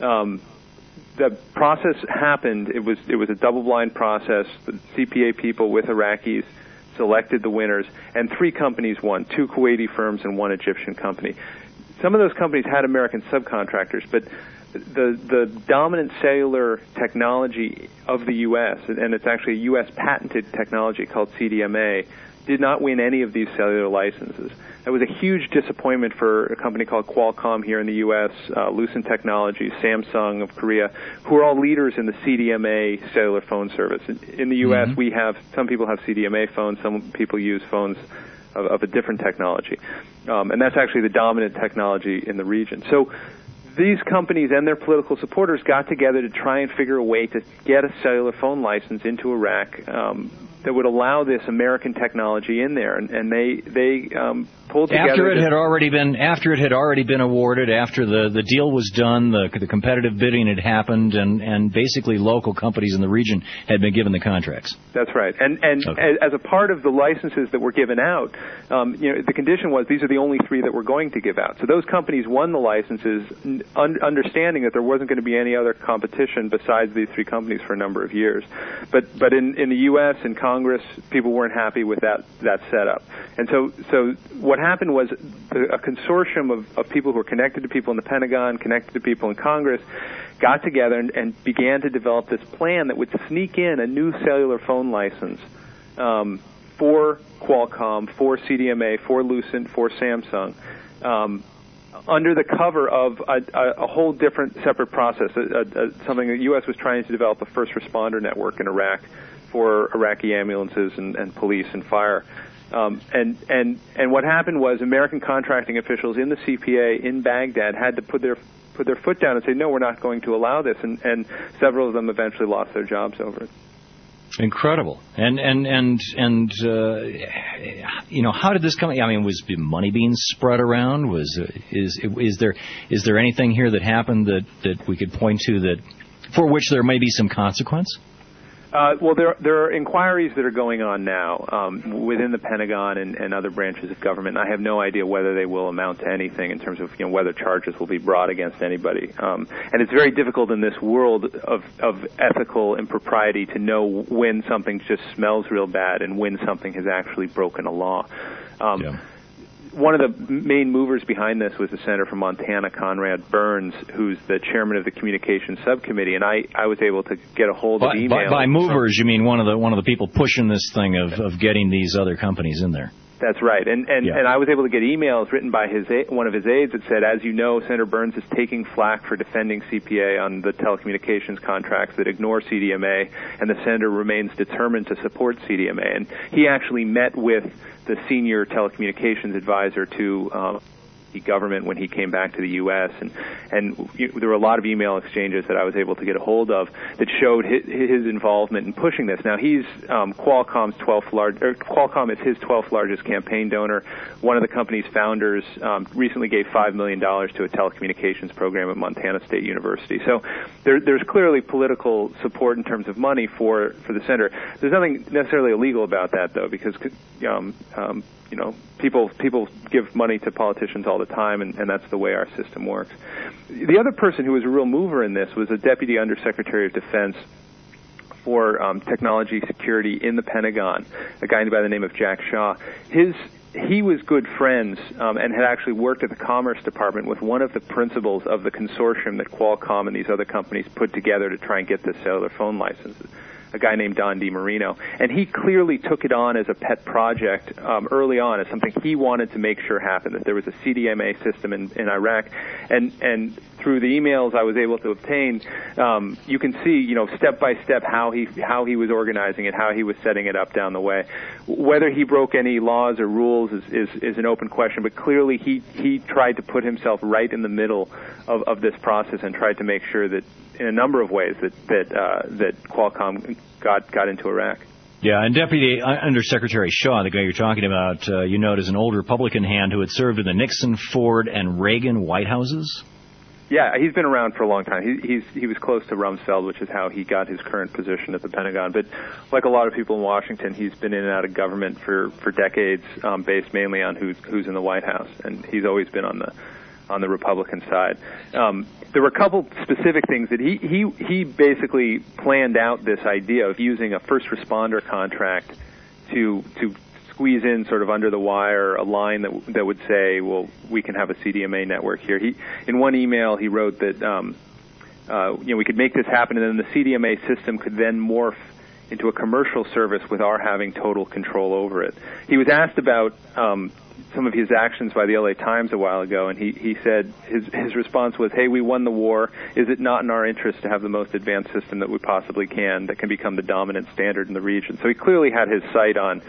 The process happened. It was a double-blind process. The CPA people with Iraqis selected the winners, and 3 companies won, 2 Kuwaiti firms and 1 Egyptian company. Some of those companies had American subcontractors, but the dominant cellular technology of the U.S., and it's actually a U.S. patented technology called CDMA, did not win any of these cellular licenses. It was a huge disappointment for a company called Qualcomm here in the U.S., Lucent Technologies, Samsung of Korea, who are all leaders in the CDMA cellular phone service. In the U.S., some people have CDMA phones, some people use phones of a different technology. And that's actually the dominant technology in the region. So these companies and their political supporters got together to try and figure a way to get a cellular phone license into Iraq that would allow this American technology in there, and they pulled together. After it had already been awarded, after the deal was done, the competitive bidding had happened, and basically local companies in the region had been given the contracts. That's right, and okay. As a part of the licenses that were given out, the condition was these are the only 3 that we're going to give out. So those companies won the licenses, understanding that there wasn't going to be any other competition besides these 3 companies for a number of years. But in the U.S. and Congress, people weren't happy with that setup. And so what happened was a consortium of people who were connected to people in the Pentagon, connected to people in Congress, got together and began to develop this plan that would sneak in a new cellular phone license for Qualcomm, for CDMA, for Lucent, for Samsung, under the cover of a whole different separate process, something the U.S. was trying to develop a first responder network in Iraq for Iraqi ambulances and police and fire. And what happened was American contracting officials in the CPA in Baghdad had to put their foot down and say, no, we're not going to allow this, and several of them eventually lost their jobs over it.
Incredible. And how did this come? I mean, was money being spread around? Is there anything here that happened that we could point to that for which there may be some consequence?
Well, there are inquiries that are going on now within the Pentagon and other branches of government. I have no idea whether they will amount to anything in terms of whether charges will be brought against anybody. And it's very difficult in this world of ethical impropriety to know when something just smells real bad and when something has actually broken a law. One of the main movers behind this was the senator from Montana, Conrad Burns, who's the chairman of the Communications Subcommittee, and I was able to get a hold of emails.
By movers, you mean one of the people pushing this thing of getting these other companies in there?
That's right, and I was able to get emails written by one of his aides that said, as you know, Senator Burns is taking flack for defending CPA on the telecommunications contracts that ignore CDMA, and the senator remains determined to support CDMA. And he actually met with the senior telecommunications advisor to the government when he came back to the U.S. and there were a lot of email exchanges that I was able to get a hold of that showed his involvement in pushing this. Now he's Qualcomm is his 12th largest campaign donor. One of the company's founders recently gave $5 million to a telecommunications program at Montana State University. So there's clearly political support in terms of money for the senator. There's nothing necessarily illegal about that, though, because people give money to politicians all the time, and that's the way our system works. The other person who was a real mover in this was a Deputy Undersecretary of Defense for Technology Security in the Pentagon, a guy by the name of Jack Shaw. He was good friends and had actually worked at the Commerce Department with one of the principals of the consortium that Qualcomm and these other companies put together to try and get the cellular phone licenses, a guy named Don DiMarino. And he clearly took it on as a pet project early on, as something he wanted to make sure happened, that there was a CDMA system in Iraq. And through the emails I was able to obtain, you can see, step by step how he was organizing it, how he was setting it up down the way. Whether he broke any laws or rules is an open question, but clearly he tried to put himself right in the middle of this process and tried to make sure that in a number of ways that Qualcomm got into Iraq.
Yeah, and Deputy Undersecretary Shaw, the guy you're talking about, you note is an old Republican hand who had served in the Nixon, Ford, and Reagan White Houses.
Yeah, he's been around for a long time. He was close to Rumsfeld, which is how he got his current position at the Pentagon. But like a lot of people in Washington, he's been in and out of government for decades, based mainly on who's in the White House, and he's always been on the Republican side. There were a couple specific things that he basically planned out this idea of using a first responder contract to squeeze in sort of under the wire a line that would say, well, we can have a CDMA network here. In one email he wrote that we could make this happen, and then the CDMA system could then morph into a commercial service with our having total control over it. He was asked about some of his actions by the LA Times a while ago, and he said his response was, hey, we won the war. Is it not in our interest to have the most advanced system that we possibly can that can become the dominant standard in the region? So he clearly had his sight on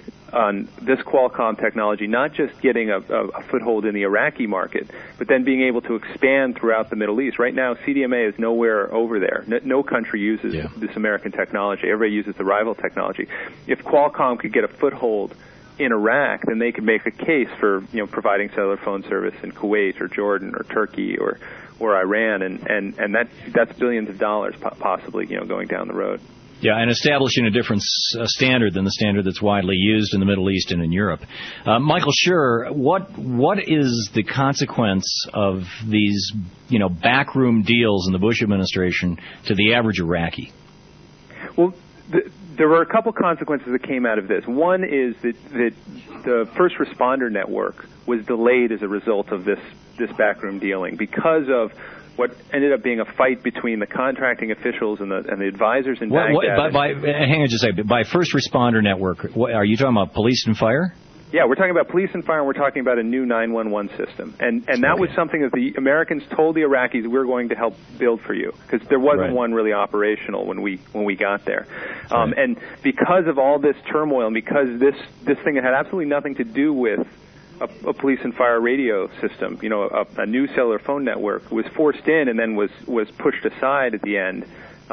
this Qualcomm technology, not just getting a foothold in the Iraqi market, but then being able to expand throughout the Middle East. Right now, CDMA is nowhere over there. No country uses this American technology. Everybody uses the rival technology. If Qualcomm could get a foothold in Iraq, then they could make a case for providing cellular phone service in Kuwait or Jordan or Turkey or Iran, and that's billions of dollars possibly going down the road.
Yeah, and establishing a different standard than the standard that's widely used in the Middle East and in Europe. Michael Schur, what is the consequence of these backroom deals in the Bush administration to the average Iraqi?
Well, there were a couple consequences that came out of this. One is that the first responder network was delayed as a result of this backroom dealing because of what ended up being a fight between the contracting officials and the advisors in Baghdad.
Hang on just a second. By first responder network, are you talking about police and fire?
Yeah, we're talking about police and fire, and we're talking about a new 911 system. And that was something that the Americans told the Iraqis, we're going to help build for you, because there wasn't one really operational when we got there. And because of all this turmoil, and because this thing had absolutely nothing to do with a police and fire radio system, a new cellular phone network was forced in and then was pushed aside at the end.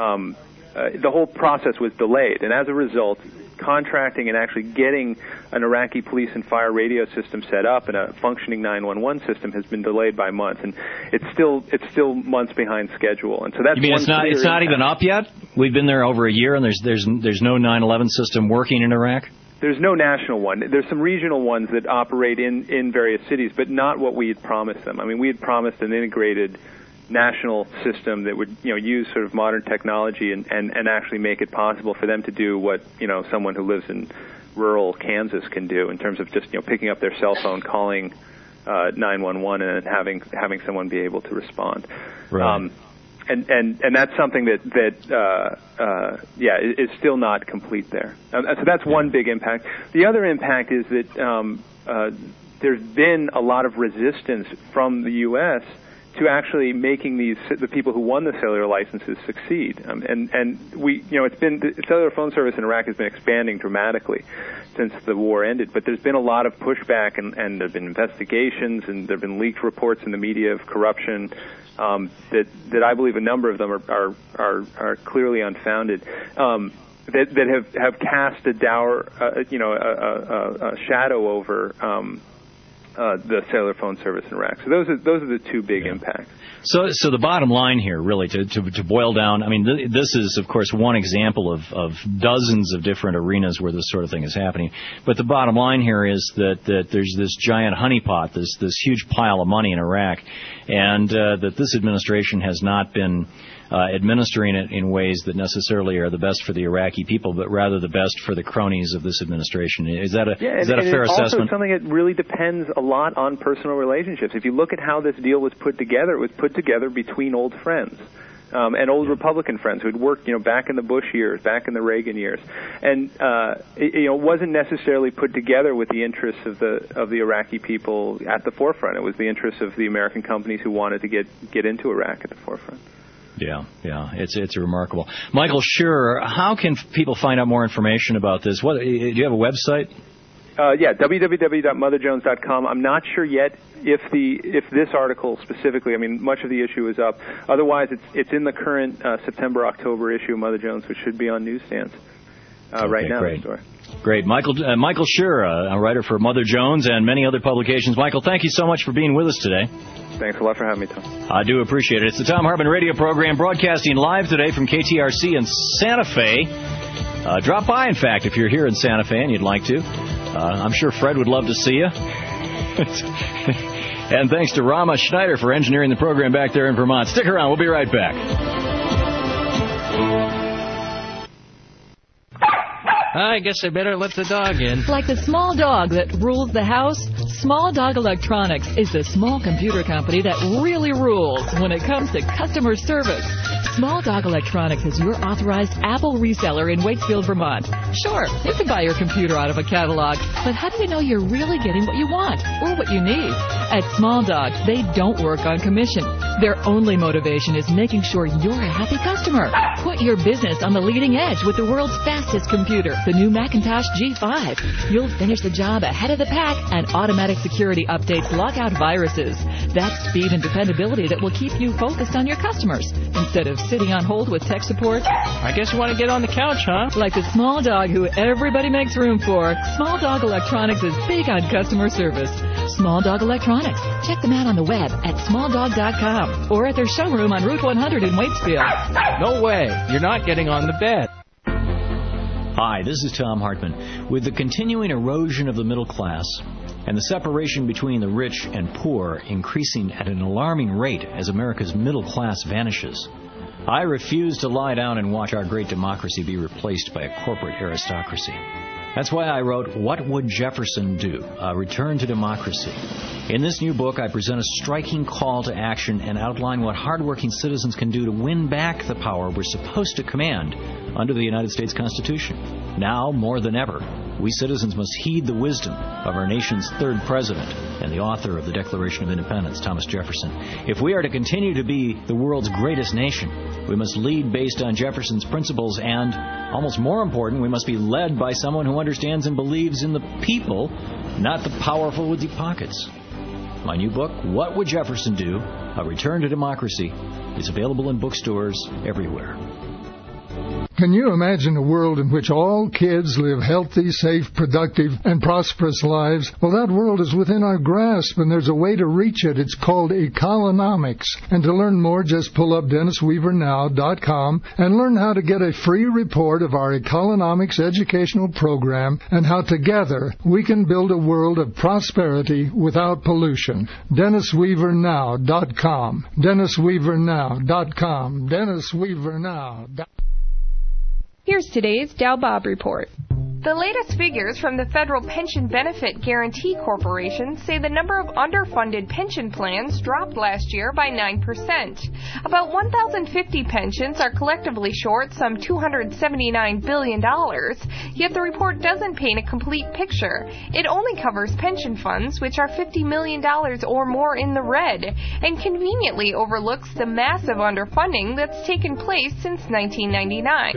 The whole process was delayed, and as a result, contracting and actually getting an Iraqi police and fire radio system set up and a functioning 911 system has been delayed by months, and it's still months behind schedule. And so that's
it's not even up yet? We've been there over a year, and there's no 911 system working in Iraq?
There's no national one. There's some regional ones that operate in various cities, but not what we had promised them. I mean, we had promised an integrated national system that would use sort of modern technology and actually make it possible for them to do what someone who lives in rural Kansas can do in terms of just picking up their cell phone, calling 911, and having someone be able to respond.
Right.
And that's something that is still not complete there. So that's one big impact. The other impact is that there's been a lot of resistance from the U.S. to actually making the people who won the cellular licenses succeed. And we, it's been, the cellular phone service in Iraq has been expanding dramatically since the war ended, but there's been a lot of pushback, and there have been investigations, and there have been leaked reports in the media of corruption that I believe a number of them are clearly unfounded. That have cast a dour, a shadow over the cellular phone service in Iraq. So those are the two big impacts.
So the bottom line here, really, to boil down, I mean, this is, of course, one example of dozens of different arenas where this sort of thing is happening. But the bottom line here is that there's this giant honeypot, this huge pile of money in Iraq, and that this administration has not been administering it in ways that necessarily are the best for the Iraqi people, but rather the best for the cronies of this administration. Is that a fair assessment?
Also something that really depends a lot on personal relationships. If you look at how this deal was put together, it was put together between old friends. And old Republican friends who had worked, back in the Bush years, back in the Reagan years, and it wasn't necessarily put together with the interests of the Iraqi people at the forefront. It was the interests of the American companies who wanted to get into Iraq at the forefront.
Yeah, it's remarkable. Michael Scherer, how can people find out more information about this? Do you have a website?
www.motherjones.com. I'm not sure yet if this article specifically, I mean, much of the issue is up. Otherwise, it's in the current September-October issue of Mother Jones, which should be on newsstands right now.
Great.
In the store.
Great. Michael Scherer, a writer for Mother Jones and many other publications. Michael, thank you so much for being with us today.
Thanks a lot for having me, Tom.
I do appreciate it. It's the Tom Hartman radio program broadcasting live today from KTRC in Santa Fe. Drop by, in fact, if you're here in Santa Fe and you'd like to. I'm sure Fred would love to see you. And thanks to Rama Schneider for engineering the program back there in Vermont. Stick around. We'll be right back.
I guess I better let the dog in.
Like the small dog that rules the house, Small Dog Electronics is the small computer company that really rules when it comes to customer service. Small Dog Electronics is your authorized Apple reseller in Waitsfield, Vermont. Sure, you can buy your computer out of a catalog, but how do you know you're really getting what you want or what you need? At Small Dog, they don't work on commission. Their only motivation is making sure you're a happy customer. Put your business on the leading edge with the world's fastest computer, the new Macintosh G5. You'll finish the job ahead of the pack, and automatic security updates lock out viruses. That's speed and dependability that will keep you focused on your customers instead of sitting on hold with tech support.
I guess you want to get on the couch, huh?
Like the small dog who everybody makes room for, Small Dog Electronics is big on customer service. Small Dog Electronics. Check them out on the web at smalldog.com or at their showroom on Route 100 in Waitsfield.
No way. You're not getting on the bed.
Hi, this is Tom Hartman. With the continuing erosion of the middle class and the separation between the rich and poor increasing at an alarming rate as America's middle class vanishes, I refuse to lie down and watch our great democracy be replaced by a corporate aristocracy. That's why I wrote What Would Jefferson Do? A Return to Democracy. In this new book, I present a striking call to action and outline what hardworking citizens can do to win back the power we're supposed to command under the United States Constitution. Now, more than ever, we citizens must heed the wisdom of our nation's third president and the author of the Declaration of Independence, Thomas Jefferson. If we are to continue to be the world's greatest nation, we must lead based on Jefferson's principles and, almost more important, we must be led by someone who understands and believes in the people, not the powerful with deep pockets. My new book, What Would Jefferson Do? A Return to Democracy, is available in bookstores everywhere.
Can you imagine a world in which all kids live healthy, safe, productive, and prosperous lives? Well, that world is within our grasp, and there's a way to reach it. It's called Economics. And to learn more, just pull up DennisWeaverNow.com and learn how to get a free report of our Economics educational program and how together we can build a world of prosperity without pollution. DennisWeaverNow.com. DennisWeaverNow.com. DennisWeaverNow.com.
Here's today's Dow Bob Report. The latest figures from the Federal Pension Benefit Guaranty Corporation say the number of underfunded pension plans dropped last year by 9%. About 1,050 pensions are collectively short some $279 billion, yet the report doesn't paint a complete picture. It only covers pension funds, which are $50 million or more in the red, and conveniently overlooks the massive underfunding that's taken place since 1999.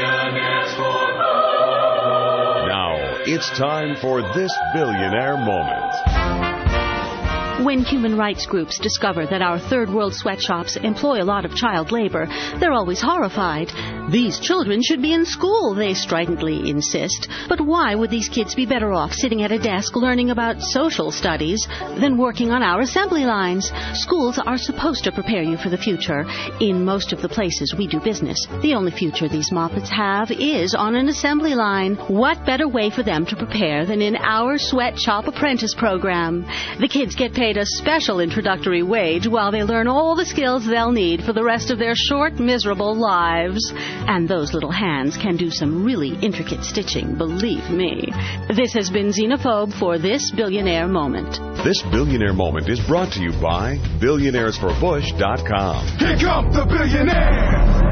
Now, it's time for this billionaire moment.
When human rights groups discover that our third world sweatshops employ a lot of child labor, they're always horrified. These children should be in school, they stridently insist. But why would these kids be better off sitting at a desk learning about social studies than working on our assembly lines? Schools are supposed to prepare you for the future. In most of the places we do business, the only future these moppets have is on an assembly line. What better way for them to prepare than in our sweatshop apprentice program? The kids get paid a special introductory wage while they learn all the skills they'll need for the rest of their short, miserable lives. And those little hands can do some really intricate stitching, believe me. This has been Xenophobe for This Billionaire Moment.
This billionaire moment is brought to you by billionairesforbush.com.
Here come the billionaires!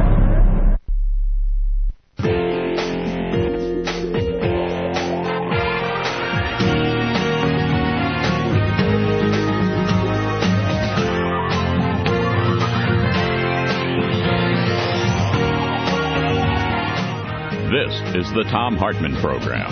This is the Thom Hartmann Program.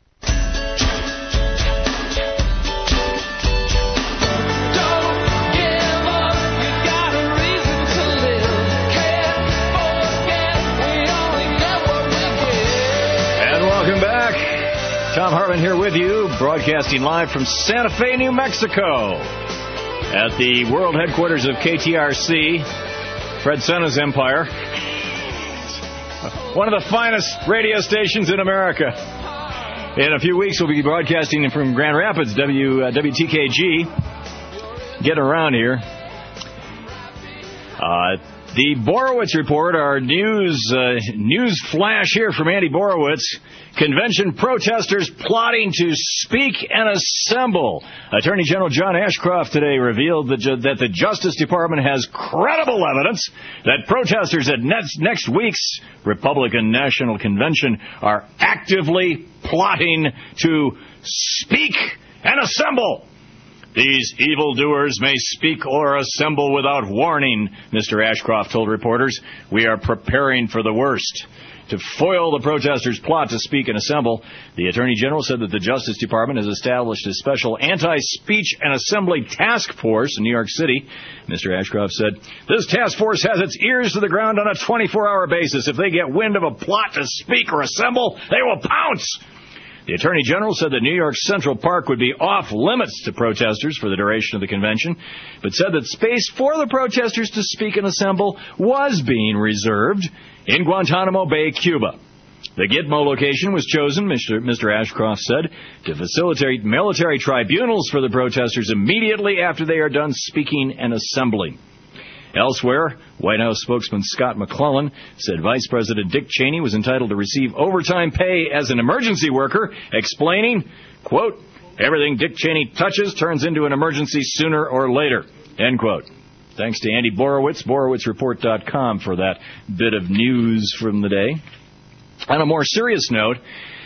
And welcome back. Thom Hartmann here with you, broadcasting live from Santa Fe, New Mexico, at the world headquarters of KTRC, Fred Sena's empire. One of the finest radio stations in America. In a few weeks, we'll be broadcasting from Grand Rapids, WTKG. Get around here. The Borowitz Report, our news flash here from Andy Borowitz. Convention protesters plotting to speak and assemble. Attorney General John Ashcroft today revealed that the Justice Department has credible evidence that protesters at next week's Republican National Convention are actively plotting to speak and assemble. These evildoers may speak or assemble without warning, Mr. Ashcroft told reporters. We are preparing for the worst. To foil the protesters' plot to speak and assemble, the Attorney General said that the Justice Department has established a special anti-speech and assembly task force in New York City. Mr. Ashcroft said, this task force has its ears to the ground on a 24-hour basis. If they get wind of a plot to speak or assemble, they will pounce. The Attorney General said that New York's Central Park would be off limits to protesters for the duration of the convention, but said that space for the protesters to speak and assemble was being reserved in Guantanamo Bay, Cuba. The Gitmo location was chosen, Mr. Ashcroft said, to facilitate military tribunals for the protesters immediately after they are done speaking and assembling. Elsewhere, White House spokesman Scott McClellan said Vice President Dick Cheney was entitled to receive overtime pay as an emergency worker, explaining, quote, everything Dick Cheney touches turns into an emergency sooner or later, end quote. Thanks to Andy Borowitz, BorowitzReport.com, for that bit of news from the day. On a more serious note,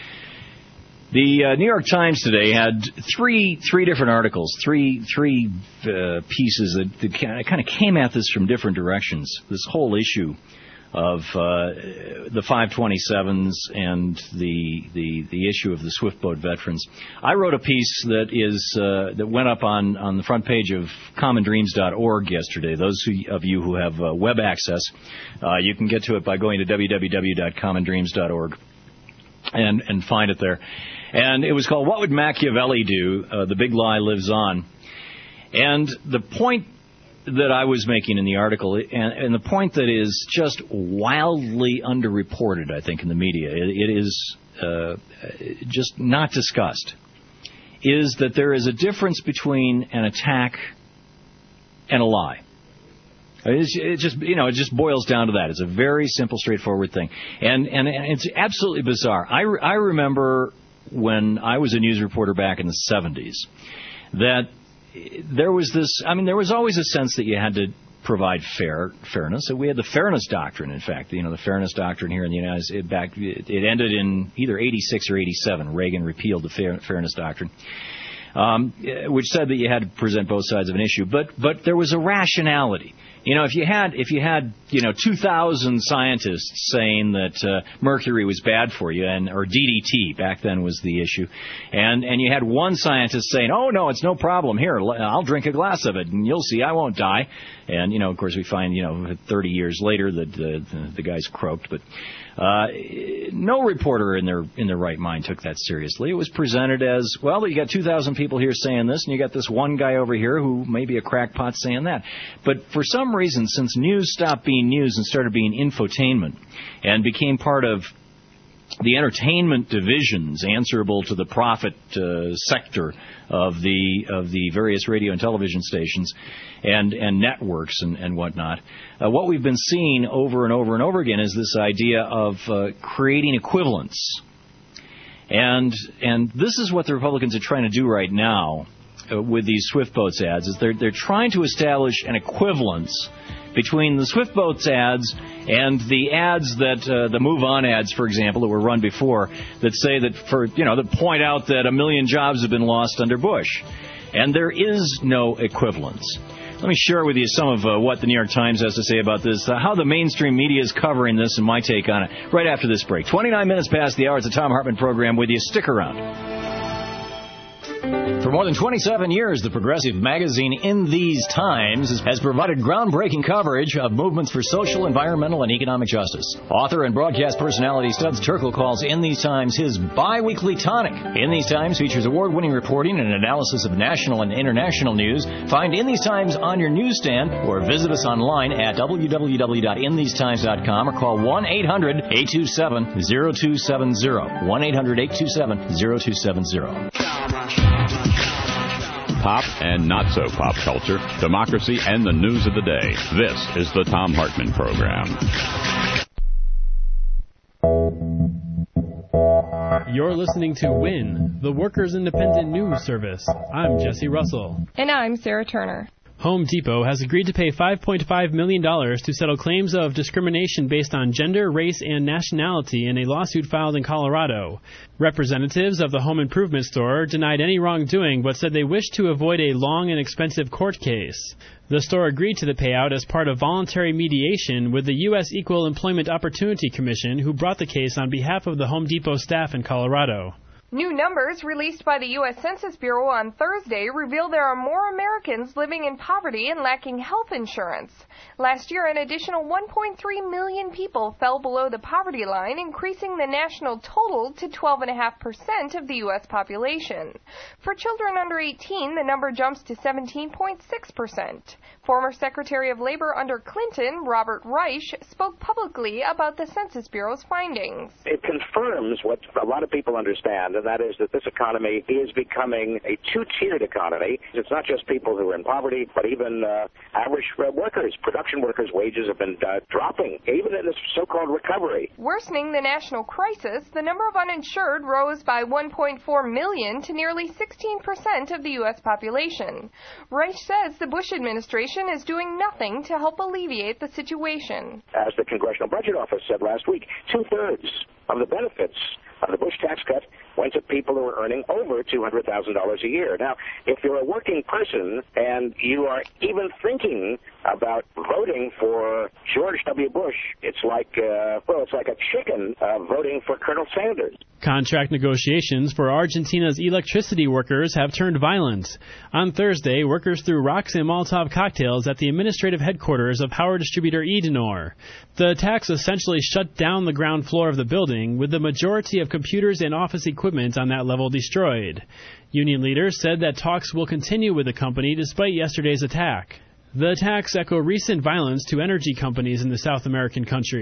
the New York Times today had three different articles, three pieces that kind of came at this from different directions. This whole issue of the 527s and the issue of the Swift Boat veterans. I wrote a piece that went up on the front page of commondreams.org yesterday. Those of you who have web access, you can get to it by going to www.commondreams.org and find it there. And it was called What Would Machiavelli Do? The Big Lie Lives On. And the point that I was making in the article, and the point that is just wildly underreported, I think, in the media, it is just not discussed, is that there is a difference between an attack and a lie. It just boils down to that. It's a very simple, straightforward thing, and it's absolutely bizarre. I remember when I was a news reporter back in the 70s that there was this. I mean, there was always a sense that you had to provide fairness. So we had the fairness doctrine. In fact, the fairness doctrine here in the United States it ended in either 86 or 87. Reagan repealed the fairness doctrine, which said that you had to present both sides of an issue. But there was a rationality. If you had 2,000 scientists saying that mercury was bad for you, or DDT back then was the issue, and you had one scientist saying, "Oh no, it's no problem. Here, I'll drink a glass of it, and you'll see I won't die." And of course, we find 30 years later that the guy's croaked. But no reporter in their right mind took that seriously. It was presented as, well, you got 2,000 people here saying this, and you got this one guy over here who may be a crackpot saying that. But for some reason, since news stopped being news and started being infotainment and became part of the entertainment divisions answerable to the profit sector of the various radio and television stations and networks and whatnot, what we've been seeing over and over and over again is this idea of creating equivalence. And this is what the Republicans are trying to do right now with these Swift Boats ads, is they're trying to establish an equivalence between the Swift Boats ads and the ads that the Move On ads, for example, that were run before, that say that that point out that 1 million jobs have been lost under Bush, and there is no equivalence. Let me share with you some of what the New York Times has to say about this, how the mainstream media is covering this, and my take on it. Right after this break, 29 minutes past the hour. It's the Thom Hartmann program with you. Stick around. For more than 27 years, the progressive magazine In These Times has provided groundbreaking coverage of movements for social, environmental, and economic justice. Author and broadcast personality Studs Terkel calls In These Times his bi-weekly tonic. In These Times features award-winning reporting and analysis of national and international news. Find In These Times on your newsstand or visit us online at www.inthesetimes.com or call 1-800-827-0270. 1-800-827-0270.
Pop and not so pop culture, democracy, and the news of the day. This is the Thom Hartmann program.
You're listening to WIN, the Workers' Independent News Service. I'm Jesse Russell.
And I'm Sarah Turner.
Home Depot has agreed to pay $5.5 million to settle claims of discrimination based on gender, race, and nationality in a lawsuit filed in Colorado. Representatives of the home improvement store denied any wrongdoing but said they wished to avoid a long and expensive court case. The store agreed to the payout as part of voluntary mediation with the U.S. Equal Employment Opportunity Commission, who brought the case on behalf of the Home Depot staff in Colorado.
New numbers released by the U.S. Census Bureau on Thursday reveal there are more Americans living in poverty and lacking health insurance. Last year, an additional 1.3 million people fell below the poverty line, increasing the national total to 12.5% of the U.S. population. For children under 18, the number jumps to 17.6%. Former Secretary of Labor under Clinton, Robert Reich, spoke publicly about the Census Bureau's findings.
It confirms what a lot of people understand, and that is that this economy is becoming a two-tiered economy. It's not just people who are in poverty, but even average workers, production workers' wages have been dropping, even in this so-called recovery.
Worsening the national crisis, the number of uninsured rose by 1.4 million to nearly 16% of the U.S. population. Reich says the Bush administration is doing nothing to help alleviate the situation.
As the Congressional Budget Office said last week, 2/3 of the benefits of the Bush tax cut went to people who are earning over $200,000 a year. Now, if you're a working person and you are even thinking about voting for George W. Bush, it's like a chicken voting for Colonel Sanders.
Contract negotiations for Argentina's electricity workers have turned violent. On Thursday, workers threw rocks and Molotov cocktails at the administrative headquarters of power distributor Edenor. The attacks essentially shut down the ground floor of the building, with the majority of computers and office equipment on that level destroyed. Union leaders said that talks will continue with the company despite yesterday's attack. The attacks echo recent violence to energy companies in the South American country.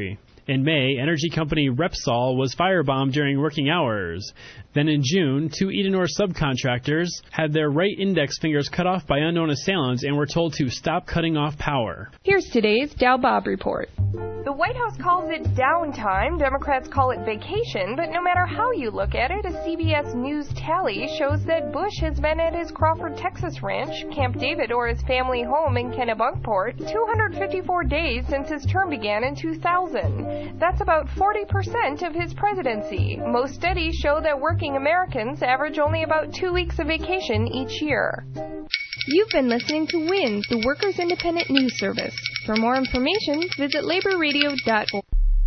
In May, energy company Repsol was firebombed during working hours. Then in June, 2 Edenor subcontractors had their right index fingers cut off by unknown assailants and were told to stop cutting off power.
Here's today's Dow Bob Report. The White House calls it downtime. Democrats call it vacation. But no matter how you look at it, a CBS News tally shows that Bush has been at his Crawford, Texas ranch, Camp David, or his family home in Kennebunkport 254 days since his term began in 2000. That's about 40% of his presidency. Most studies show that working Americans average only about 2 weeks of vacation each year. You've been listening to WINS, the Workers' Independent News Service. For more information, visit laborradio.org.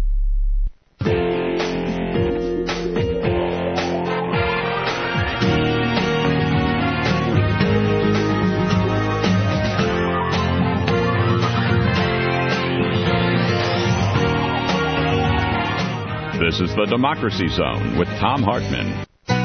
This is the Democracy Zone with Thom Hartmann.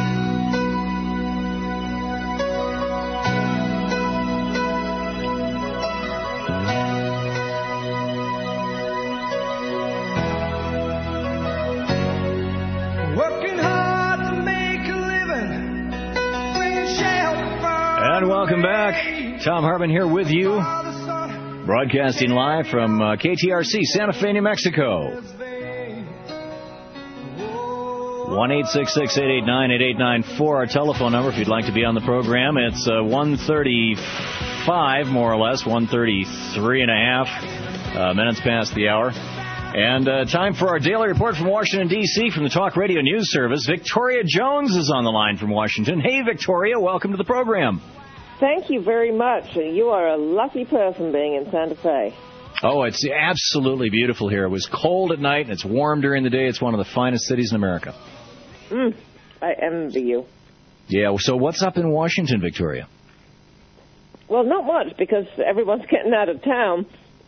And welcome back. Thom Hartmann here with you, broadcasting live from KTRC, Santa Fe, New Mexico. 1-866-889-8894, our telephone number if you'd like to be on the program. It's 1:35, more or less, 1:33 and a half minutes past the hour. And time for our daily report from Washington, D.C., from the Talk Radio News Service. Victoria Jones is on the line from Washington. Hey, Victoria, welcome to the program.
Thank you very much. You are a lucky person being in Santa Fe.
Oh, it's absolutely beautiful here. It was cold at night, and it's warm during the day. It's one of the finest cities in America.
I envy you.
Yeah, so what's up in Washington, Victoria?
Well, not much, because everyone's getting out of town,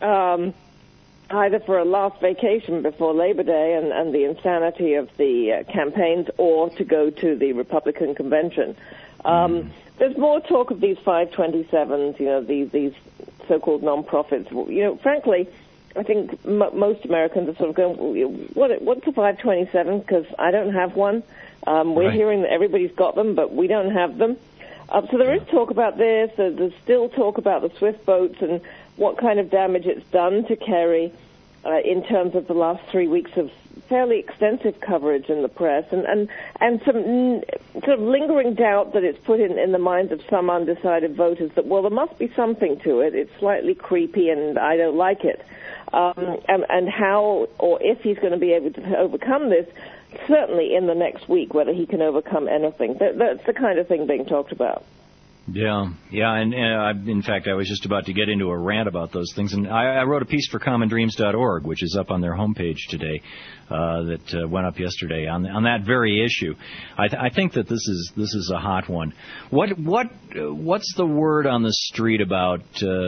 either for a last vacation before Labor Day and the insanity of the campaigns, or to go to the Republican convention. There's more talk of these 527s, these so-called non-profits. Frankly, I think most Americans are sort of going, what's a 527? Because I don't have one. We're hearing that everybody's got them, but we don't have them. So there is talk about this. There's still talk about the Swift boats and what kind of damage it's done to Kerry in terms of the last 3 weeks of fairly extensive coverage in the press and some sort of lingering doubt that it's put in the minds of some undecided voters that, well, there must be something to it. It's slightly creepy and I don't like it. And how or if he's going to be able to overcome this, certainly in the next week, whether he can overcome anything. That's the kind of thing being talked about.
Yeah, and in fact, I was just about to get into a rant about those things, and I wrote a piece for commondreams.org, which is up on their homepage today, that went up yesterday on that very issue. I think that this is a hot one. What's the word on the street about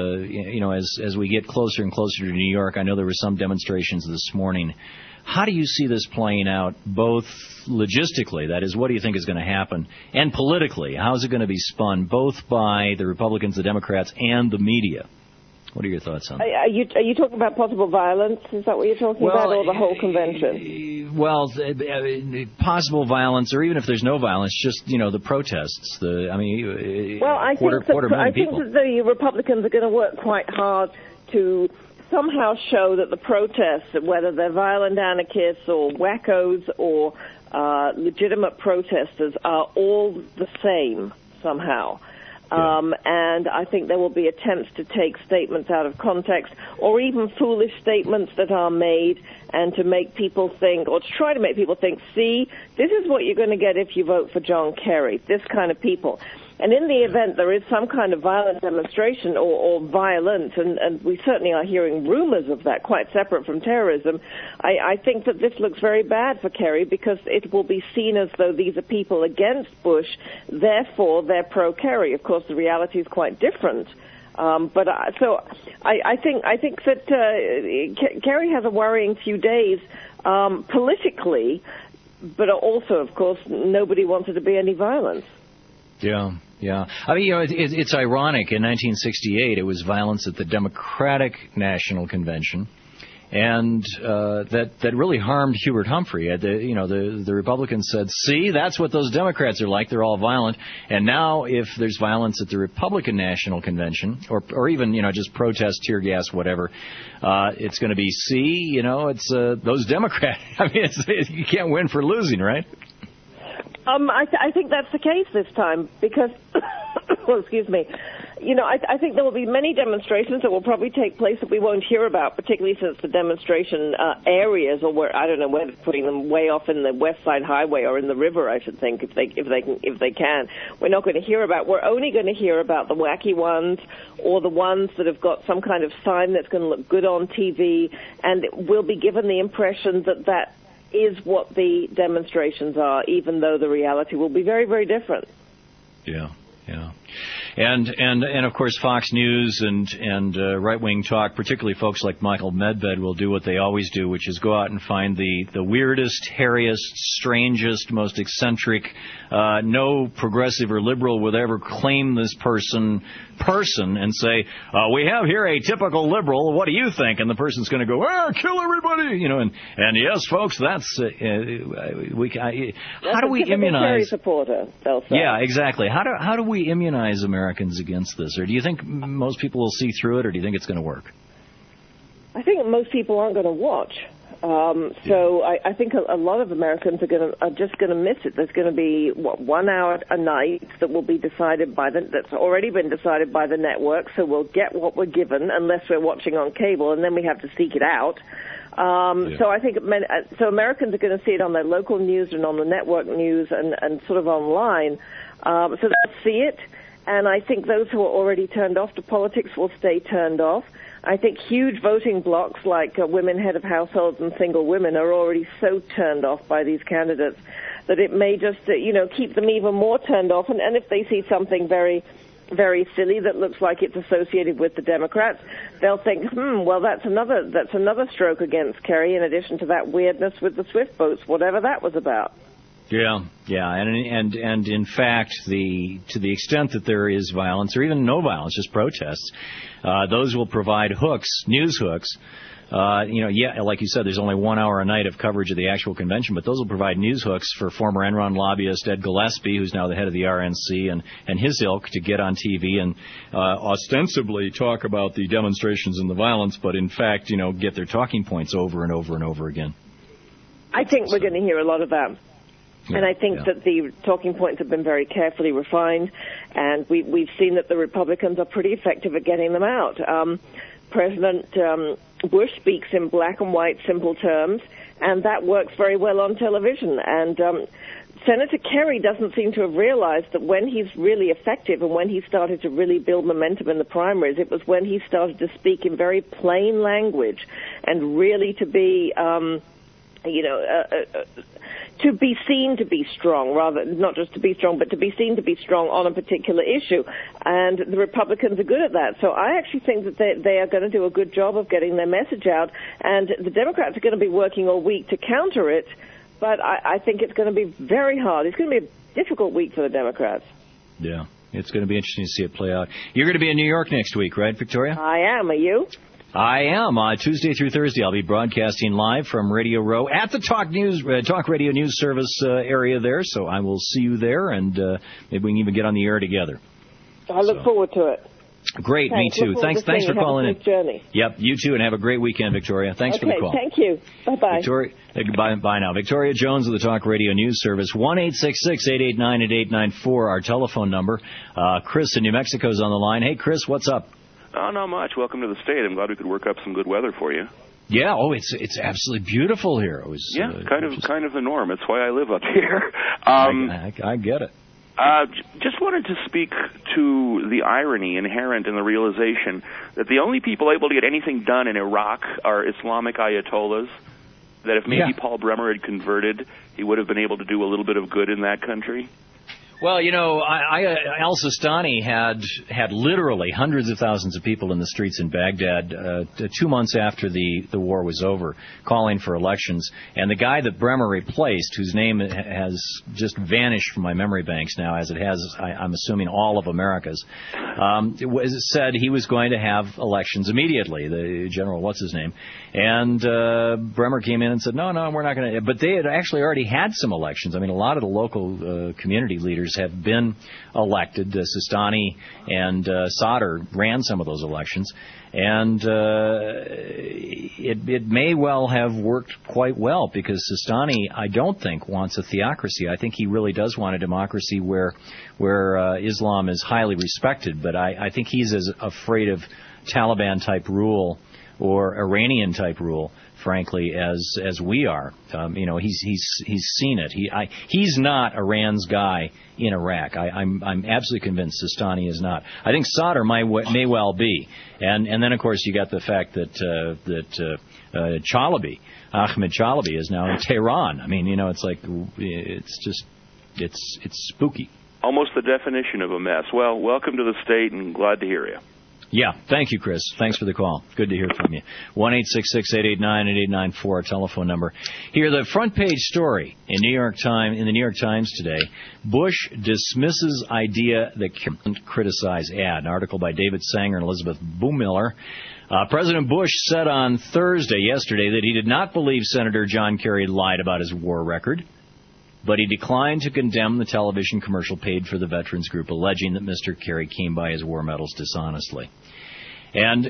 as we get closer and closer to New York? I know there were some demonstrations this morning. How do you see this playing out, both logistically, that is, what do you think is going to happen, and politically? How is it going to be spun, both by the Republicans, the Democrats, and the media? What are your thoughts on that?
Are you talking about possible violence? Is that what you're talking about, or the whole convention?
Well, possible violence, or even if there's no violence, just, the protests. I think that
the Republicans are going to work quite hard to somehow show that the protests, whether they're violent anarchists or wackos or legitimate protesters, are all the same somehow. And I think there will be attempts to take statements out of context, or even foolish statements that are made, and to make people think, or to try to make people think, see, this is what you're going to get if you vote for John Kerry, this kind of people. And in the event there is some kind of violent demonstration or violence, and we certainly are hearing rumors of that, quite separate from terrorism, I think that this looks very bad for Kerry, because it will be seen as though these are people against Bush, therefore they're pro-Kerry. Of course, the reality is quite different. I think that Kerry has a worrying few days politically, but also, of course, nobody wanted to be any violence.
Yeah. I mean, it's ironic. In 1968, it was violence at the Democratic National Convention, and that really harmed Hubert Humphrey. The Republicans said, "See, that's what those Democrats are like. They're all violent." And now, if there's violence at the Republican National Convention, or even just protest, tear gas, whatever, it's going to be, it's those Democrats. I mean, you can't win for losing, right?
I think that's the case this time because, well, excuse me. I think there will be many demonstrations that will probably take place that we won't hear about, particularly since the demonstration areas, or where, I don't know, whether putting them way off in the West Side Highway or in the river, I should think, if they can. We're not going to hear about. We're only going to hear about the wacky ones or the ones that have got some kind of sign that's going to look good on TV, and we'll be given the impression that is what the demonstrations are, even though the reality will be very, very different.
Yeah. And of course, Fox News and right-wing talk, particularly folks like Michael Medved, will do what they always do, which is go out and find the weirdest, hairiest, strangest, most eccentric. No progressive or liberal would ever claim this person and say, we have here a typical liberal. What do you think? And the person's going to go, kill everybody, and yes, folks, that's how do we immunize?
Supporter, they'll say.
Yeah, exactly. How do we immunize Americans against this? Or do you think most people will see through it, or do you think it's going to work?
I think most people aren't going to watch. So I think a lot of Americans are just going to miss it. There's going to be 1 hour a night that will be decided that's already been decided by the network. So we'll get what we're given unless we're watching on cable, and then we have to seek it out. So I think Americans are going to see it on their local news and on the network news and sort of online. So they'll see it, and I think those who are already turned off to politics will stay turned off. I think huge voting blocs like women head of households and single women are already so turned off by these candidates that it may just, keep them even more turned off. And if they see something very, very silly that looks like it's associated with the Democrats, they'll think, well, that's another stroke against Kerry, in addition to that weirdness with the Swift boats, whatever that was about.
Yeah, and in fact, to the extent that there is violence, or even no violence, just protests, those will provide news hooks. Like you said, there's only 1 hour a night of coverage of the actual convention, but those will provide news hooks for former Enron lobbyist Ed Gillespie, who's now the head of the RNC, and his ilk to get on TV and ostensibly talk about the demonstrations and the violence, but in fact, get their talking points over and over and over again.
I think we're going to hear a lot of that. And I think that the talking points have been very carefully refined, and we've seen that the Republicans are pretty effective at getting them out. President Bush speaks in black and white, simple terms, and that works very well on television. And Senator Kerry doesn't seem to have realized that when he's really effective and when he started to really build momentum in the primaries, it was when he started to speak in very plain language and really to be, to be seen to be strong, rather not just to be strong, but to be seen to be strong on a particular issue. And the Republicans are good at that. So I actually think that they are going to do a good job of getting their message out. And the Democrats are going to be working all week to counter it. But I think it's going to be very hard. It's going to be a difficult week for the Democrats.
Yeah, it's going to be interesting to see it play out. You're going to be in New York next week, right, Victoria?
I am. Are you?
I am. Tuesday through Thursday, I'll be broadcasting live from Radio Row at the Talk Radio News Service area there. So I will see you there, and maybe we can even get on the air together.
I look forward to it.
Great,
Thanks.
Me too. Thanks for calling in.
Journey.
Yep, you too, and have a great weekend, Victoria. Thanks for the call.
Thank you. Bye-bye.
Victoria, bye now. Victoria Jones of the Talk Radio News Service, 1-866-889-8894, our telephone number. Chris in New Mexico is on the line. Hey, Chris, what's up?
Oh, not much. Welcome to the state. I'm glad we could work up some good weather for you.
Yeah. Oh, it's absolutely beautiful here. It was
kind of the norm. It's why I live up here.
I get it.
Just wanted to speak to the irony inherent in the realization that the only people able to get anything done in Iraq are Islamic ayatollahs. That if maybe Paul Bremer had converted, he would have been able to do a little bit of good in that country.
Well, Al Sistani had literally hundreds of thousands of people in the streets in Baghdad 2 months after the war was over, calling for elections. And the guy that Bremer replaced, whose name has just vanished from my memory banks now, as it has, I'm assuming, all of America's, said he was going to have elections immediately, the general, what's his name. And Bremer came in and said, no, we're not going to. But they had actually already had some elections. I mean, a lot of the local community leaders have been elected. Sistani and Sadr ran some of those elections, and it may well have worked quite well, because Sistani, I don't think, wants a theocracy. I think he really does want a democracy where Islam is highly respected, but I think he's as afraid of Taliban-type rule or Iranian-type rule, frankly, as we are. He's seen it. He's not Iran's guy in Iraq. I'm absolutely convinced Sistani is not. I think Sadr may well be, and then of course you got the fact that Chalabi, Ahmed Chalabi, is now in Tehran. I mean, it's like it's spooky.
Almost the definition of a mess. Well, welcome to the state, and glad to hear you.
Yeah, thank you, Chris. Thanks for the call. Good to hear from you. 1-866-889-8894, our telephone number. Here, the front page story in the New York Times today. Bush dismisses idea that can't criticize ad. An article by David Sanger and Elizabeth Boomiller. President Bush said on yesterday, that he did not believe Senator John Kerry lied about his war record, but he declined to condemn the television commercial paid for the Veterans Group, alleging that Mr. Kerry came by his war medals dishonestly. And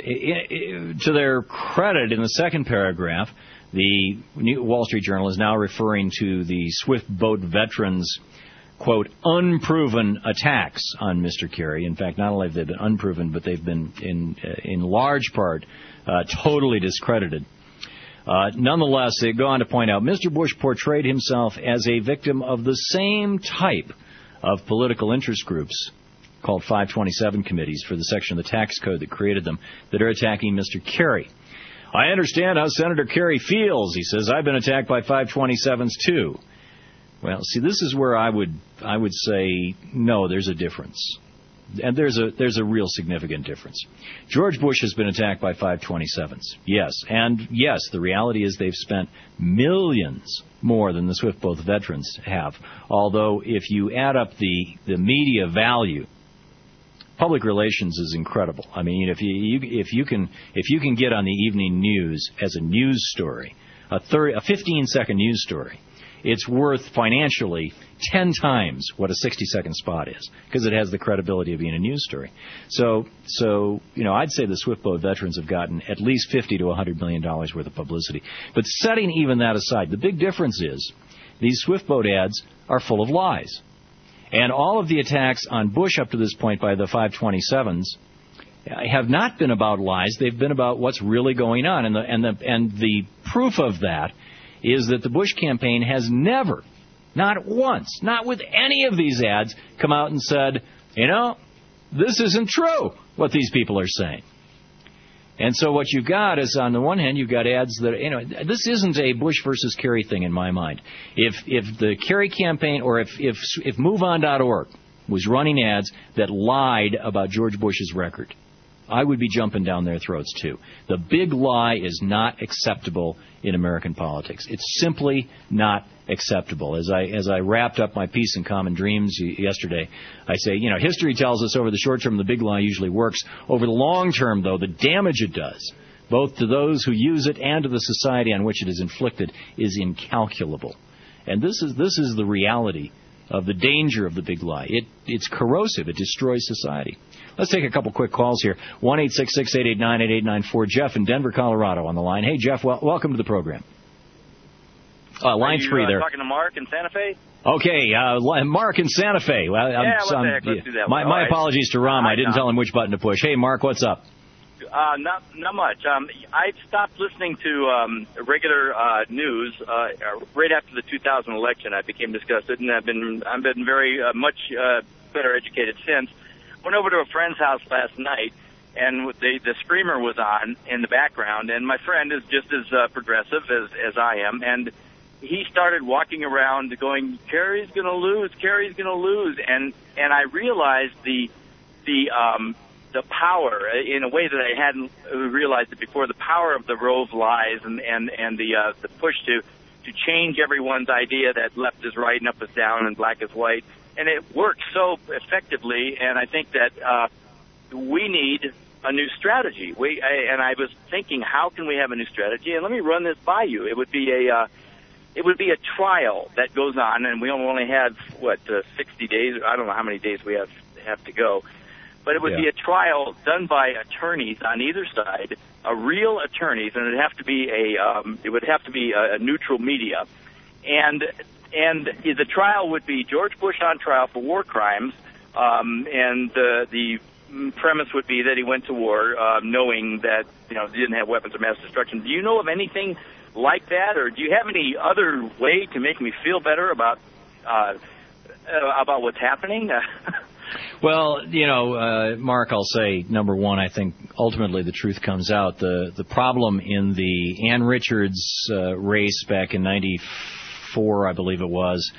to their credit, in the second paragraph, the Wall Street Journal is now referring to the Swift Boat veterans' quote, unproven attacks on Mr. Kerry. In fact, not only have they been unproven, but they've been in large part totally discredited. Nonetheless, they go on to point out, Mr. Bush portrayed himself as a victim of the same type of political interest groups called 527 committees for the section of the tax code that created them that are attacking Mr. Kerry. I understand how Senator Kerry feels, he says. I've been attacked by 527s too. Well, see, this is where I would say, no, there's a difference. And there's a real significant difference. George Bush has been attacked by 527s. Yes. And yes, the reality is they've spent millions more than the Swift Boat veterans have. Although if you add up the media value, public relations is incredible. I mean, if you can get on the evening news as a news story, a 15-second news story, it's worth financially 10 times what a 60-second spot is, because it has the credibility of being a news story. So I'd say the Swift Boat veterans have gotten at least $50 to $100 million worth of publicity. But setting even that aside, the big difference is these Swift Boat ads are full of lies. And all of the attacks on Bush up to this point by the 527s have not been about lies. They've been about what's really going on. And the proof of that is that the Bush campaign has never, not once, not with any of these ads, come out and said, this isn't true, what these people are saying. And so what you've got is, on the one hand, you've got ads that, this isn't a Bush versus Kerry thing in my mind. If the Kerry campaign, or if MoveOn.org was running ads that lied about George Bush's record, I would be jumping down their throats, too. The big lie is not acceptable in American politics. It's simply not acceptable. As I wrapped up my piece in Common Dreams yesterday, I say, history tells us over the short term the big lie usually works. Over the long term, though, the damage it does, both to those who use it and to the society on which it is inflicted, is incalculable. And this is the reality of the danger of the big lie. It's corrosive. It destroys society. Let's take a couple quick calls here. 1-866-889-8894. Jeff in Denver, Colorado on the line. Hey, Jeff, welcome to the program. Line 3 there.
Talking to Mark in Santa Fe?
Okay, Mark in Santa Fe. Well,
what the heck? Let's do that one.
My apologies to Ram. I didn't tell him which button to push. Hey, Mark, what's up?
Not much. I stopped listening to regular news right after the 2000 election. I became disgusted, and I've been very much better educated since. Went over to a friend's house last night, and the Screamer was on in the background, and my friend is just as progressive as I am, and he started walking around going, Kerry's going to lose, Kerry's going to lose. And I realized the power, in a way that I hadn't realized it before, the power of the Rove lies and the push to change everyone's idea that left is right and up is down and black is white. And it works so effectively, and I think that we need a new strategy. And I was thinking, how can we have a new strategy? And let me run this by you. It would be a trial that goes on, and we only have 60 days. I don't know how many days we have to go, but it would be a trial done by attorneys on either side, real attorneys, and it would have to be a neutral media, and the trial would be George Bush on trial for war crimes, and the premise would be that he went to war knowing that he didn't have weapons of mass destruction. Do you know of anything like that, or do you have any other way to make me feel better about what's happening?
Well, Mark, I'll say, number one, I think ultimately the truth comes out. The problem in the Ann Richards race back in '94, I believe it was,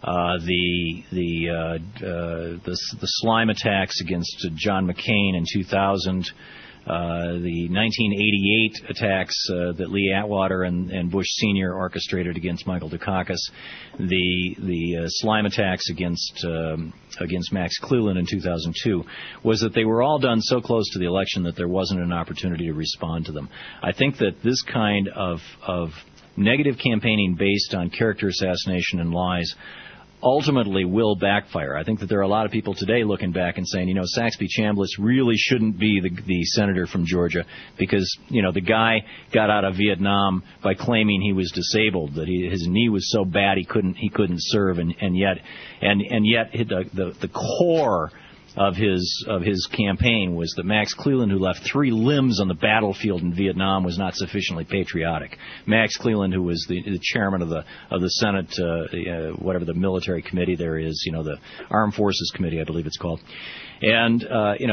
the slime attacks against John McCain in 2000, the 1988 attacks that Lee Atwater and Bush Sr. orchestrated against Michael Dukakis, the slime attacks against Max Cleland in 2002, was that they were all done so close to the election that there wasn't an opportunity to respond to them. I think that this kind of negative campaigning based on character assassination and lies ultimately will backfire. I think that there are a lot of people today looking back and saying, Saxby Chambliss really shouldn't be the senator from Georgia because, the guy got out of Vietnam by claiming he was disabled, that his knee was so bad he couldn't serve, and yet the core of his campaign was that Max Cleland, who left 3 limbs on the battlefield in Vietnam, was not sufficiently patriotic. Max Cleland, who was the chairman of the Senate, whatever the military committee there is, the Armed Forces Committee, I believe it's called. And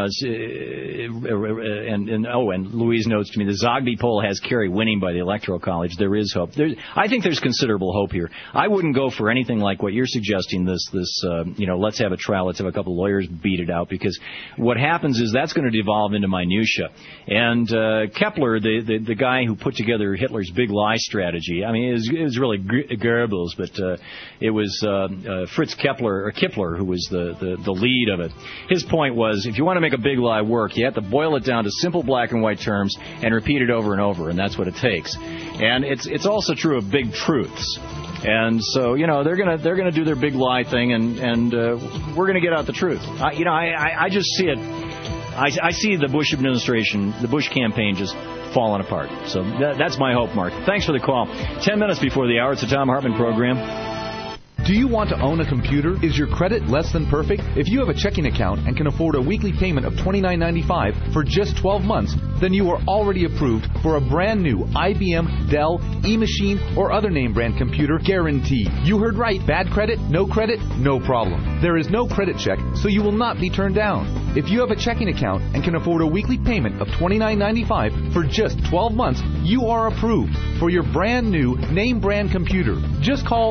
and Louise notes to me, the Zogby poll has Kerry winning by the Electoral College. There is hope. I think there's considerable hope here. I wouldn't go for anything like what you're suggesting. Let's have a trial, let's have a couple of lawyers beat it out, because what happens is that's going to devolve into minutia. And Kepler, the guy who put together Hitler's big lie strategy, I mean, it was really Goebbels, but it was Fritz Kepler who was the lead of it. His point was, if you want to make a big lie work, you have to boil it down to simple black and white terms and repeat it over and over, and that's what it takes. And it's also true of big truths. And so, they're gonna do their big lie thing, and we're gonna get out the truth. I just see it. I see the Bush administration, the Bush campaign, just falling apart. So that's my hope, Mark. Thanks for the call. 10 minutes before the hour, it's the Thom Hartmann program.
Do you want to own a computer? Is your credit less than perfect? If you have a checking account and can afford a weekly payment of $29.95 for just 12 months, then you are already approved for a brand new IBM, Dell, eMachine, or other name brand computer guaranteed. You heard right. Bad credit, no problem. There is no credit check, so you will not be turned down. If you have a checking account and can afford a weekly payment of $29.95 for just 12 months, you are approved for your brand new name brand computer. Just call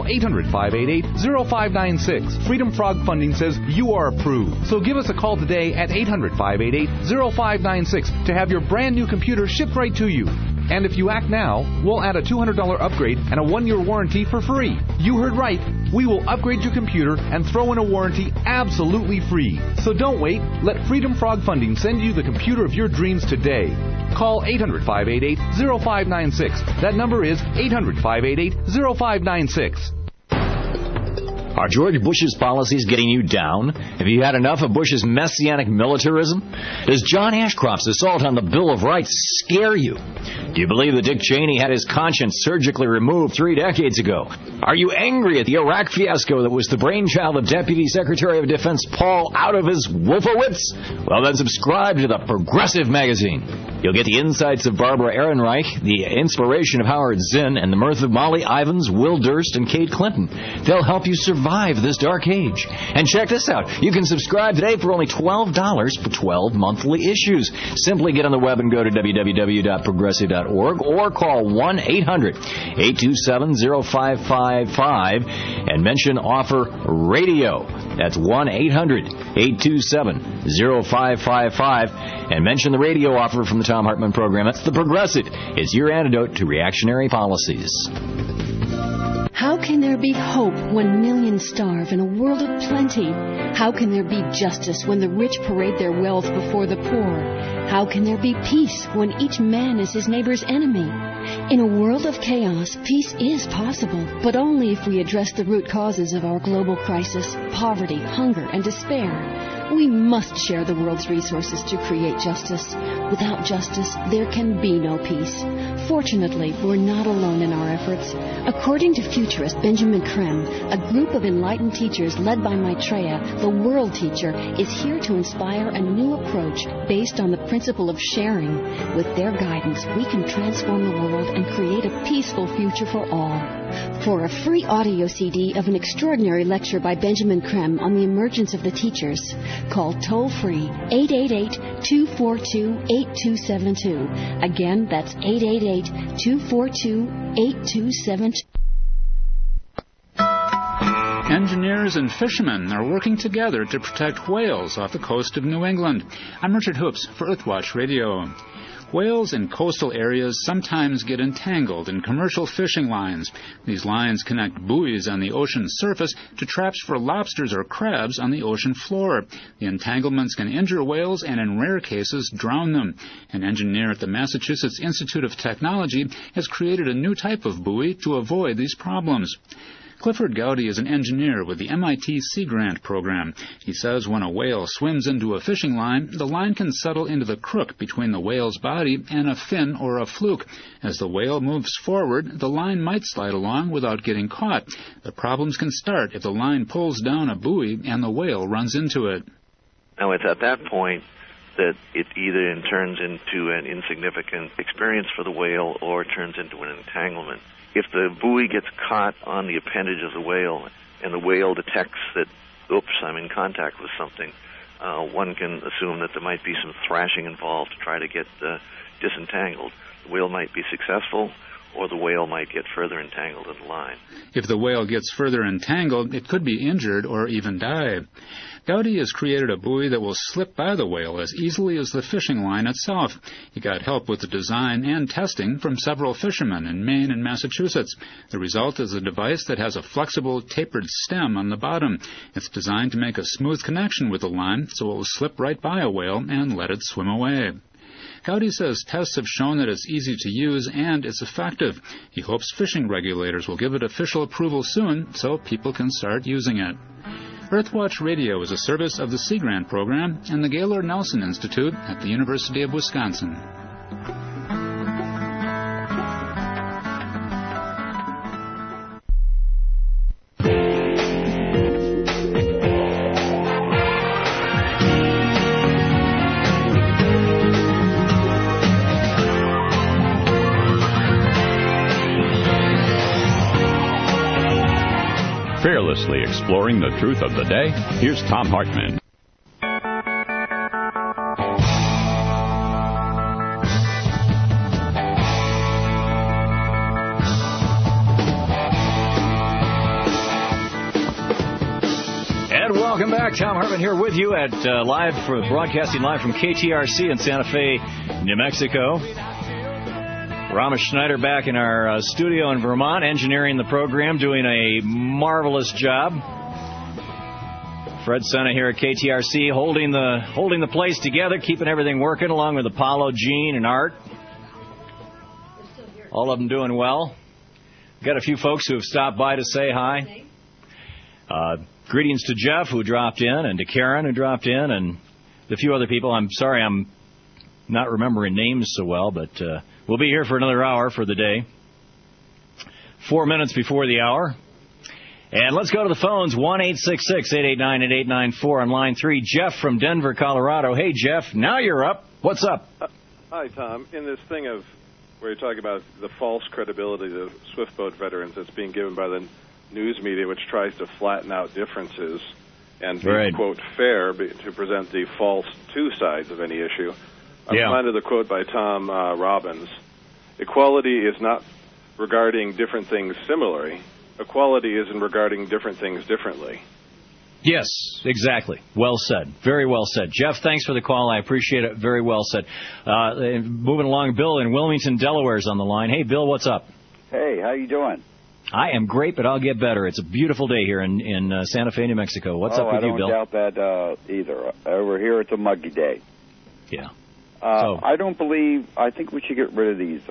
800-588-0596. Freedom Frog Funding says you are approved. So give us a call today at 800-588-0596 to have your brand new computer shipped right to you. And if you act now, we'll add a $200 upgrade and a 1-year warranty for free. You heard right. We will upgrade your computer and throw in a warranty absolutely free. So don't wait. Let Freedom Frog Funding send you the computer of your dreams today. Call 800-588-0596. That number is 800-588-0596.
Are George Bush's policies getting you down? Have you had enough of Bush's messianic militarism? Does John Ashcroft's assault on the Bill of Rights scare you? Do you believe that Dick Cheney had his conscience surgically removed 3 decades ago? Are you angry at the Iraq fiasco that was the brainchild of Deputy Secretary of Defense Paul out of his Wolfowitz? Well, then subscribe to the Progressive Magazine. You'll get the insights of Barbara Ehrenreich, the inspiration of Howard Zinn, and the mirth of Molly Ivins, Will Durst, and Kate Clinton. They'll help you survive this dark age. And check this out. You can subscribe today for only $12 for 12 monthly issues. Simply get on the web and go to www.progressive.org or call 1-800-827-0555 and mention offer radio. That's 1-800-827-0555 and mention the radio offer from the Thom Hartmann program. That's the Progressive. It's your antidote to reactionary policies.
How can there be hope when millions starve in a world of plenty? How can there be justice when the rich parade their wealth before the poor? How can there be peace when each man is his neighbor's enemy? In a world of chaos, peace is possible, but only if we address the root causes of our global crisis, poverty, hunger, and despair. We must share the world's resources to create justice. Without justice, there can be no peace. Fortunately, we're not alone in our efforts. According to futurist Benjamin Creme, a group of enlightened teachers led by Maitreya, the world teacher, is here to inspire a new approach based on the principle of sharing. With their guidance, we can transform the world and create a peaceful future for all. For a free audio CD of an extraordinary lecture by Benjamin Creme on the emergence of the teachers, call toll-free 888-242-8272. Again, that's 888-242-8272.
Engineers and fishermen are working together to protect whales off the coast of New England. I'm Richard Hoops for Earthwatch Radio. Whales in coastal areas sometimes get entangled in commercial fishing lines. These lines connect buoys on the ocean surface to traps for lobsters or crabs on the ocean floor. The entanglements can injure whales and, in rare cases, drown them. An engineer at the Massachusetts Institute of Technology has created a new type of buoy to avoid these problems. Clifford Gowdy is an engineer with the MIT Sea Grant program. He says when a whale swims into a fishing line, the line can settle into the crook between the whale's body and a fin or a fluke. As the whale moves forward, the line might slide along without getting caught. The problems can start if the line pulls down a buoy and the whale runs into it.
Now, it's at that point that it either turns into an insignificant experience for the whale or it turns into an entanglement. If the buoy gets caught on the appendage of the whale and the whale detects that, oops, I'm in contact with something, one can assume that there might be some thrashing involved to try to get disentangled. The whale might be successful, or the whale might get further entangled in the line.
If the whale gets further entangled, it could be injured or even die. Gowdy has created a buoy that will slip by the whale as easily as the fishing line itself. He got help with the design and testing from several fishermen in Maine and Massachusetts. The result is a device that has a flexible, tapered stem on the bottom. It's designed to make a smooth connection with the line so it will slip right by a whale and let it swim away. Gowdy says tests have shown that it's easy to use and it's effective. He hopes fishing regulators will give it official approval soon so people can start using it. Earthwatch Radio is a service of the Sea Grant program and the Gaylord Nelson Institute at the University of Wisconsin.
Fearlessly exploring the truth of the day, here's Thom Hartmann.
And welcome back. Thom Hartmann here with you at broadcasting live from KTRC in Santa Fe, New Mexico. Ramesh Schneider back in our studio in Vermont, engineering the program, doing a marvelous job. Fred Senna here at KTRC, holding the place together, keeping everything working, along with Apollo, Gene, and Art. All of them doing well. Got a few folks who have stopped by to say hi. Greetings to Jeff, who dropped in, and to Karen, who dropped in, and a few other people. I'm sorry I'm not remembering names so well, but we'll be here for another hour for the day. 4 minutes before the hour. And let's go to the phones, 1-866-889-8894 on line 3. Jeff from Denver, Colorado. Hey, Jeff, now you're up. What's up?
Hi, Tom. In this thing of where you're talking about the false credibility of Swift boat veterans that's being given by the news media, which tries to flatten out differences and be, quote, fair to present the false two sides of any issue. I'm reminded of the quote by Tom Robbins. Equality is not regarding different things similarly. Equality is in regarding different things differently.
Yes, exactly. Well said. Very well said. Jeff, thanks for the call. I appreciate it. Very well said. Moving along, Bill in Wilmington, Delaware is on the line. Hey, Bill, what's up?
Hey, how you doing?
I am great, but I'll get better. It's a beautiful day here in Santa Fe, New Mexico. What's up with you, Bill?
I don't doubt that either. Over here, it's a muggy day.
Yeah.
I don't believe. I think we should get rid of these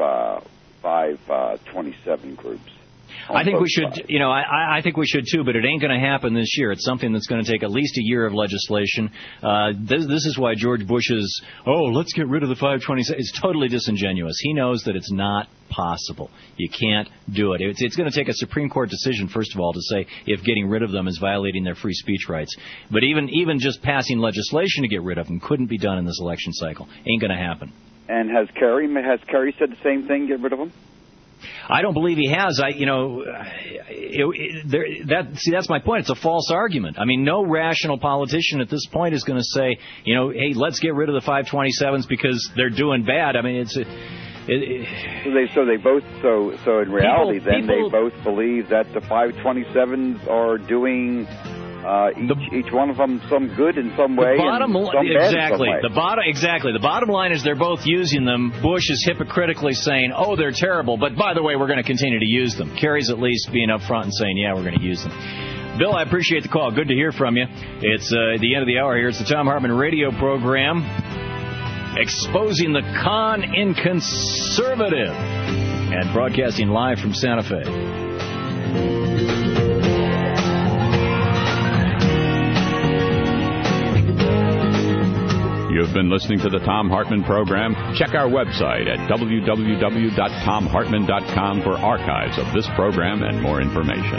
527 groups.
I think we should, I think we should too, but it ain't going to happen this year. It's something that's going to take at least a year of legislation. This is why George Bush's, let's get rid of the 527, it's totally disingenuous. He knows that it's not possible. You can't do it. It's going to take a Supreme Court decision, first of all, to say if getting rid of them is violating their free speech rights. But even just passing legislation to get rid of them couldn't be done in this election cycle. Ain't going to happen.
And has Kerry said the same thing, get rid of them?
I don't believe he has. That's my point. It's a false argument. I mean, no rational politician at this point is going to say, hey, let's get rid of the 527s because they're doing bad. I mean, so in reality, they both believe that the 527s are doing each one of them some good in some way, exactly. The bottom line is they're both using them. Bush is hypocritically saying, they're terrible, but by the way, we're going to continue to use them. Kerry's at least being up front and saying, yeah, we're going to use them. Bill, I appreciate the call. Good to hear from you. It's the end of the hour here. It's the Thom Hartmann radio program, exposing the con in conservative, and broadcasting live from Santa Fe.
You've been listening to the Thom Hartmann program. Check our website at www.thomhartmann.com for archives of this program and more information.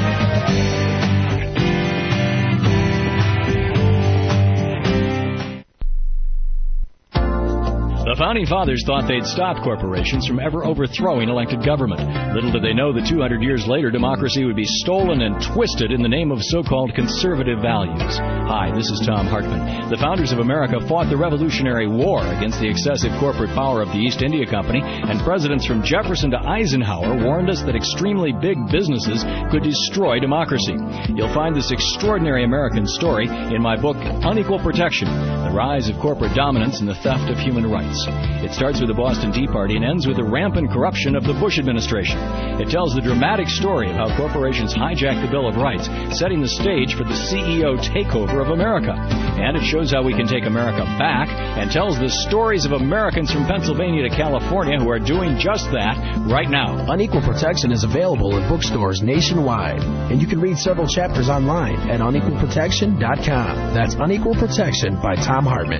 The Founding Fathers thought they'd stop corporations from ever overthrowing elected government. Little did they know that 200 years later, democracy would be stolen and twisted in the name of so-called conservative values. Hi, this is Thom Hartmann. The founders of America fought the Revolutionary War against the excessive corporate power of the East India Company, and presidents from Jefferson to Eisenhower warned us that extremely big businesses could destroy democracy. You'll find this extraordinary American story in my book, Unequal Protection, The Rise of Corporate Dominance and the Theft of Human Rights. It starts with the Boston Tea Party and ends with the rampant corruption of the Bush administration. It tells the dramatic story of how corporations hijacked the Bill of Rights, setting the stage for the CEO takeover of America. And it shows how we can take America back, and tells the stories of Americans from Pennsylvania to California who are doing just that right now.
Unequal Protection is available in bookstores nationwide, and you can read several chapters online at unequalprotection.com. That's Unequal Protection by Thom Hartmann.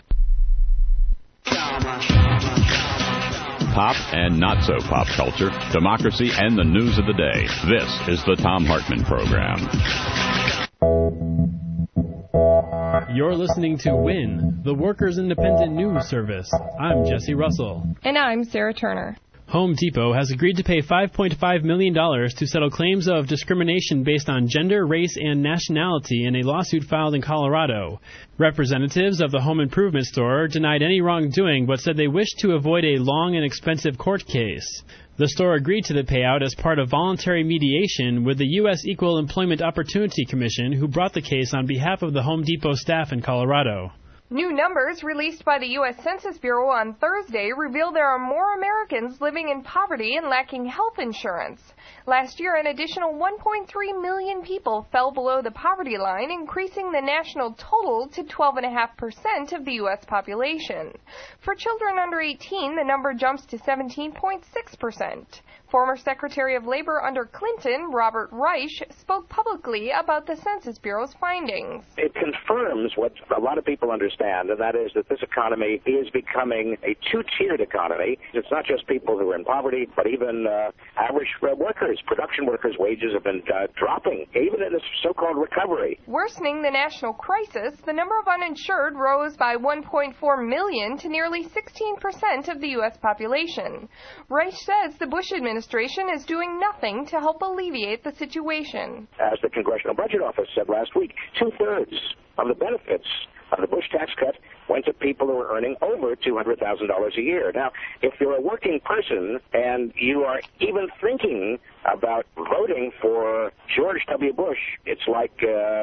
Pop and not so pop culture, democracy and the news of the day. This is the Thom Hartmann program.
You're listening to WIN, the Workers' Independent News Service. I'm Jesse Russell.
And I'm Sarah Turner.
Home Depot has agreed to pay $5.5 million to settle claims of discrimination based on gender, race, and nationality in a lawsuit filed in Colorado. Representatives of the home improvement store denied any wrongdoing but said they wished to avoid a long and expensive court case. The store agreed to the payout as part of voluntary mediation with the U.S. Equal Employment Opportunity Commission, who brought the case on behalf of the Home Depot staff in Colorado.
New numbers released by the U.S. Census Bureau on Thursday reveal there are more Americans living in poverty and lacking health insurance. Last year, an additional 1.3 million people fell below the poverty line, increasing the national total to 12.5% of the U.S. population. For children under 18, the number jumps to 17.6%. Former Secretary of Labor under Clinton, Robert Reich, spoke publicly about the Census Bureau's findings.
It confirms what a lot of people understand understand, and that is that this economy is becoming a two-tiered economy. It's not just people who are in poverty, but even average workers, production workers' wages have been dropping, even in this so-called recovery.
Worsening the national crisis, the number of uninsured rose by 1.4 million to nearly 16% of the U.S. population. Reich says the Bush administration is doing nothing to help alleviate the situation.
As the Congressional Budget Office said last week, 2/3 of the benefits of the Bush tax cut went to people who are earning over $200,000 a year. Now, if you're a working person and you are even thinking about voting for George W. Bush, it's like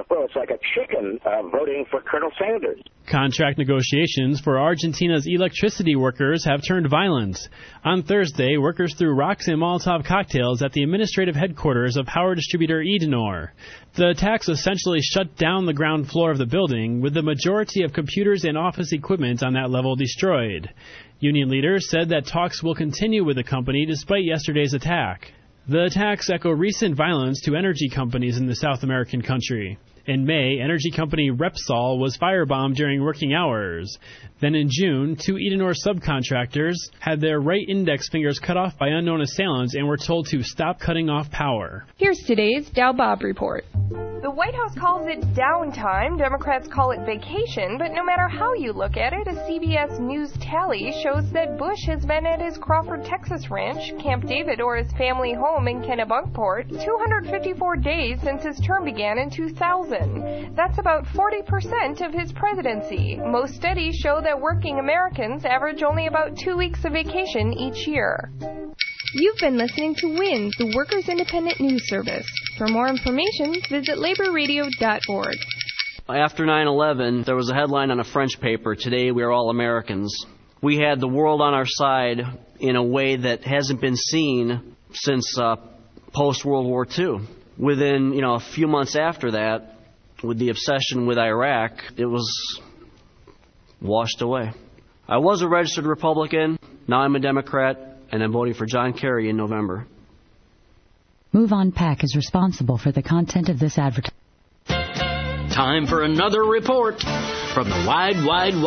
a chicken voting for Colonel Sanders.
Contract negotiations for Argentina's electricity workers have turned violent. On Thursday, workers threw rocks and Molotov cocktails at the administrative headquarters of power distributor Edenor. The attacks essentially shut down the ground floor of the building, with the majority of computers and office equipment on that level destroyed. Union leaders said that talks will continue with the company despite yesterday's attack. The attacks echo recent violence to energy companies in the South American country. In May, energy company Repsol was firebombed during working hours. Then in June, 2 Edenor subcontractors had their right index fingers cut off by unknown assailants and were told to stop cutting off power.
Here's today's Dow Bob Report. The White House calls it downtime. Democrats call it vacation. But no matter how you look at it, a CBS News tally shows that Bush has been at his Crawford, Texas ranch, Camp David, or his family home in Kennebunkport 254 days since his term began in 2000. That's about 40% of his presidency. Most studies show that working Americans average only about 2 weeks of vacation each year. You've been listening to WINS, the Workers' Independent News Service. For more information, visit laborradio.org.
After 9/11, there was a headline on a French paper, "Today we are all Americans." We had the world on our side in a way that hasn't been seen since post-World War II. Within, a few months after that, with the obsession with Iraq, it was washed away. I was a registered Republican. Now I'm a Democrat. And I'm voting for John Kerry in November.
MoveOn PAC is responsible for the content of this advertisement.
Time for another report from the wide,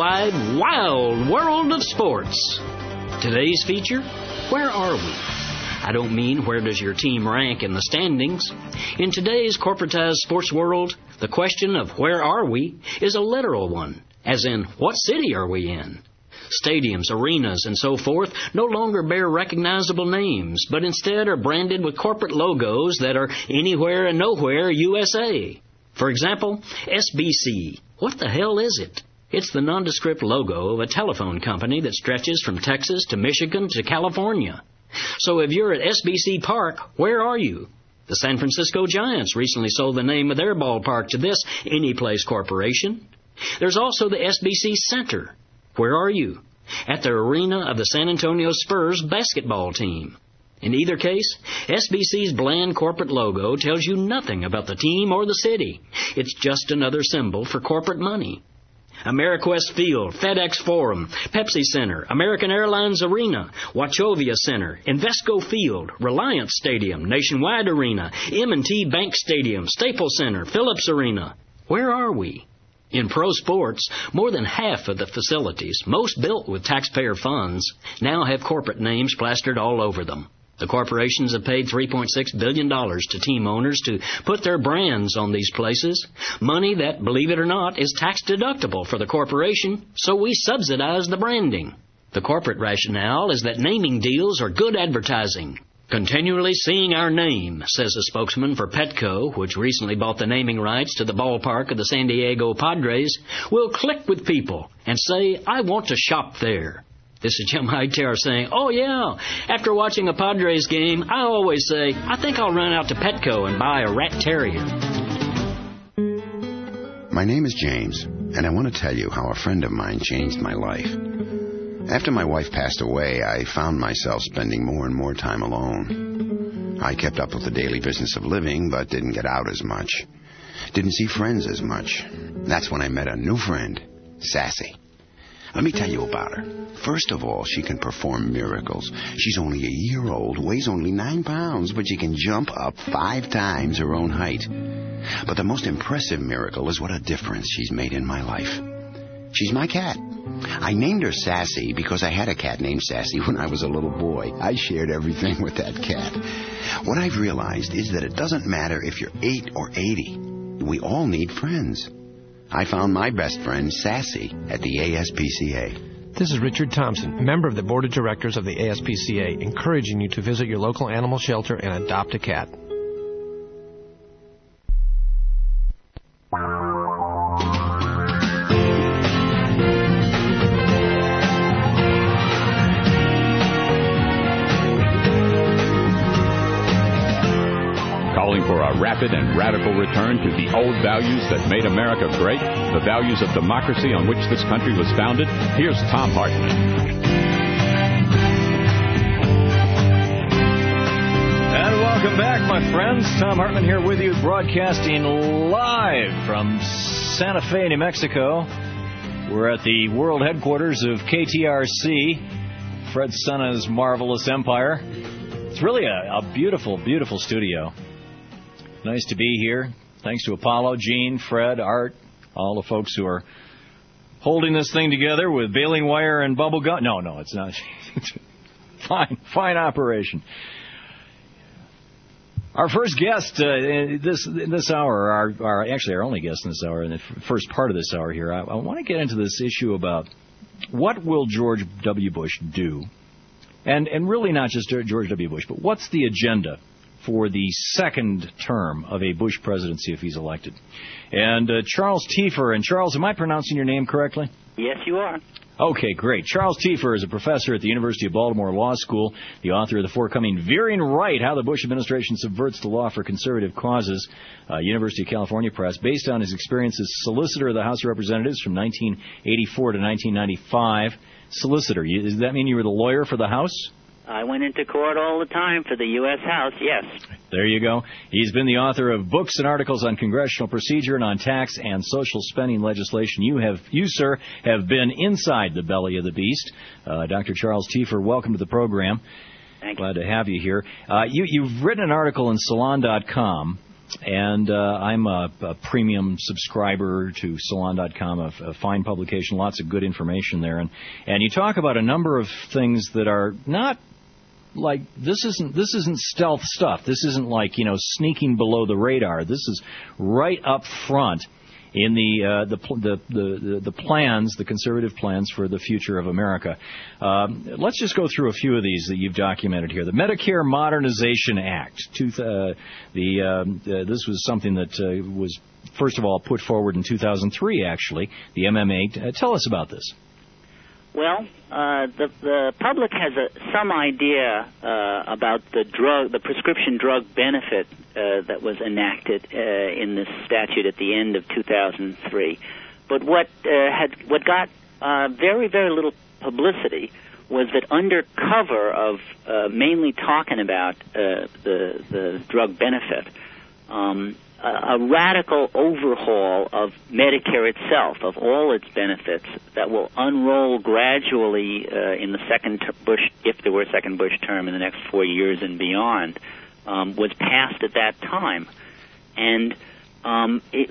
wild world of sports. Today's feature, where are we? I don't mean where does your team rank in the standings. In today's corporatized sports world, the question of where are we is a literal one, as in what city are we in? Stadiums, arenas, and so forth no longer bear recognizable names, but instead are branded with corporate logos that are anywhere and nowhere USA. For example, SBC. What the hell is it? It's the nondescript logo of a telephone company that stretches from Texas to Michigan to California. So if you're at SBC Park, where are you? The San Francisco Giants recently sold the name of their ballpark to this Anyplace Corporation. There's also the SBC Center. Where are you? At the arena of the San Antonio Spurs basketball team. In either case, SBC's bland corporate logo tells you nothing about the team or the city. It's just another symbol for corporate money. AmeriQuest Field, FedEx Forum, Pepsi Center, American Airlines Arena, Wachovia Center, Invesco Field, Reliance Stadium, Nationwide Arena, M&T Bank Stadium, Staples Center, Phillips Arena. Where are we? In pro sports, more than half of the facilities, most built with taxpayer funds, now have corporate names plastered all over them. The corporations have paid $3.6 billion to team owners to put their brands on these places. Money that, believe it or not, is tax deductible for the corporation, so we subsidize the branding. The corporate rationale is that naming deals are good advertising. Continually seeing our name, says a spokesman for Petco, which recently bought the naming rights to the ballpark of the San Diego Padres, will click with people and say, I want to shop there. This is Jim Hightower saying, oh yeah, after watching a Padres game, I always say, I think I'll run out to Petco and buy a rat terrier.
My name is James, and I want to tell you how a friend of mine changed my life. After my wife passed away, I found myself spending more and more time alone. I kept up with the daily business of living, but didn't get out as much. Didn't see friends as much. That's when I met a new friend, Sassy. Let me tell you about her. First of all, she can perform miracles. She's only a year old, weighs only 9 pounds, but she can jump up 5 times her own height. But the most impressive miracle is what a difference she's made in my life. She's my cat. I named her Sassy because I had a cat named Sassy when I was a little boy. I shared everything with that cat. What I've realized is that it doesn't matter if you're 8 or 80. We all need friends. I found my best friend, Sassy, at the ASPCA.
This is Richard Thompson, member of the Board of Directors of the ASPCA, encouraging you to visit your local animal shelter and adopt a cat.
Calling for a rapid and radical return to the old values that made America great, the values of democracy on which this country was founded. Here's Thom Hartmann.
And welcome back, my friends. Thom Hartmann here with you, broadcasting live from Santa Fe, New Mexico. We're at the world headquarters of KTRC, Fred Sena's Marvelous Empire. It's really a beautiful, beautiful studio. Nice to be here. Thanks to Apollo, Gene, Fred, Art, all the folks who are holding this thing together with baling wire and bubble gum. No, it's not. Fine operation. Our first guest this hour, our only guest in this hour, in the first part of this hour here, I want to get into this issue about what will George W. Bush do, and really not just George W. Bush, but what's the agenda for the second term of a Bush presidency if he's elected. And Charles Tiefer, and Charles, am I pronouncing your name correctly?
Yes, you are.
Okay, great. Charles Tiefer is a professor at the University of Baltimore Law School, the author of the forthcoming Veering Right, How the Bush Administration Subverts the Law for Conservative Causes, University of California Press, based on his experience as solicitor of the House of Representatives from 1984 to 1995. Solicitor, does that mean you were the lawyer for the House?
I went into court all the time for the U.S. House, yes.
There you go. He's been the author of books and articles on congressional procedure and on tax and social spending legislation. You, sir, have been inside the belly of the beast. Dr. Charles Tiefer, welcome to the program.
Thank you.
Glad to have you here. You've written an article in Salon.com, and I'm a premium subscriber to Salon.com, a fine publication, lots of good information there. And you talk about a number of things that are not like, this isn't stealth stuff. This isn't like, sneaking below the radar. This is right up front in the plans, the conservative plans for the future of America. Let's just go through a few of these that you've documented here. The Medicare Modernization Act. This was something that was, first of all, put forward in 2003, actually, the MMA. Tell us about this.
Well, the public has some idea about the prescription drug benefit that was enacted in this statute at the end of 2003. But what got very, very little publicity was that under cover of mainly talking about the drug benefit, a radical overhaul of Medicare itself, of all its benefits, that will unroll gradually in the second Bush, if there were a second Bush term in the next 4 years and beyond, was passed at that time, and it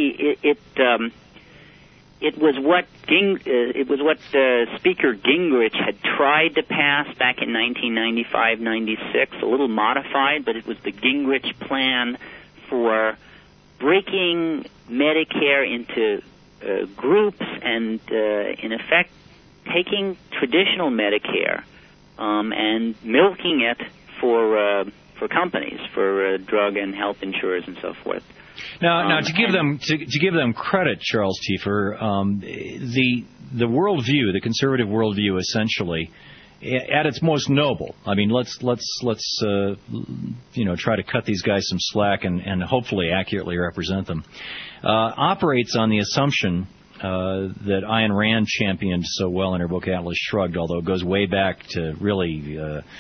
was what Speaker Gingrich had tried to pass back in 1995-96, a little modified, but it was the Gingrich plan for breaking Medicare into groups and, in effect, taking traditional Medicare and milking it for companies, for drug and health insurers and so forth.
Now, to give them credit, Charles Tiefer, the worldview, the conservative worldview, essentially, at its most noble. I mean, let's try to cut these guys some slack and hopefully accurately represent them. Operates on the assumption that Ayn Rand championed so well in her book Atlas Shrugged, although it goes way back to really,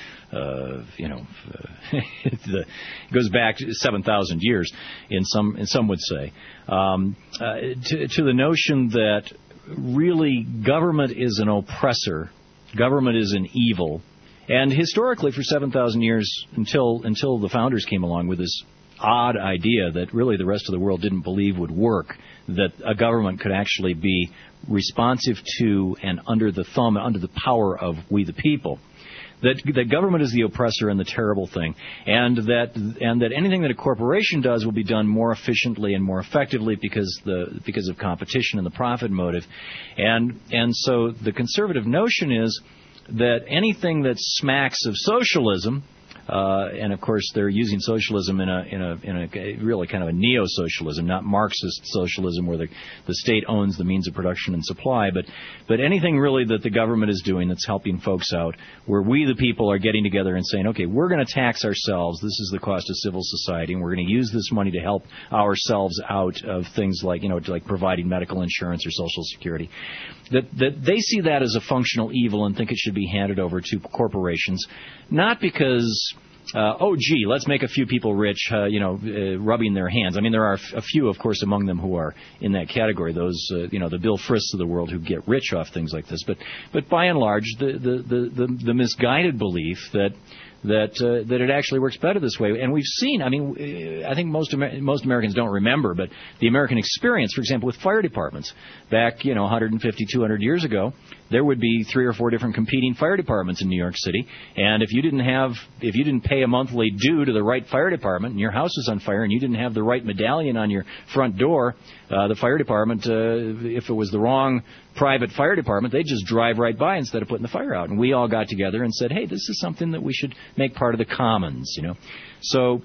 it goes back 7,000 years. Some would say, to the notion that really government is an oppressor. Government is an evil, and historically for 7,000 years, until the founders came along with this odd idea that really the rest of the world didn't believe would work, that a government could actually be responsive to and under the thumb, under the power of we the people. That government is the oppressor and the terrible thing, and that anything that a corporation does will be done more efficiently and more effectively because of competition and the profit motive, and so the conservative notion is that anything that smacks of socialism. And of course, they're using socialism in a really kind of a neo-socialism, not Marxist socialism, where the state owns the means of production and supply, but anything really that the government is doing that's helping folks out, where we the people are getting together and saying, okay, we're going to tax ourselves. This is the cost of civil society, and we're going to use this money to help ourselves out of things like like providing medical insurance or Social Security. That they see that as a functional evil and think it should be handed over to corporations, not because let's make a few people rich, rubbing their hands. I mean, there are a few, of course, among them who are in that category. Those, the Bill Frists of the world who get rich off things like this. But by and large, the misguided belief that it actually works better this way. And we've seen, I think most Americans don't remember, but the American experience, for example, with fire departments, back, 150, 200 years ago, there would be 3 or 4 different competing fire departments in New York City. And if you didn't pay a monthly due to the right fire department and your house was on fire and you didn't have the right medallion on your front door, the fire department, if it was the wrong private fire department, they'd just drive right by instead of putting the fire out. And we all got together and said, hey, this is something that we should make part of the commons, So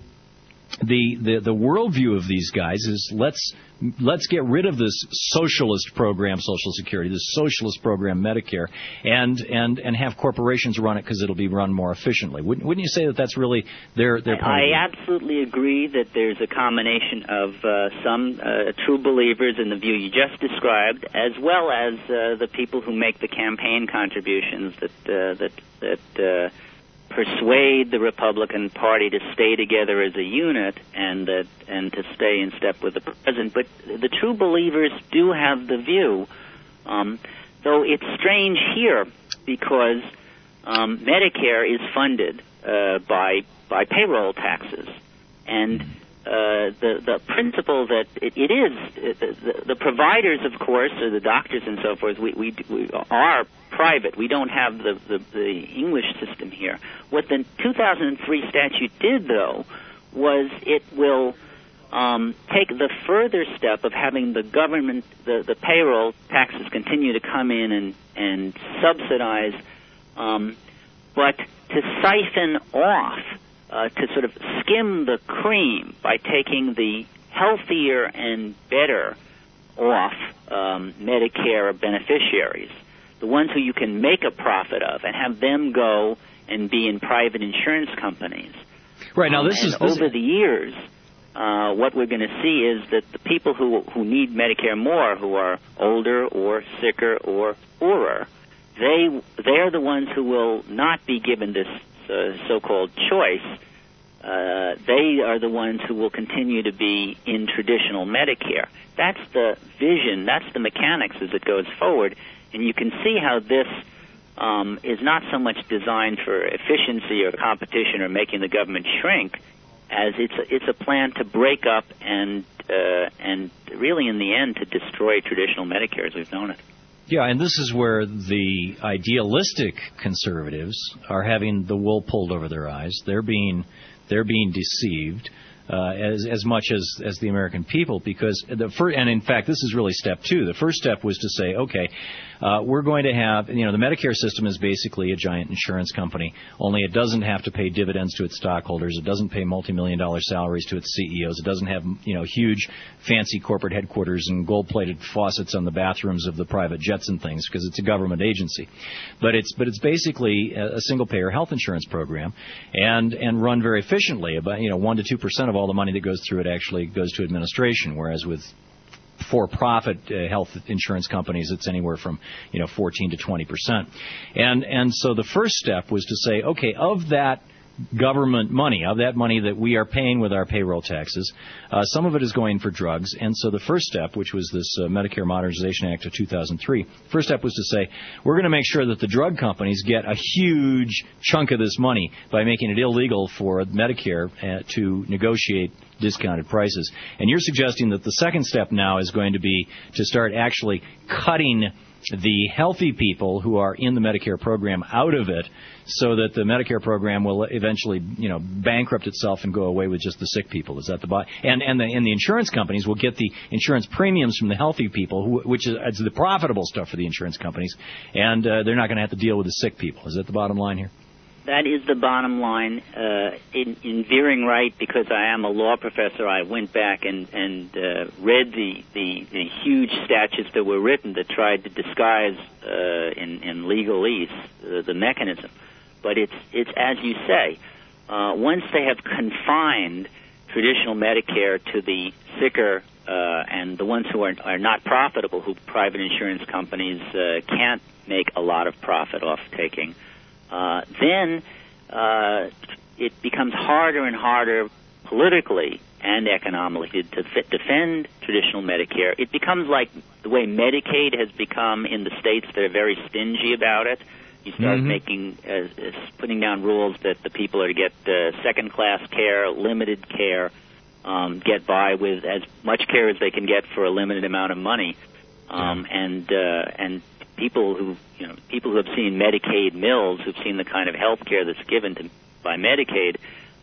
the worldview of these guys is let's get rid of this socialist program, Social Security, this socialist program, Medicare, and have corporations run it because it'll be run more efficiently. Wouldn't you say that that's really their point?
I absolutely agree that there's a combination of some true believers in the view you just described, as well as the people who make the campaign contributions that persuade the Republican Party to stay together as a unit and to stay in step with the president. But the true believers do have the view, though it's strange here because Medicare is funded by payroll taxes, and the principle that it is the providers, of course, or the doctors and so forth, we are private. We don't have the English system here. What the 2003 statute did, though, was it will take the further step of having the government, the payroll taxes continue to come in and subsidize, but to siphon off, to sort of skim the cream by taking the healthier and better off Medicare beneficiaries, the ones who you can make a profit of, and have them go and be in private insurance companies.
Right, now
over the years, what we're going to see is that the people who need Medicare more, who are older or sicker or poorer, they're the ones who will not be given this so-called choice. They are the ones who will continue to be in traditional Medicare. That's the vision, that's the mechanics as it goes forward, and you can see how this is not so much designed for efficiency or competition or making the government shrink, as it's a plan to break up and really in the end to destroy traditional Medicare as we've known it.
Yeah, and this is where the idealistic conservatives are having the wool pulled over their eyes. They're being deceived as much as the American people, because and in fact this is really step 2. The first step was to say, okay, we're going to have, the Medicare system is basically a giant insurance company, only it doesn't have to pay dividends to its stockholders, it doesn't pay multi-million-dollar salaries to its CEOs, it doesn't have huge fancy corporate headquarters and gold-plated faucets on the bathrooms of the private jets and things, because it's a government agency. But it's basically a single-payer health insurance program, and run very efficiently. About 1 to 2% of all the money that goes through it actually goes to administration, whereas with for-profit health insurance companies, it's anywhere from 14 to 20%. And so the first step was to say, okay, of that government money, of that money that we are paying with our payroll taxes, some of it is going for drugs. And so the first step, which was this Medicare Modernization Act of 2003, first step was to say, we're going to make sure that the drug companies get a huge chunk of this money by making it illegal for Medicare to negotiate discounted prices. And you're suggesting that the second step now is going to be to start actually cutting the healthy people who are in the Medicare program out of it, so that the Medicare program will eventually, bankrupt itself and go away with just the sick people. Is that the and the insurance companies will get the insurance premiums from the healthy people, which is the profitable stuff for the insurance companies, and they're not going to have to deal with the sick people. Is that the bottom line here?
That is the bottom line. In veering right, because I am a law professor, I went back and read the huge statutes that were written that tried to disguise in legalese the mechanism. But it's as you say. Once they have confined traditional Medicare to the sicker and the ones who are not profitable, who private insurance companies can't make a lot of profit off taking, then it becomes harder and harder politically and economically to defend traditional Medicare. It becomes like the way Medicaid has become in the states that are very stingy about it. You start putting down rules that the people are to get second-class care, limited care, get by with as much care as they can get for a limited amount of money, and people who have seen Medicaid mills, who've seen the kind of health care that's given by Medicaid,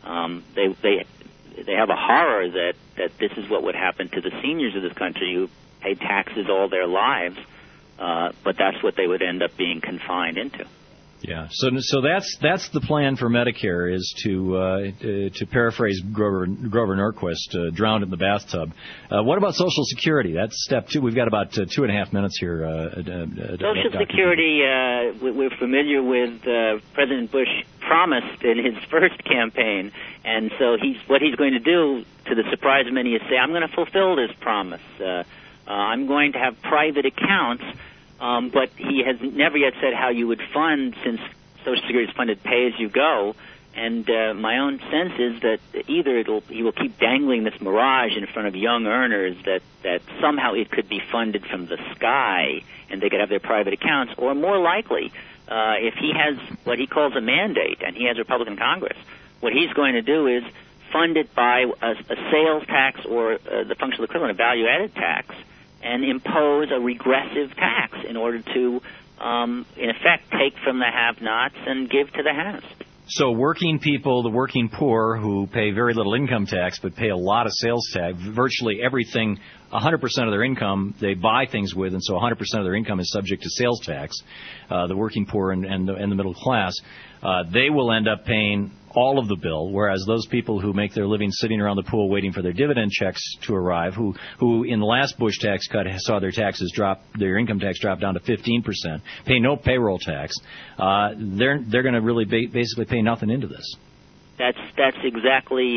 they have a horror that this is what would happen to the seniors of this country who paid taxes all their lives, but that's what they would end up being confined into.
Yeah, so that's the plan for Medicare, is to paraphrase Grover Norquist, drowned in the bathtub. What about Social Security? That's step 2. We've got about 2.5 minutes here.
Social Security, we're familiar with. President Bush promised in his first campaign, and so what he's going to do, to the surprise of many, is say, I'm going to fulfill this promise. I'm going to have private accounts. But he has never yet said how you would fund, since Social Security is funded pay-as-you-go. And my own sense is that either he will keep dangling this mirage in front of young earners that somehow it could be funded from the sky and they could have their private accounts, or more likely, if he has what he calls a mandate and he has Republican Congress, what he's going to do is fund it by a sales tax or the functional equivalent of value-added tax, and impose a regressive tax in order to, in effect, take from the have-nots and give to the haves.
So working people, the working poor, who pay very little income tax but pay a lot of sales tax, virtually everything, 100% of their income they buy things with, and so 100% of their income is subject to sales tax, the working poor and the middle class, they will end up paying all of the bill, whereas those people who make their living sitting around the pool waiting for their dividend checks to arrive, who in the last Bush tax cut saw their taxes drop, their income tax drop down to 15%, pay no payroll tax, they're going to really basically pay nothing into this.
That's exactly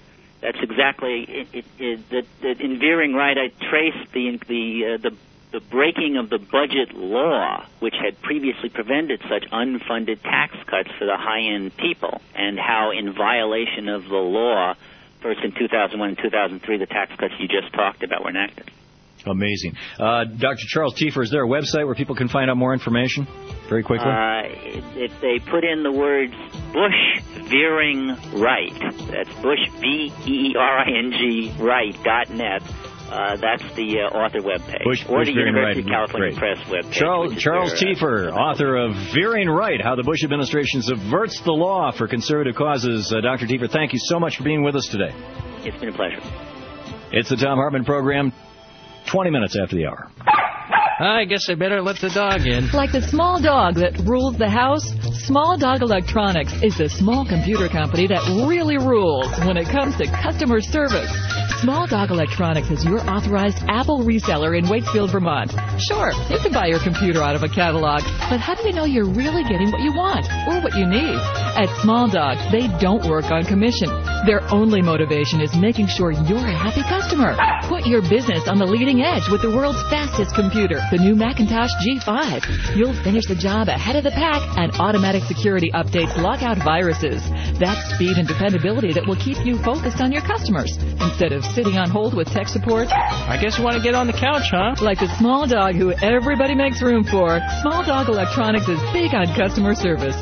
it. In veering right, I traced the breaking of the budget law, which had previously prevented such unfunded tax cuts for the high-end people, and how in violation of the law, first in 2001 and 2003, the tax cuts you just talked about were enacted.
Amazing. Dr. Charles Tiefer, is there a website where people can find out more information? Very quickly.
If they put in the words Bush Veering Right, that's Bush, BEERING right.net, that's the author webpage, or the University of California Press webpage.
Charles Tiefer, author of Veering Right, How the Bush Administration Subverts the Law for Conservative Causes. Dr. Tiefer, thank you so much for being with us today.
It's been a pleasure.
It's the Thom Hartmann Program, 20 minutes after the hour.
I guess I better let the dog in.
Like the small dog that rules the house, Small Dog Electronics is the small computer company that really rules when it comes to customer service. Small Dog Electronics is your authorized Apple reseller in Waitsfield, Vermont. Sure, you can buy your computer out of a catalog, but how do you know you're really getting what you want or what you need? At Small Dog, they don't work on commission. Their only motivation is making sure you're a happy customer. Put your business on the leading edge with the world's fastest computer, the new Macintosh G5. You'll finish the job ahead of the pack, and automatic security updates lock out viruses. That's speed and dependability that will keep you focused on your customers instead of sitting on hold with tech support.
I guess you want to get on the couch, huh?
Like the small dog who everybody makes room for, Small Dog Electronics is big on customer service.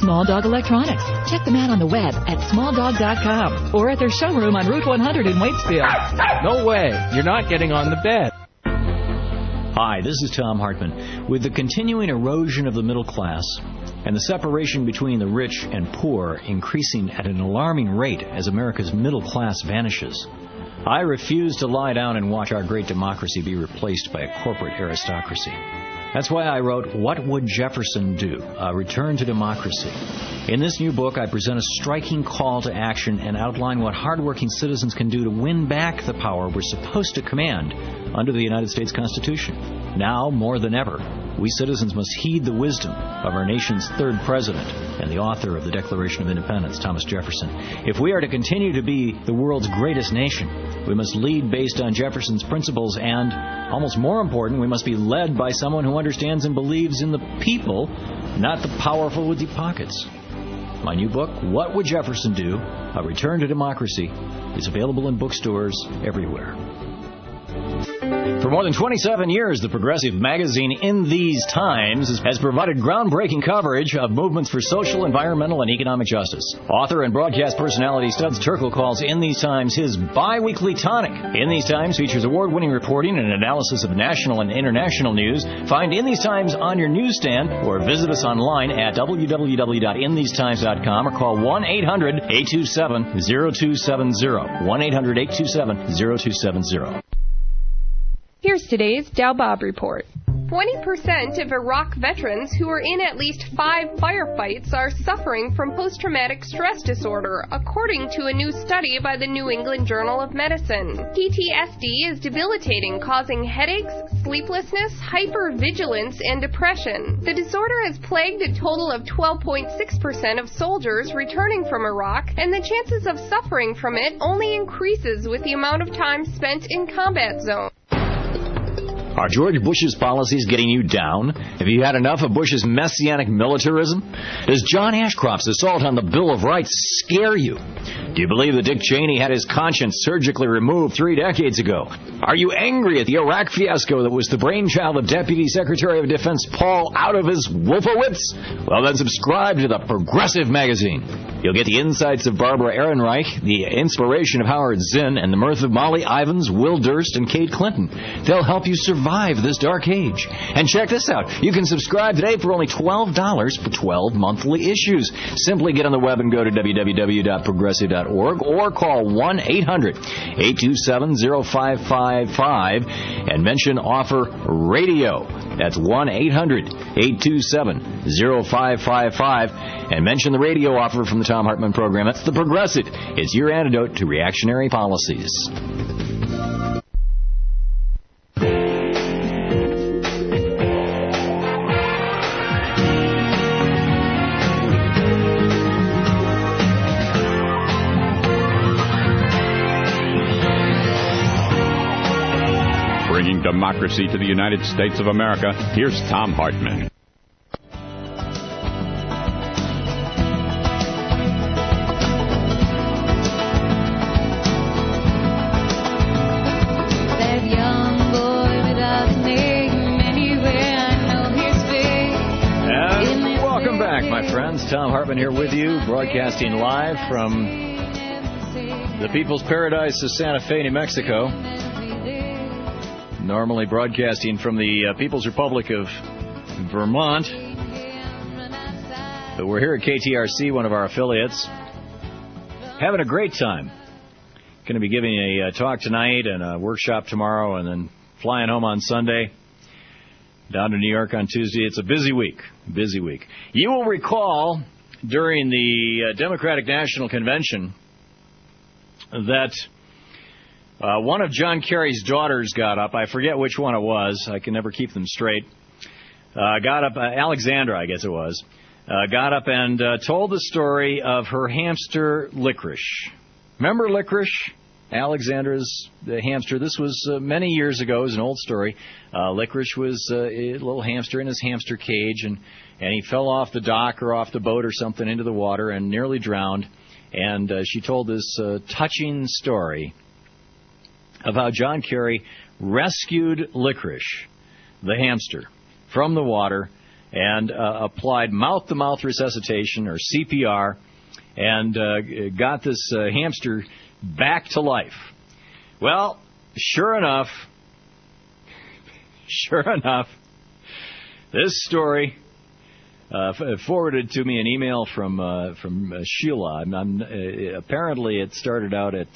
Small Dog Electronics. Check them out on the web at smalldog.com or at their showroom on Route 100 in Waitsfield.
No way. You're not getting on the bed.
Hi, this is Tom Hartman. With the continuing erosion of the middle class and the separation between the rich and poor increasing at an alarming rate as America's middle class vanishes, I refuse to lie down and watch our great democracy be replaced by a corporate aristocracy. That's why I wrote What Would Jefferson Do? A Return to Democracy. In this new book, I present a striking call to action and outline what hardworking citizens can do to win back the power we're supposed to command under the United States Constitution. Now, more than ever, we citizens must heed the wisdom of our nation's third president and the author of the Declaration of Independence, Thomas Jefferson. If we are to continue to be the world's greatest nation, we must lead based on Jefferson's principles and, almost more important, we must be led by someone who understands and believes in the people, not the powerful with deep pockets. My new book, What Would Jefferson Do? A Return to Democracy, is available in bookstores everywhere. For more than 27 years, the progressive magazine In These Times has provided groundbreaking coverage of movements for social, environmental, and economic justice. Author and broadcast personality Studs Terkel calls In These Times his bi-weekly tonic. In These Times features award-winning reporting and analysis of national and international news. Find In These Times on your newsstand or visit us online at www.inthesetimes.com or call 1-800-827-0270. 1-800-827-0270.
Here's today's Dow Bob Report. 20% of Iraq veterans who are in at least 5 firefights are suffering from post-traumatic stress disorder, according to a new study by the New England Journal of Medicine. PTSD is debilitating, causing headaches, sleeplessness, hypervigilance, and depression. The disorder has plagued a total of 12.6% of soldiers returning from Iraq, and the chances of suffering from it only increases with the amount of time spent in combat zones.
Are George Bush's policies getting you down? Have you had enough of Bush's messianic militarism? Does John Ashcroft's assault on the Bill of Rights scare you? Do you believe that Dick Cheney had his conscience surgically removed 3 decades ago? Are you angry at the Iraq fiasco that was the brainchild of Deputy Secretary of Defense Paul out of his Wolfowitz? Well, then subscribe to the Progressive Magazine. You'll get the insights of Barbara Ehrenreich, the inspiration of Howard Zinn, and the mirth of Molly Ivins, Will Durst, and Kate Clinton. They'll help you survive this dark age. And check this out. You can subscribe today for only $12 for 12 monthly issues. Simply get on the web and go to www.progressive.org or call 1-800-827-0555 and mention offer radio. That's 1-800-827-0555 and mention the radio offer from the Tom Hartman program. That's the Progressive. It's your antidote to reactionary policies.
Bringing democracy to the United States of America, here's Tom Hartman.
Tom Hartman here with you, broadcasting live from the People's Paradise of Santa Fe, New Mexico. Normally broadcasting from the People's Republic of Vermont. But we're here at KTRC, one of our affiliates. Having a great time. Going to be giving a talk tonight and a workshop tomorrow and then flying home on Sunday. Down to New York on Tuesday. It's a busy week. Busy week. You will recall during the Democratic National Convention that one of John Kerry's daughters got up. I forget which one it was. I can never keep them straight. Got up, Alexandra, I guess it was, got up and told the story of her hamster, Licorice. Remember Licorice? Alexandra's the hamster. This was many years ago. It was an old story. Licorice was a little hamster in his hamster cage, and he fell off the dock or off the boat or something into the water and nearly drowned. And she told this touching story of how John Kerry rescued Licorice, the hamster, from the water and applied mouth-to-mouth resuscitation, or CPR, and got this hamster back to life. Well, sure enough, this story forwarded to me an email from Sheila. Apparently, it started out at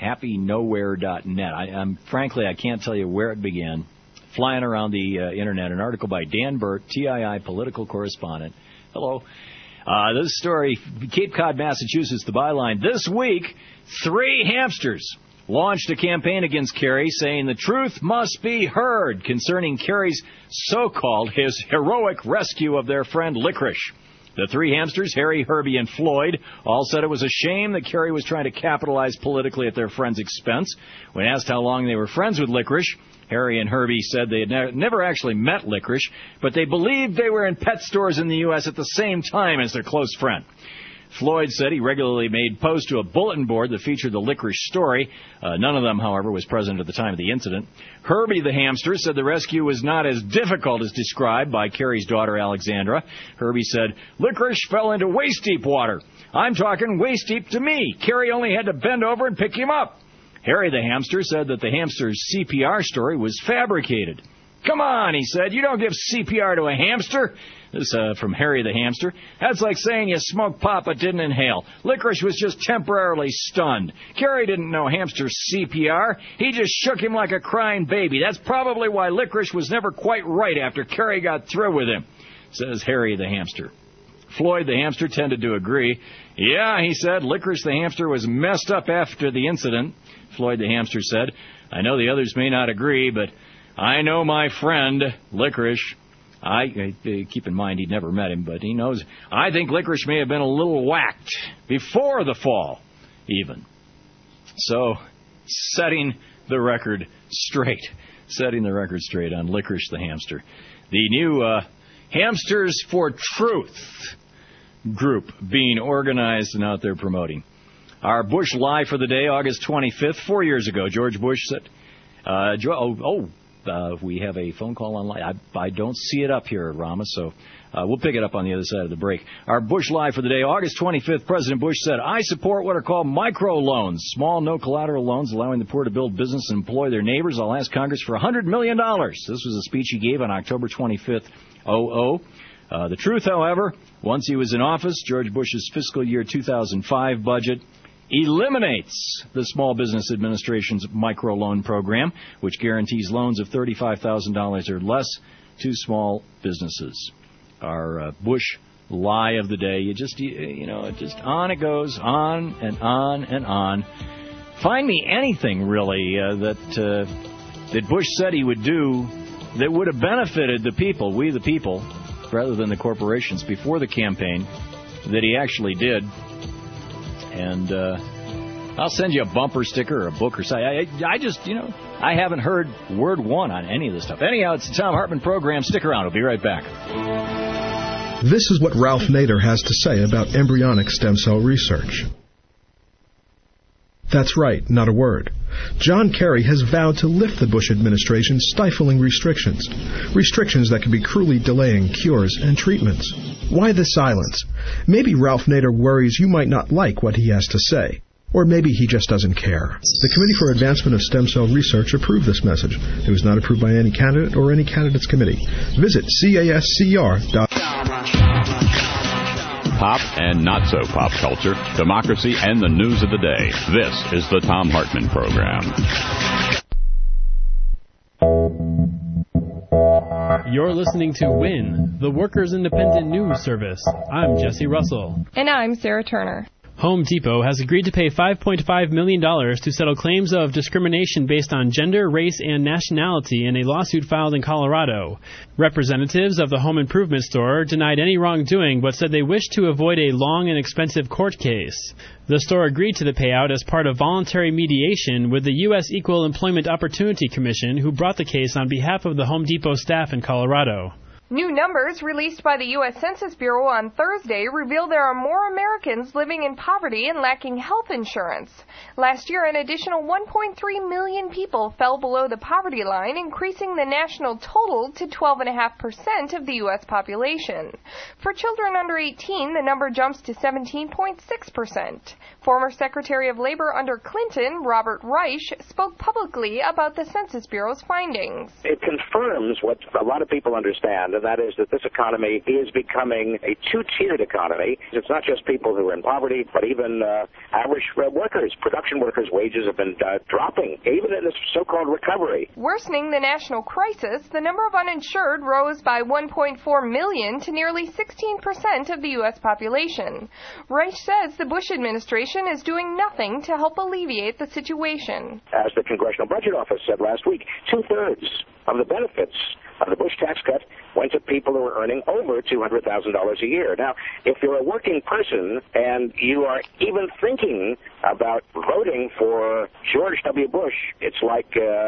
happynowhere.net. Frankly, I can't tell you where it began. Flying around the internet, an article by Dan Burt, TII political correspondent. Hello. This story, Cape Cod, Massachusetts, the byline. This week, 3 hamsters launched a campaign against Kerry, saying the truth must be heard concerning Kerry's his heroic rescue of their friend Licorice. The 3 hamsters, Harry, Herbie, and Floyd, all said it was a shame that Kerry was trying to capitalize politically at their friend's expense. When asked how long they were friends with Licorice, Harry and Herbie said they had never actually met Licorice, but they believed they were in pet stores in the U.S. at the same time as their close friend. Floyd said he regularly made posts to a bulletin board that featured the Licorice story. None of them, however, was present at the time of the incident. Herbie the hamster said the rescue was not as difficult as described by Kerry's daughter, Alexandra. Herbie said, Licorice fell into waist-deep water. I'm talking waist-deep to me. Kerry only had to bend over and pick him up. Harry the hamster said that the hamster's CPR story was fabricated. Come on, he said, you don't give CPR to a hamster. This from Harry the hamster. That's like saying you smoked pot but didn't inhale. Licorice was just temporarily stunned. Kerry didn't know hamster's CPR. He just shook him like a crying baby. That's probably why Licorice was never quite right after Kerry got through with him, says Harry the hamster. Floyd the hamster tended to agree. Yeah, he said, Licorice the hamster was messed up after the incident. Floyd the hamster said, I know the others may not agree, but I know my friend, Licorice. I keep in mind he'd never met him, but he knows. I think Licorice may have been a little whacked before the fall, even. So, setting the record straight on Licorice the hamster. The new Hamsters for Truth group being organized and out there promoting. Our Bush Lie for the day, August 25th, 4 years ago, George Bush said, we have a phone call online. I don't see it up here, Rama, so we'll pick it up on the other side of the break. Our Bush Lie for the day, August 25th, President Bush said, I support what are called microloans, small, no-collateral loans allowing the poor to build business and employ their neighbors. I'll ask Congress for $100 million. This was a speech he gave on October 25th, The truth, however, once he was in office, George Bush's fiscal year 2005 budget eliminates the Small Business Administration's microloan program, which guarantees loans of $35,000 or less to small businesses. Our Bush Lie of the day. Just on it goes, on and on and on. Find me anything, really, that Bush said he would do that would have benefited the people, we the people, rather than the corporations, before the campaign, that he actually did. And I'll send you a bumper sticker or a book or something. I haven't heard word one on any of this stuff. Anyhow, it's the Thom Hartmann program. Stick around. We'll be right back.
This is what Ralph Nader has to say about embryonic stem cell research. That's right, not a word. John Kerry has vowed to lift the Bush administration's stifling restrictions. Restrictions that could be cruelly delaying cures and treatments. Why the silence? Maybe Ralph Nader worries you might not like what he has to say. Or maybe he just doesn't care. The Committee for Advancement of Stem Cell Research approved this message. It was not approved by any candidate or any candidate's committee. Visit cascr.com.
Pop and not so pop culture, democracy, and the news of the day. This is the Thom Hartmann Program.
You're listening to WIN, the Workers' Independent News Service. I'm Jesse Russell.
And I'm Sarah Turner.
Home Depot has agreed to pay $5.5 million to settle claims of discrimination based on gender, race, and nationality in a lawsuit filed in Colorado. Representatives of the home improvement store denied any wrongdoing but said they wished to avoid a long and expensive court case. The store agreed to the payout as part of voluntary mediation with the U.S. Equal Employment Opportunity Commission, who brought the case on behalf of the Home Depot staff in Colorado.
New numbers released by the U.S. Census Bureau on Thursday reveal there are more Americans living in poverty and lacking health insurance. Last year, an additional 1.3 million people fell below the poverty line, increasing the national total to 12.5% of the U.S. population. For children under 18, the number jumps to 17.6%. Former Secretary of Labor under Clinton, Robert Reich, spoke publicly about the Census Bureau's findings.
It confirms what a lot of people understand, and that is that this economy is becoming a two-tiered economy. It's not just people who are in poverty, but even average workers, production workers' wages have been dropping, even in this so-called recovery.
Worsening the national crisis, the number of uninsured rose by 1.4 million to nearly 16% of the U.S. population. Reich says the Bush administration is doing nothing to help alleviate the situation.
As the Congressional Budget Office said last week, 2/3 of the benefits of the Bush tax cut went to people who are earning over $200,000 a year. Now, if you're a working person and you are even thinking about voting for George W. Bush, it's like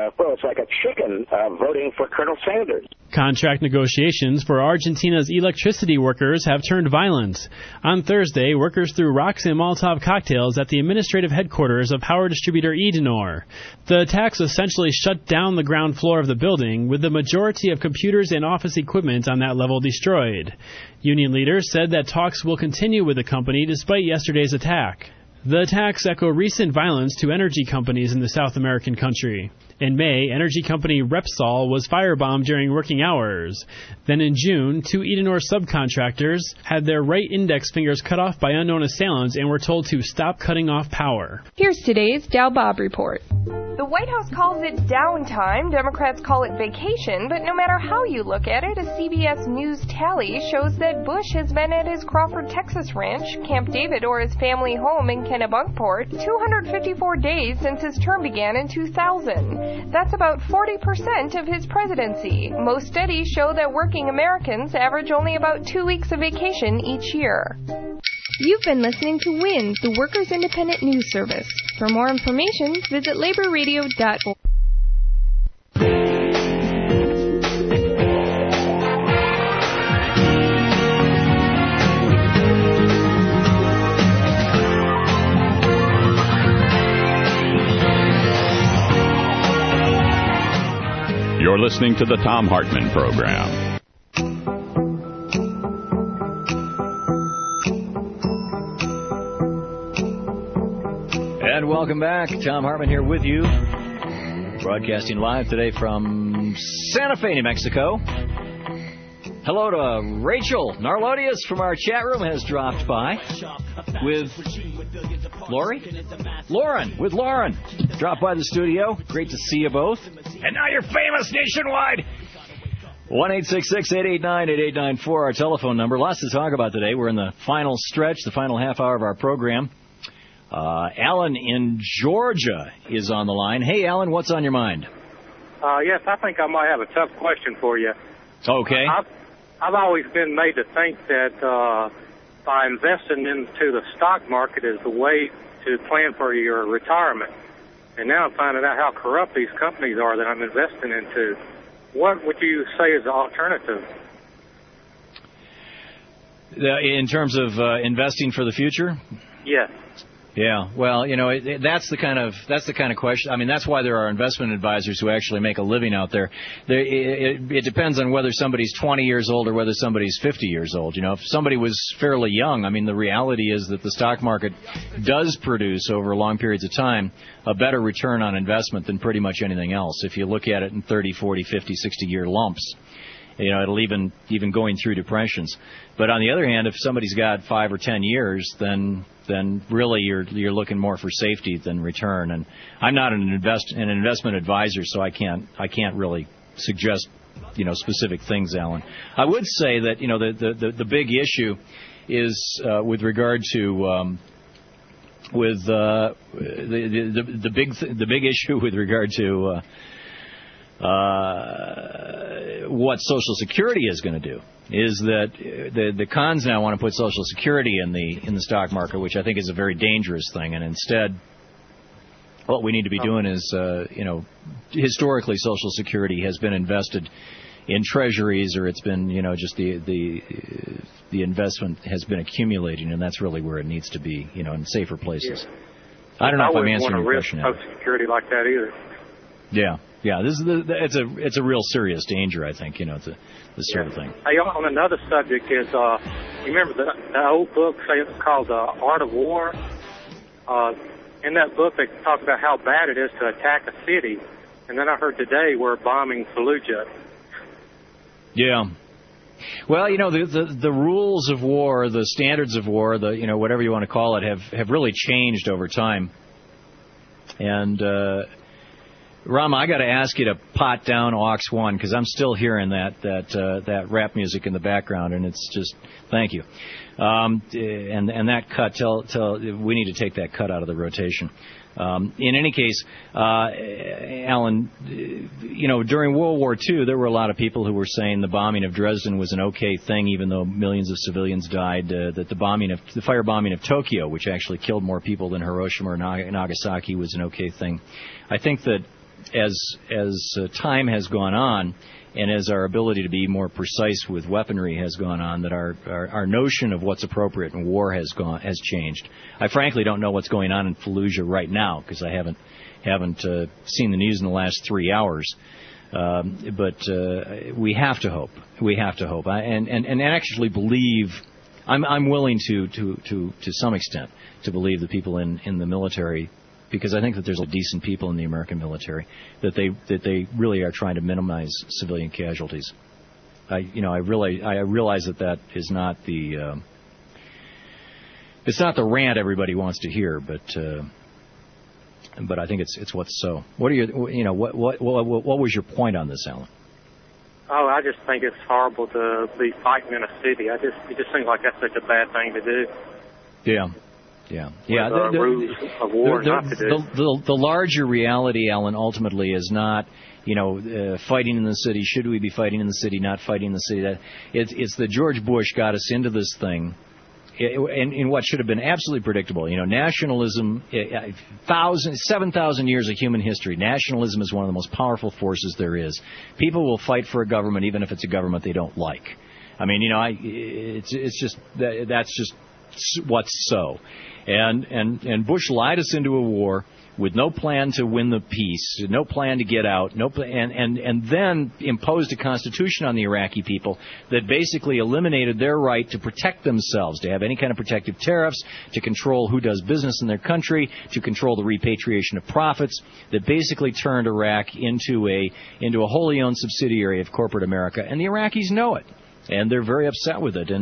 a chicken voting for Colonel Sanders.
Contract negotiations for Argentina's electricity workers have turned violent. On Thursday, workers threw rocks and Molotov cocktails at the administrative headquarters of power distributor Edenor. The attacks essentially shut down the ground floor of the building, with the majority of computers and office equipment on that level destroyed. Union leaders said that talks will continue with the company despite yesterday's attack. The attacks echo recent violence to energy companies in the South American country. In May, energy company Repsol was firebombed during working hours. Then in June, 2 Edenor subcontractors had their right index fingers cut off by unknown assailants and were told to stop cutting off power.
Here's today's Dow Bob Report. The White House calls it downtime. Democrats call it vacation. But no matter how you look at it, a CBS News tally shows that Bush has been at his Crawford, Texas ranch, Camp David, or his family home in Kennebunkport 254 days since his term began in 2000. That's about 40% of his presidency. Most studies show that working Americans average only about 2 weeks of vacation each year. You've been listening to WINS, the Workers' Independent News Service. For more information, visit laborradio.org.
You're listening to the Thom Hartmann Program.
And welcome back. Thom Hartmann here with you. Broadcasting live today from Santa Fe, New Mexico. Hello to Rachel Narlodius from our chat room has dropped by with Lauren. With Lauren. Dropped by the studio. Great to see you both. And now you're famous nationwide. 1-866-889-8894, our telephone number. Lots to talk about today. We're in the final stretch, the final half hour of our program. Alan in Georgia is on the line. Hey, Alan, what's on your mind?
Yes, I think I might have a tough question for you.
Okay.
I've always been made to think that by investing into the stock market is the way to plan for your retirement. And now I'm finding out how corrupt these companies are that I'm investing into. What would you say is the alternative?
In terms of investing for the future?
Yes.
Yeah, well, you know, that's the kind of question. I mean, that's why there are investment advisors who actually make a living out there. It depends on whether somebody's 20 years old or whether somebody's 50 years old. You know, if somebody was fairly young, I mean, the reality is that the stock market does produce over long periods of time a better return on investment than pretty much anything else. If you look at it in 30, 40, 50, 60-year lumps. You know, it'll even going through depressions. But on the other hand, if somebody's got 5 or 10 years, then really you're looking more for safety than return. And I'm not an investment advisor, so I can't really suggest, you know, specific things, Alan. I would say that, you know, the big issue is with regard to the big issue with regard to what Social Security is going to do is that the cons now want to put Social Security in the stock market, which I think is a very dangerous thing. And instead, what we need to be doing is, you know, historically Social Security has been invested in treasuries, or it's been, just the investment has been accumulating, and that's really where it needs to be, in safer places.
Yeah.
I don't know if I'm
answering
your question.
I wouldn't want to risk Social Security like that either.
Yeah. It's a real serious danger, I think. It's this sort of thing.
Hey, on another subject is, you remember the old book, say it's called The Art of War? In that book, they talk about how bad it is to attack a city, and then I heard today we're bombing Fallujah.
Yeah. Well, the rules of war, the standards of war, whatever you want to call it, have really changed over time. And Rama, I got to ask you to pot down aux 1 because I'm still hearing that rap music in the background, and it's just thank you. And that cut, we need to take that cut out of the rotation. In any case, Alan, during World War II, there were a lot of people who were saying the bombing of Dresden was an okay thing, even though millions of civilians died. That the firebombing of Tokyo, which actually killed more people than Hiroshima or Nagasaki, was an okay thing. I think that as time has gone on, and as our ability to be more precise with weaponry has gone on, that our notion of what's appropriate in war has changed. I frankly don't know what's going on in Fallujah right now because I haven't seen the news in the last 3 hours. But we have to hope. We have to hope, and actually believe. I'm willing to some extent to believe the people in the military, because I think that there's decent people in the American military, that they really are trying to minimize civilian casualties. I realize that is not it's not the rant everybody wants to hear, but I think it's what's so. What are what was your point on this, Alan?
Oh, I just think it's horrible to be fighting in a city. It just seems like that's such a bad thing to do.
Yeah. The larger reality, Alan, ultimately is not, fighting in the city. Should we be fighting in the city? Not fighting in the city. It's that George Bush got us into this thing, in what should have been absolutely predictable. Nationalism, 7,000 years of human history. Nationalism is one of the most powerful forces there is. People will fight for a government even if it's a government they don't like. I mean, it's just that's just what's so. And Bush lied us into a war with no plan to win the peace, no plan to get out, and then imposed a constitution on the Iraqi people that basically eliminated their right to protect themselves, to have any kind of protective tariffs, to control who does business in their country, to control the repatriation of profits, that basically turned Iraq into a wholly owned subsidiary of corporate America. And the Iraqis know it, and they're very upset with it.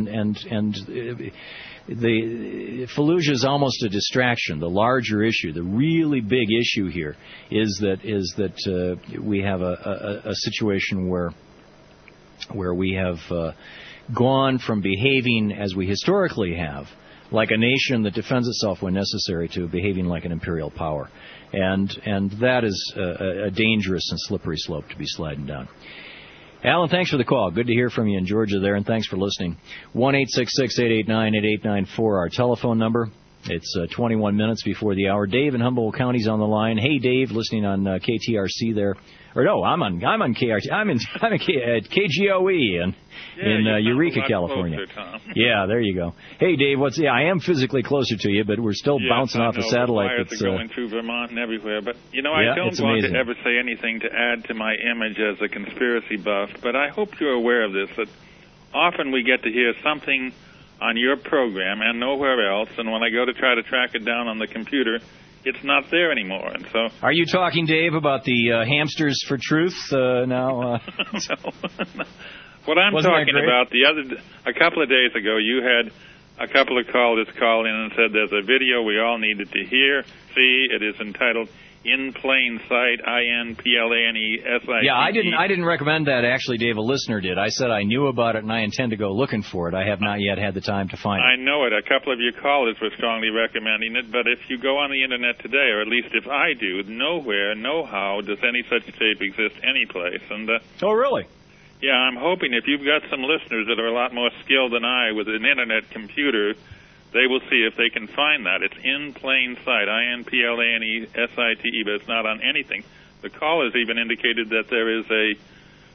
The Fallujah is almost a distraction. The larger issue, the really big issue here, is that we have a situation where we have gone from behaving as we historically have, like a nation that defends itself when necessary, to behaving like an imperial power, and that is a dangerous and slippery slope to be sliding down. Alan, thanks for the call. Good to hear from you in Georgia there, and thanks for listening. 1-866-889-8894, our telephone number. It's 21 minutes before the hour. Dave in Humboldt County's on the line. Hey, Dave, listening on KTRC there. Or no, I'm on KRC. I'm at KGOE in Eureka, California.
Closer,
yeah, there you go. Hey, Dave, I am physically closer to you, but we're still bouncing off a satellite.
That's going through Vermont and everywhere. But I don't want to ever say anything to add to my image as a conspiracy buff. But I hope you're aware of this. That often we get to hear something on your program and nowhere else, and when I go to try to track it down on the computer, it's not there anymore. And so,
are you talking, Dave, about the hamsters for truth now?
No. What I'm talking about, a couple of days ago, you had a couple of callers call in and said there's a video we all needed to see. It is entitled In Plain Sight, INPLANESIGHT.
Yeah, I didn't recommend that, actually, Dave. A listener did. I said I knew about it and I intend to go looking for it. I have not yet had the time to find it.
I know it. A couple of your callers were strongly recommending it, but if you go on the Internet today, or at least if I do, nowhere, nohow does any such tape exist anyplace. And
oh, really?
Yeah, I'm hoping if you've got some listeners that are a lot more skilled than I with an Internet computer, they will see if they can find that. It's In Plain Sight, INPLANESIGHT, but it's not on anything. The callers even indicated that there is a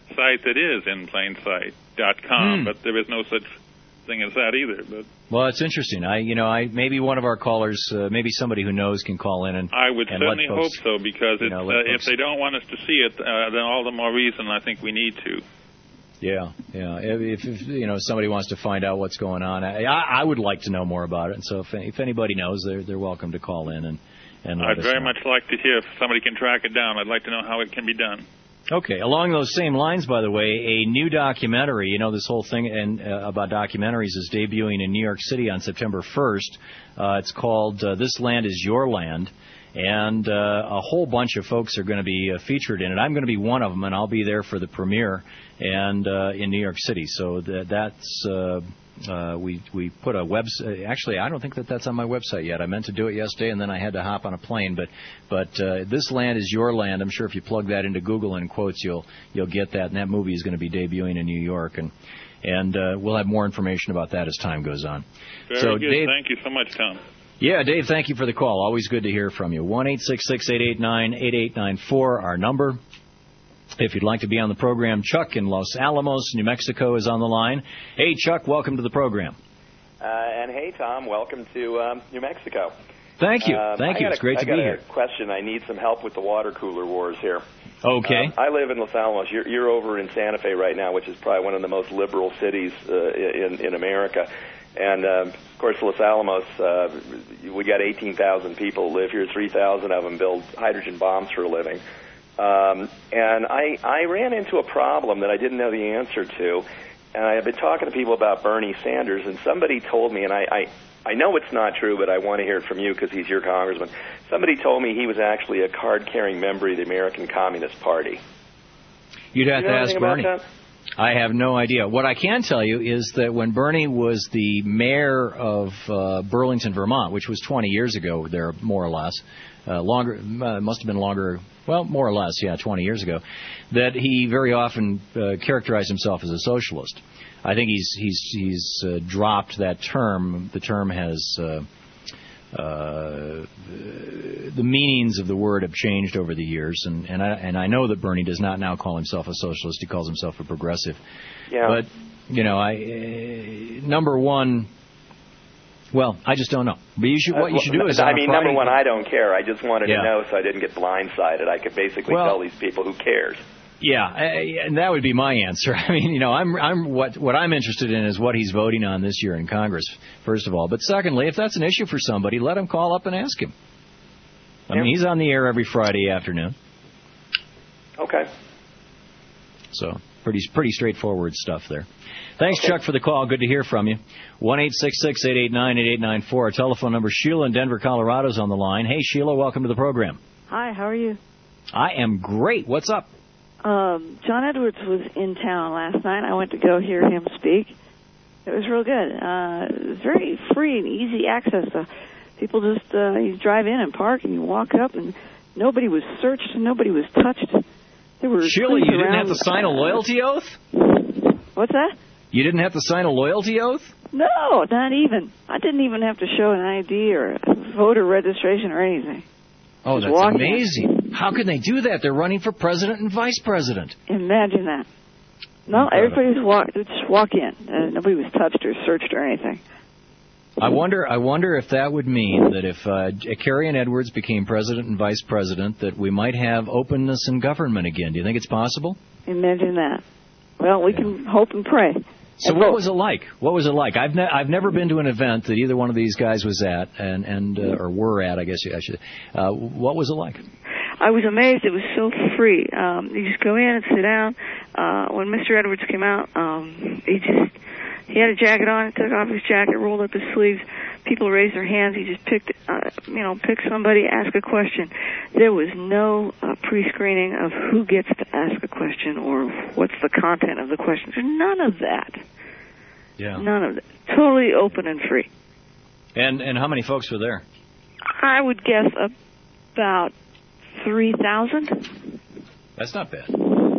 site that is inplainsight.com, but there is no such thing as that either. But
well, it's interesting. Maybe one of our callers, maybe somebody who knows, can call in and
I would certainly hope so, because
if
they don't want us to see it, then all the more reason I think we need to.
Yeah. If somebody wants to find out what's going on, I would like to know more about it. And so if anybody knows, they're welcome to call in and
I'd very much like to hear if somebody can track it down. I'd like to know how it can be done.
Okay. Along those same lines, by the way, a new documentary, this whole thing about documentaries is debuting in New York City on September 1st. It's called This Land Is Your Land. And a whole bunch of folks are going to be featured in it. I'm going to be one of them, and I'll be there for the premiere and in New York City. So that's we put a website. Actually, I don't think that's on my website yet. I meant to do it yesterday, and then I had to hop on a plane. But This Land Is Your Land. I'm sure if you plug that into Google in quotes, you'll get that. And that movie is going to be debuting in New York, and we'll have more information about that as time goes on.
Very good. Dave, thank you so much, Tom.
Yeah, Dave, thank you for the call. Always good to hear from you. 1-866-889-8894, our number. If you'd like to be on the program, Chuck in Los Alamos, New Mexico is on the line. Hey, Chuck, welcome to the program.
And hey, Tom, welcome to New Mexico.
Thank you. It's great to be here.
I got a question. I need some help with the water cooler wars here.
Okay.
I live in Los Alamos. You're over in Santa Fe right now, which is probably one of the most liberal cities in America. And, of course, Los Alamos, we got 18,000 people live here. 3,000 of them build hydrogen bombs for a living. And I ran into a problem that I didn't know the answer to. And I've been talking to people about Bernie Sanders, and somebody told me, and I know it's not true, but I want to hear it from you because he's your congressman. Somebody told me he was actually a card-carrying member of the American Communist Party.
You'd have to ask Bernie. I have no idea. What I can tell you is that when Bernie was the mayor of Burlington, Vermont, which was 20 years ago there, more or less, must have been longer, well, more or less, 20 years ago, that he very often characterized himself as a socialist. I think he's dropped that term. The term has... the meanings of the word have changed over the years, and I know that Bernie does not now call himself a socialist. He calls himself a progressive.
Yeah.
But number one, well, I just don't know. But what you should do is,
number one, I don't care. I just wanted to know so I didn't get blindsided. I could basically tell these people who cares.
Yeah, and that would be my answer. I mean, what I'm interested in is what he's voting on this year in Congress, first of all. But secondly, if that's an issue for somebody, let him call up and ask him. I mean, he's on the air every Friday afternoon.
Okay.
So, pretty straightforward stuff there. Thanks, Chuck, for the call. Good to hear from you. 1-866-889-8894. Our telephone number. Sheila in Denver, Colorado is on the line. Hey, Sheila, welcome to the program.
Hi, how are you?
I am great. What's up?
John Edwards was in town last night. I went to go hear him speak. It was real good. It was very free and easy access. People just you drive in and park, and you walk up, and nobody was searched and nobody was touched. There were
Sheila, you didn't have to sign a loyalty oath?
What's that?
You didn't have to sign a loyalty oath?
No, not even. I didn't even have to show an ID or a voter registration or anything.
Oh, that's amazing. How can they do that? They're running for president and vice president.
Imagine that. No, everybody just walk in. Nobody was touched or searched or anything.
I wonder if that would mean that if Carrie and Edwards became president and vice president, that we might have openness in government again. Do you think it's possible?
Imagine that. Well, we can hope and pray.
So what was it like? What was it like? I've never been to an event that either one of these guys was at or were at, I guess I should. What was it like?
I was amazed. It was so free. You just go in and sit down. When Mr. Edwards came out, he had a jacket on, took off his jacket, rolled up his sleeves. People raised their hands. He just picked somebody, ask a question. There was no pre-screening of who gets to ask a question or what's the content of the question. None of that.
Yeah.
None of that. Totally open and free.
And how many folks were there?
I would guess about 3,000.
That's not bad.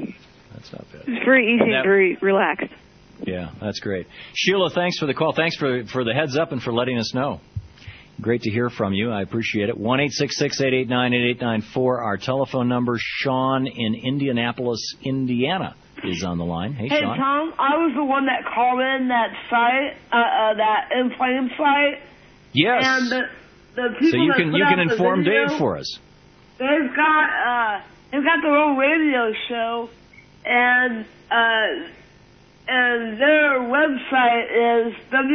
It's very easy and very relaxed.
Yeah, that's great. Sheila, thanks for the call. Thanks for the heads up and for letting us know. Great to hear from you. I appreciate it. 1-866-889-8894, our telephone number. Sean in Indianapolis, Indiana is on the line. Hey,
Sean.
Sean.
Tom, I was the one that called in that site, that In Flames site.
Yes.
And the people
so you can inform
video,
Dave for us.
They've got their own radio show, and their website is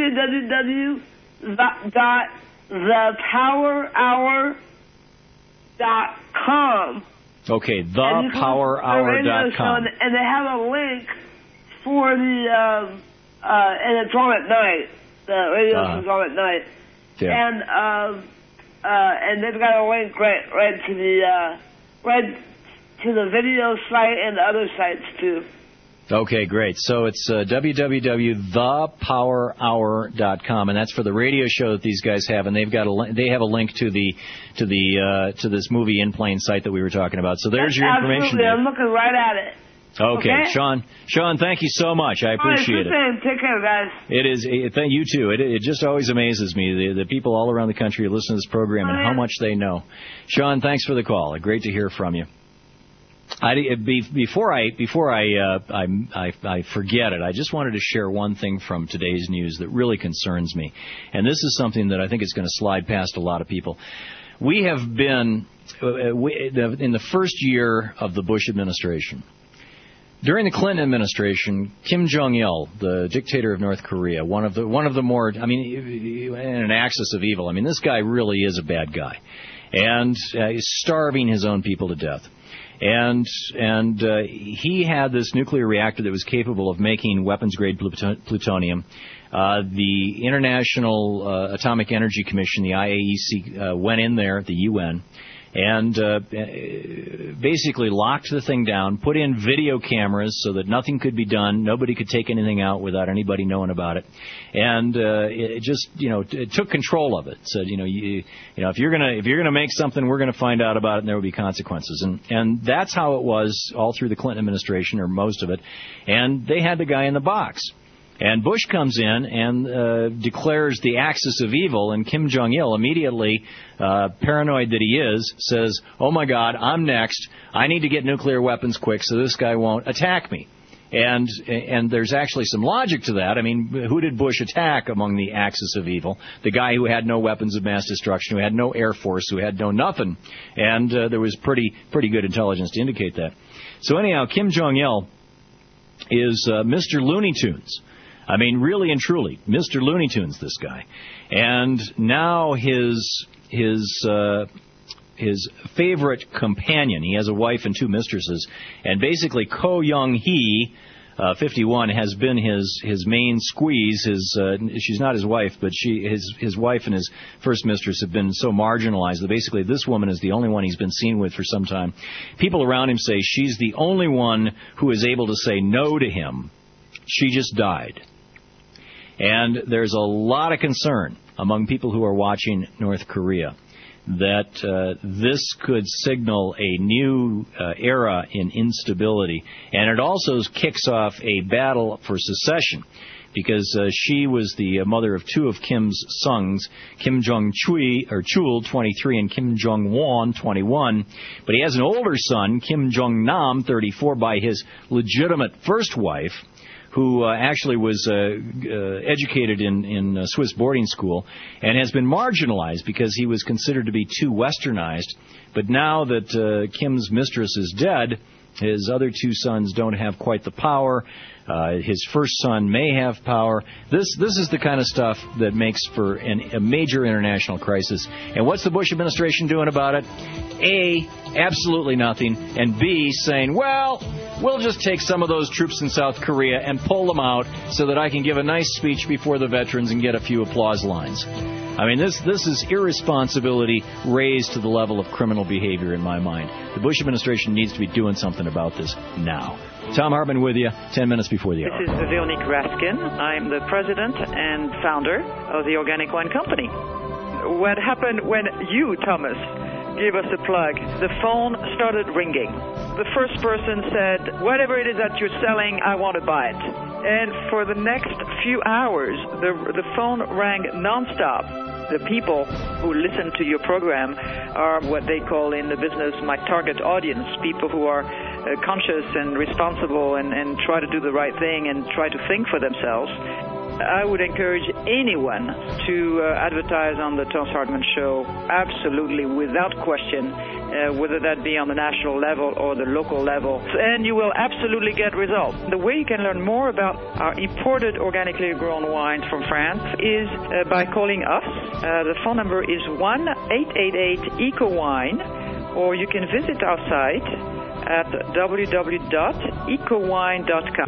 www.thepowerhour.com.
Okay, thepowerhour.com.
And they have a link for the and it's on at night. The radio is on at night.
Yeah.
And they've got a link right to the video site and the other sites too.
Okay, great. So it's www.thepowerhour.com, and that's for the radio show that these guys have, and they have a link to this movie In Plain Sight that we were talking about. So there's your information.
Absolutely, I'm looking right at it.
Okay, Sean, thank you so much. I appreciate it.
Take care, guys.
It is. Thank you too. It just always amazes me the people all around the country who listen to this program and how much they know. Sean, thanks for the call. Great to hear from you. Before I forget it, I just wanted to share one thing from today's news that really concerns me, and this is something that I think is going to slide past a lot of people. We have been in the first year of the Bush administration. During the Clinton administration, Kim Jong-il, the dictator of North Korea, one of the more, in an axis of evil. I mean, this guy really is a bad guy, and he's starving his own people to death. And he had this nuclear reactor that was capable of making weapons-grade plutonium. The International Atomic Energy Commission, the IAEC, went in there, the UN, and basically locked the thing down, put in video cameras so that nothing could be done, nobody could take anything out without anybody knowing about it, and it just, it took control of it. Said, if you're gonna make something, we're gonna find out about it, and there will be consequences, and that's how it was all through the Clinton administration, or most of it, and they had the guy in the box. And Bush comes in and declares the axis of evil, and Kim Jong-il immediately, paranoid that he is, says, oh my God, I'm next. I need to get nuclear weapons quick so this guy won't attack me. And there's actually some logic to that. I mean, who did Bush attack among the axis of evil? The guy who had no weapons of mass destruction, who had no air force, who had no nothing. And there was pretty good intelligence to indicate that. So anyhow, Kim Jong-il is Mr. Looney Tunes. I mean, really and truly, Mr. Looney Tunes, this guy. And now his favorite companion, he has a wife and two mistresses, and basically Ko Young-hee, 51, has been his main squeeze. She's not his wife, but his wife and his first mistress have been so marginalized that basically this woman is the only one he's been seen with for some time. People around him say she's the only one who is able to say no to him. She just died. And there's a lot of concern among people who are watching North Korea that this could signal a new era in instability. And it also kicks off a battle for secession, because she was the mother of two of Kim's sons, Kim Jong-chul, 23, and Kim Jong-won, 21. But he has an older son, Kim Jong-nam, 34, by his legitimate first wife, who actually was educated in Swiss boarding school and has been marginalized because he was considered to be too westernized. But now that Kim's mistress is dead, his other two sons don't have quite the power. His first son may have power. This is the kind of stuff that makes for a major international crisis. And what's the Bush administration doing about it? A, absolutely nothing. And B, saying, well, we'll just take some of those troops in South Korea and pull them out so that I can give a nice speech before the veterans and get a few applause lines. I mean, this is irresponsibility raised to the level of criminal behavior in my mind. The Bush administration needs to be doing something about this now. Tom Hartman with you, 10 minutes before the hour.
This is Veronique Raskin. I'm the president and founder of the Organic Wine Company. What happened when you, Thomas, gave us a plug? The phone started ringing. The first person said, whatever it is that you're selling, I want to buy it. And for the next few hours, the phone rang nonstop. The people who listen to your program are what they call in the business my target audience, people who are conscious and responsible and try to do the right thing and try to think for themselves, I would encourage anyone to advertise on the Tom Hartman Show, absolutely, without question, whether that be on the national level or the local level, and you will absolutely get results. The way you can learn more about our imported organically grown wines from France is by calling us. The phone number is 1-888-ECO-WINE, or you can visit our site at www.ecowine.com.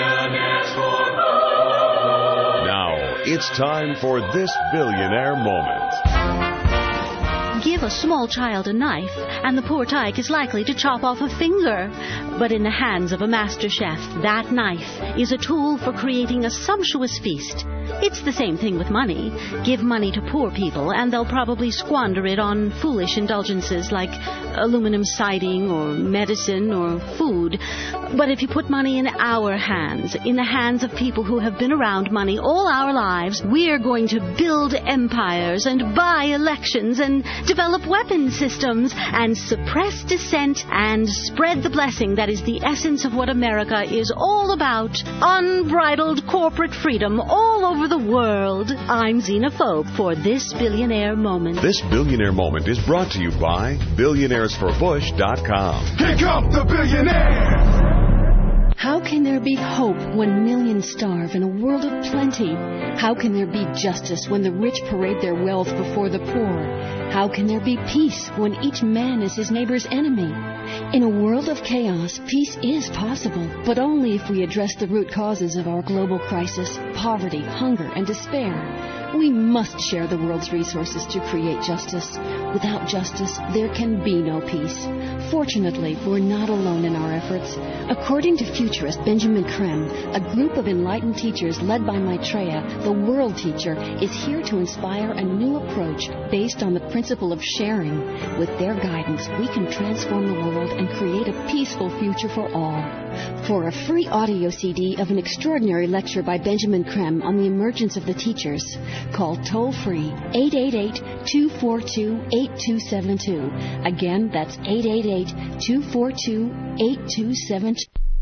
Now, it's time for this billionaire moment.
Give a small child a knife, and the poor tyke is likely to chop off a finger. But in the hands of a master chef, that knife is a tool for creating a sumptuous feast. It's the same thing with money. Give money to poor people, and they'll probably squander it on foolish indulgences like aluminum siding or medicine or food. But if you put money in our hands, in the hands of people who have been around money all our lives, we're going to build empires and buy elections and develop weapon systems and suppress dissent and spread the blessing that is the essence of what America is all about. Unbridled corporate freedom all over the world. I'm xenophobe for This Billionaire Moment.
This Billionaire Moment is brought to you by BillionairesForBush.com.
Kick up the billionaires!
How can there be hope when millions starve in a world of plenty? How can there be justice when the rich parade their wealth before the poor? How can there be peace when each man is his neighbor's enemy? In a world of chaos, peace is possible, but only if we address the root causes of our global crisis, poverty, hunger, and despair. We must share the world's resources to create justice. Without justice, there can be no peace. Fortunately, we're not alone in our efforts. According to futurist Benjamin Creme, a group of enlightened teachers led by Maitreya, the world teacher, is here to inspire a new approach based on the principle of sharing. With their guidance, we can transform the world and create a peaceful future for all. For a free audio CD of an extraordinary lecture by Benjamin Creme on the emergence of the teachers, call toll-free 888-242-8272. Again, that's 888-242-8272.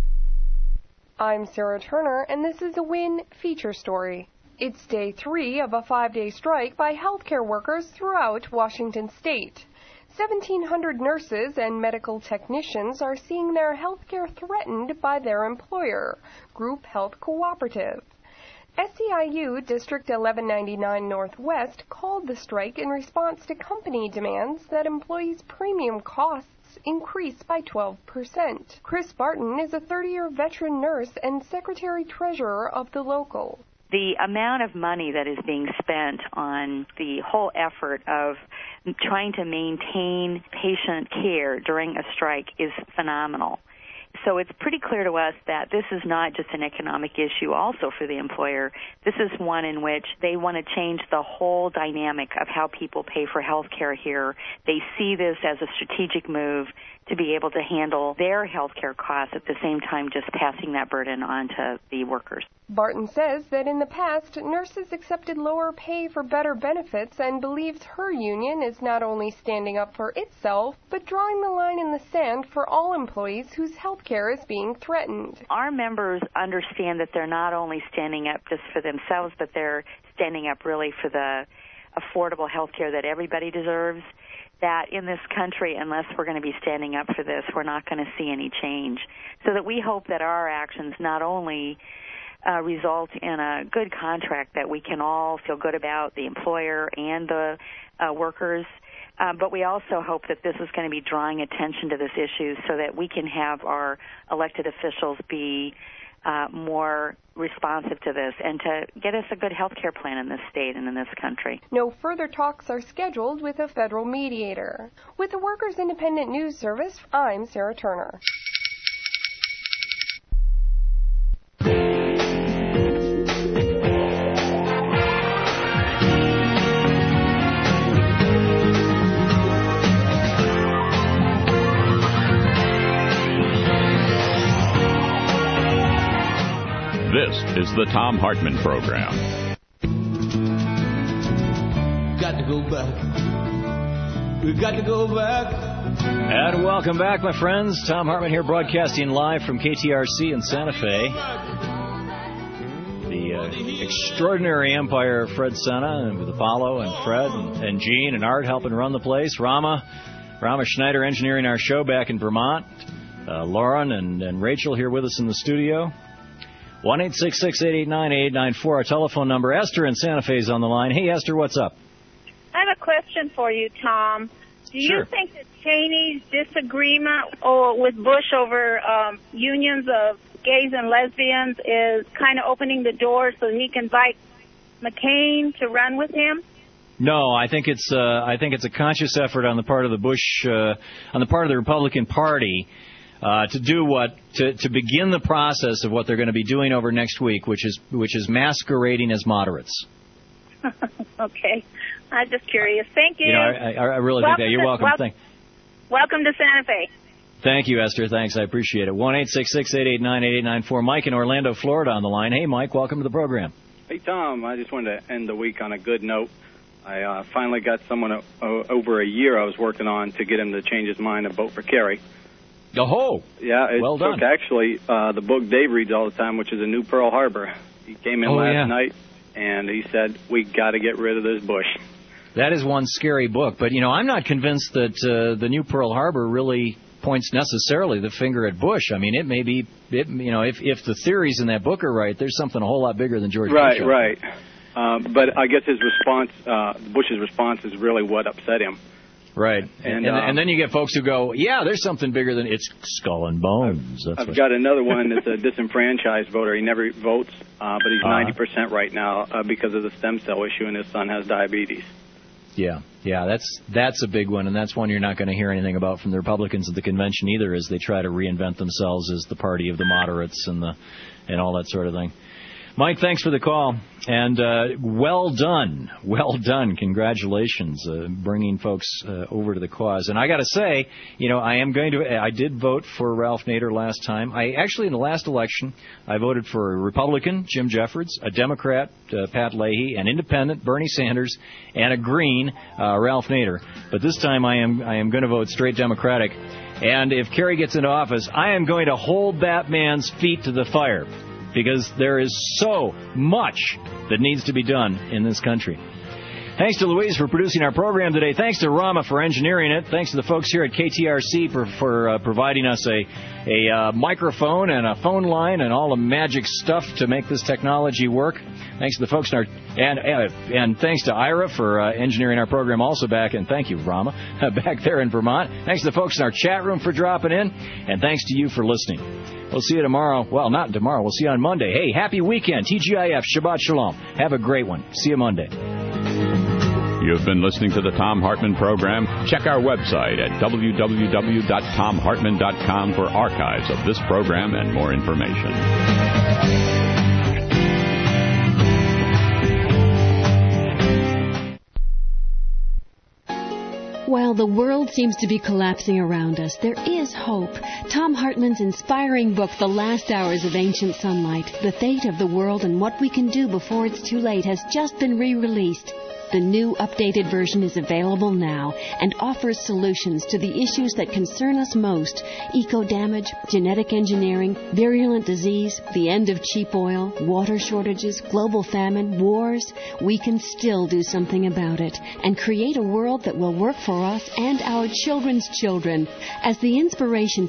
I'm Sarah Turner, and this is a WIN feature story. It's day 3 of a 5-day strike by healthcare workers throughout Washington state. 1,700 nurses and medical technicians are seeing their health care threatened by their employer, Group Health Cooperative. SEIU District 1199 Northwest called the strike in response to company demands that employees' premium costs increase by 12%. Chris Barton is a 30-year veteran nurse and secretary-treasurer of the local.
The amount of money that is being spent on the whole effort of trying to maintain patient care during a strike is phenomenal. So it's pretty clear to us that this is not just an economic issue also for the employer. This is one in which they want to change the whole dynamic of how people pay for health care here. They see this as a strategic move to be able to handle their health care costs at the same time just passing that burden on to the workers.
Barton says that in the past, nurses accepted lower pay for better benefits and believes her union is not only standing up for itself, but drawing the line in the sand for all employees whose health care is being threatened.
Our members understand that they're not only standing up just for themselves, but they're standing up really for the affordable health care that everybody deserves. That in this country, unless we're going to be standing up for this, we're not going to see any change. So that we hope that our actions not only result in a good contract that we can all feel good about, the employer and the workers, but we also hope that this is going to be drawing attention to this issue so that we can have our elected officials be more responsive to this and to get us a good health care plan in this state and in this country.
No further talks are scheduled with a federal mediator. With the Workers Independent News Service, I'm Sarah Turner.
This is the Tom Hartman Program.
Got to go back. We got to go back
And welcome back, my friends. Tom Hartman here, broadcasting live from KTRC in Santa Fe. The extraordinary empire of Fred Sena, with Apollo and Fred and Gene and Art helping run the place. Rama Schneider engineering our show back in Vermont. Lauren and Rachel here with us in the studio. 1-866-889-8894, our telephone number. Esther in Santa Fe is on the line. Hey, Esther, what's up?
I have a question for you, Tom. Do
Sure.
you think that Cheney's disagreement with Bush over unions of gays and lesbians is kind of opening the door so he can invite McCain to run with him?
No, I think it's a conscious effort on the part of the Bush, on the part of the Republican Party, to begin the process of what they're going to be doing over next week, which is masquerading as moderates.
Okay, I'm just curious. Thank you.
You know, I really think that. You're welcome.
Welcome to Santa Fe.
Thank you, Esther. Thanks, I appreciate it. 1-866-889-8894. Mike in Orlando, Florida, on the line. Hey, Mike, welcome to the program.
Hey, Tom. I just wanted to end the week on a good note. I finally got someone over a year I was working on to get him to change his mind and vote for Kerry.
Oh,
yeah, it
well done.
took actually the book Dave reads all the time, which is A New Pearl Harbor. He came in last night, and he said, we got to get rid of this Bush.
That is one scary book, but, you know, I'm not convinced that the New Pearl Harbor really points necessarily the finger at Bush. I mean, it may be, you know, if the theories in that book are right, there's something a whole lot bigger than George Bush.
Right. But I guess his response, Bush's response, is really what upset him.
Right. And then you get folks who go, yeah, there's something bigger than it's skull and bones.
I've got another one that's a disenfranchised voter. He never votes, but he's 90% right now because of the stem cell issue, and his son has diabetes.
Yeah, that's a big one, and that's one you're not going to hear anything about from the Republicans at the convention either, as they try to reinvent themselves as the party of the moderates and all that sort of thing. Mike, thanks for the call, and well done. Congratulations, bringing folks over to the cause. And I got to say, you know, I did vote for Ralph Nader last time. In the last election, I voted for a Republican, Jim Jeffords, a Democrat, Pat Leahy, an Independent, Bernie Sanders, and a Green, Ralph Nader. But this time, I am going to vote straight Democratic. And if Kerry gets into office, I am going to hold that man's feet to the fire, because there is so much that needs to be done in this country. Thanks to Louise for producing our program today. Thanks to Rama for engineering it. Thanks to the folks here at KTRC for providing us a microphone and a phone line and all the magic stuff to make this technology work. Thanks to the folks in our and thanks to Ira for engineering our program also and thank you, Rama, back there in Vermont. Thanks to the folks in our chat room for dropping in, and thanks to you for listening. We'll see you tomorrow. Well, not tomorrow. We'll see you on Monday. Hey, happy weekend. TGIF, Shabbat Shalom. Have a great one. See you Monday.
You've been listening to the Tom Hartman Program. Check our website at www.tomhartman.com for archives of this program and more information.
While the world seems to be collapsing around us, there is hope. Tom Hartman's inspiring book, The Last Hours of Ancient Sunlight, The Fate of the World and What We Can Do Before It's Too Late, has just been re-released. The new, updated version is available now and offers solutions to the issues that concern us most: eco-damage, genetic engineering, virulent disease, the end of cheap oil, water shortages, global famine, wars. We can still do something about it and create a world that will work for us and our children's children. As the inspiration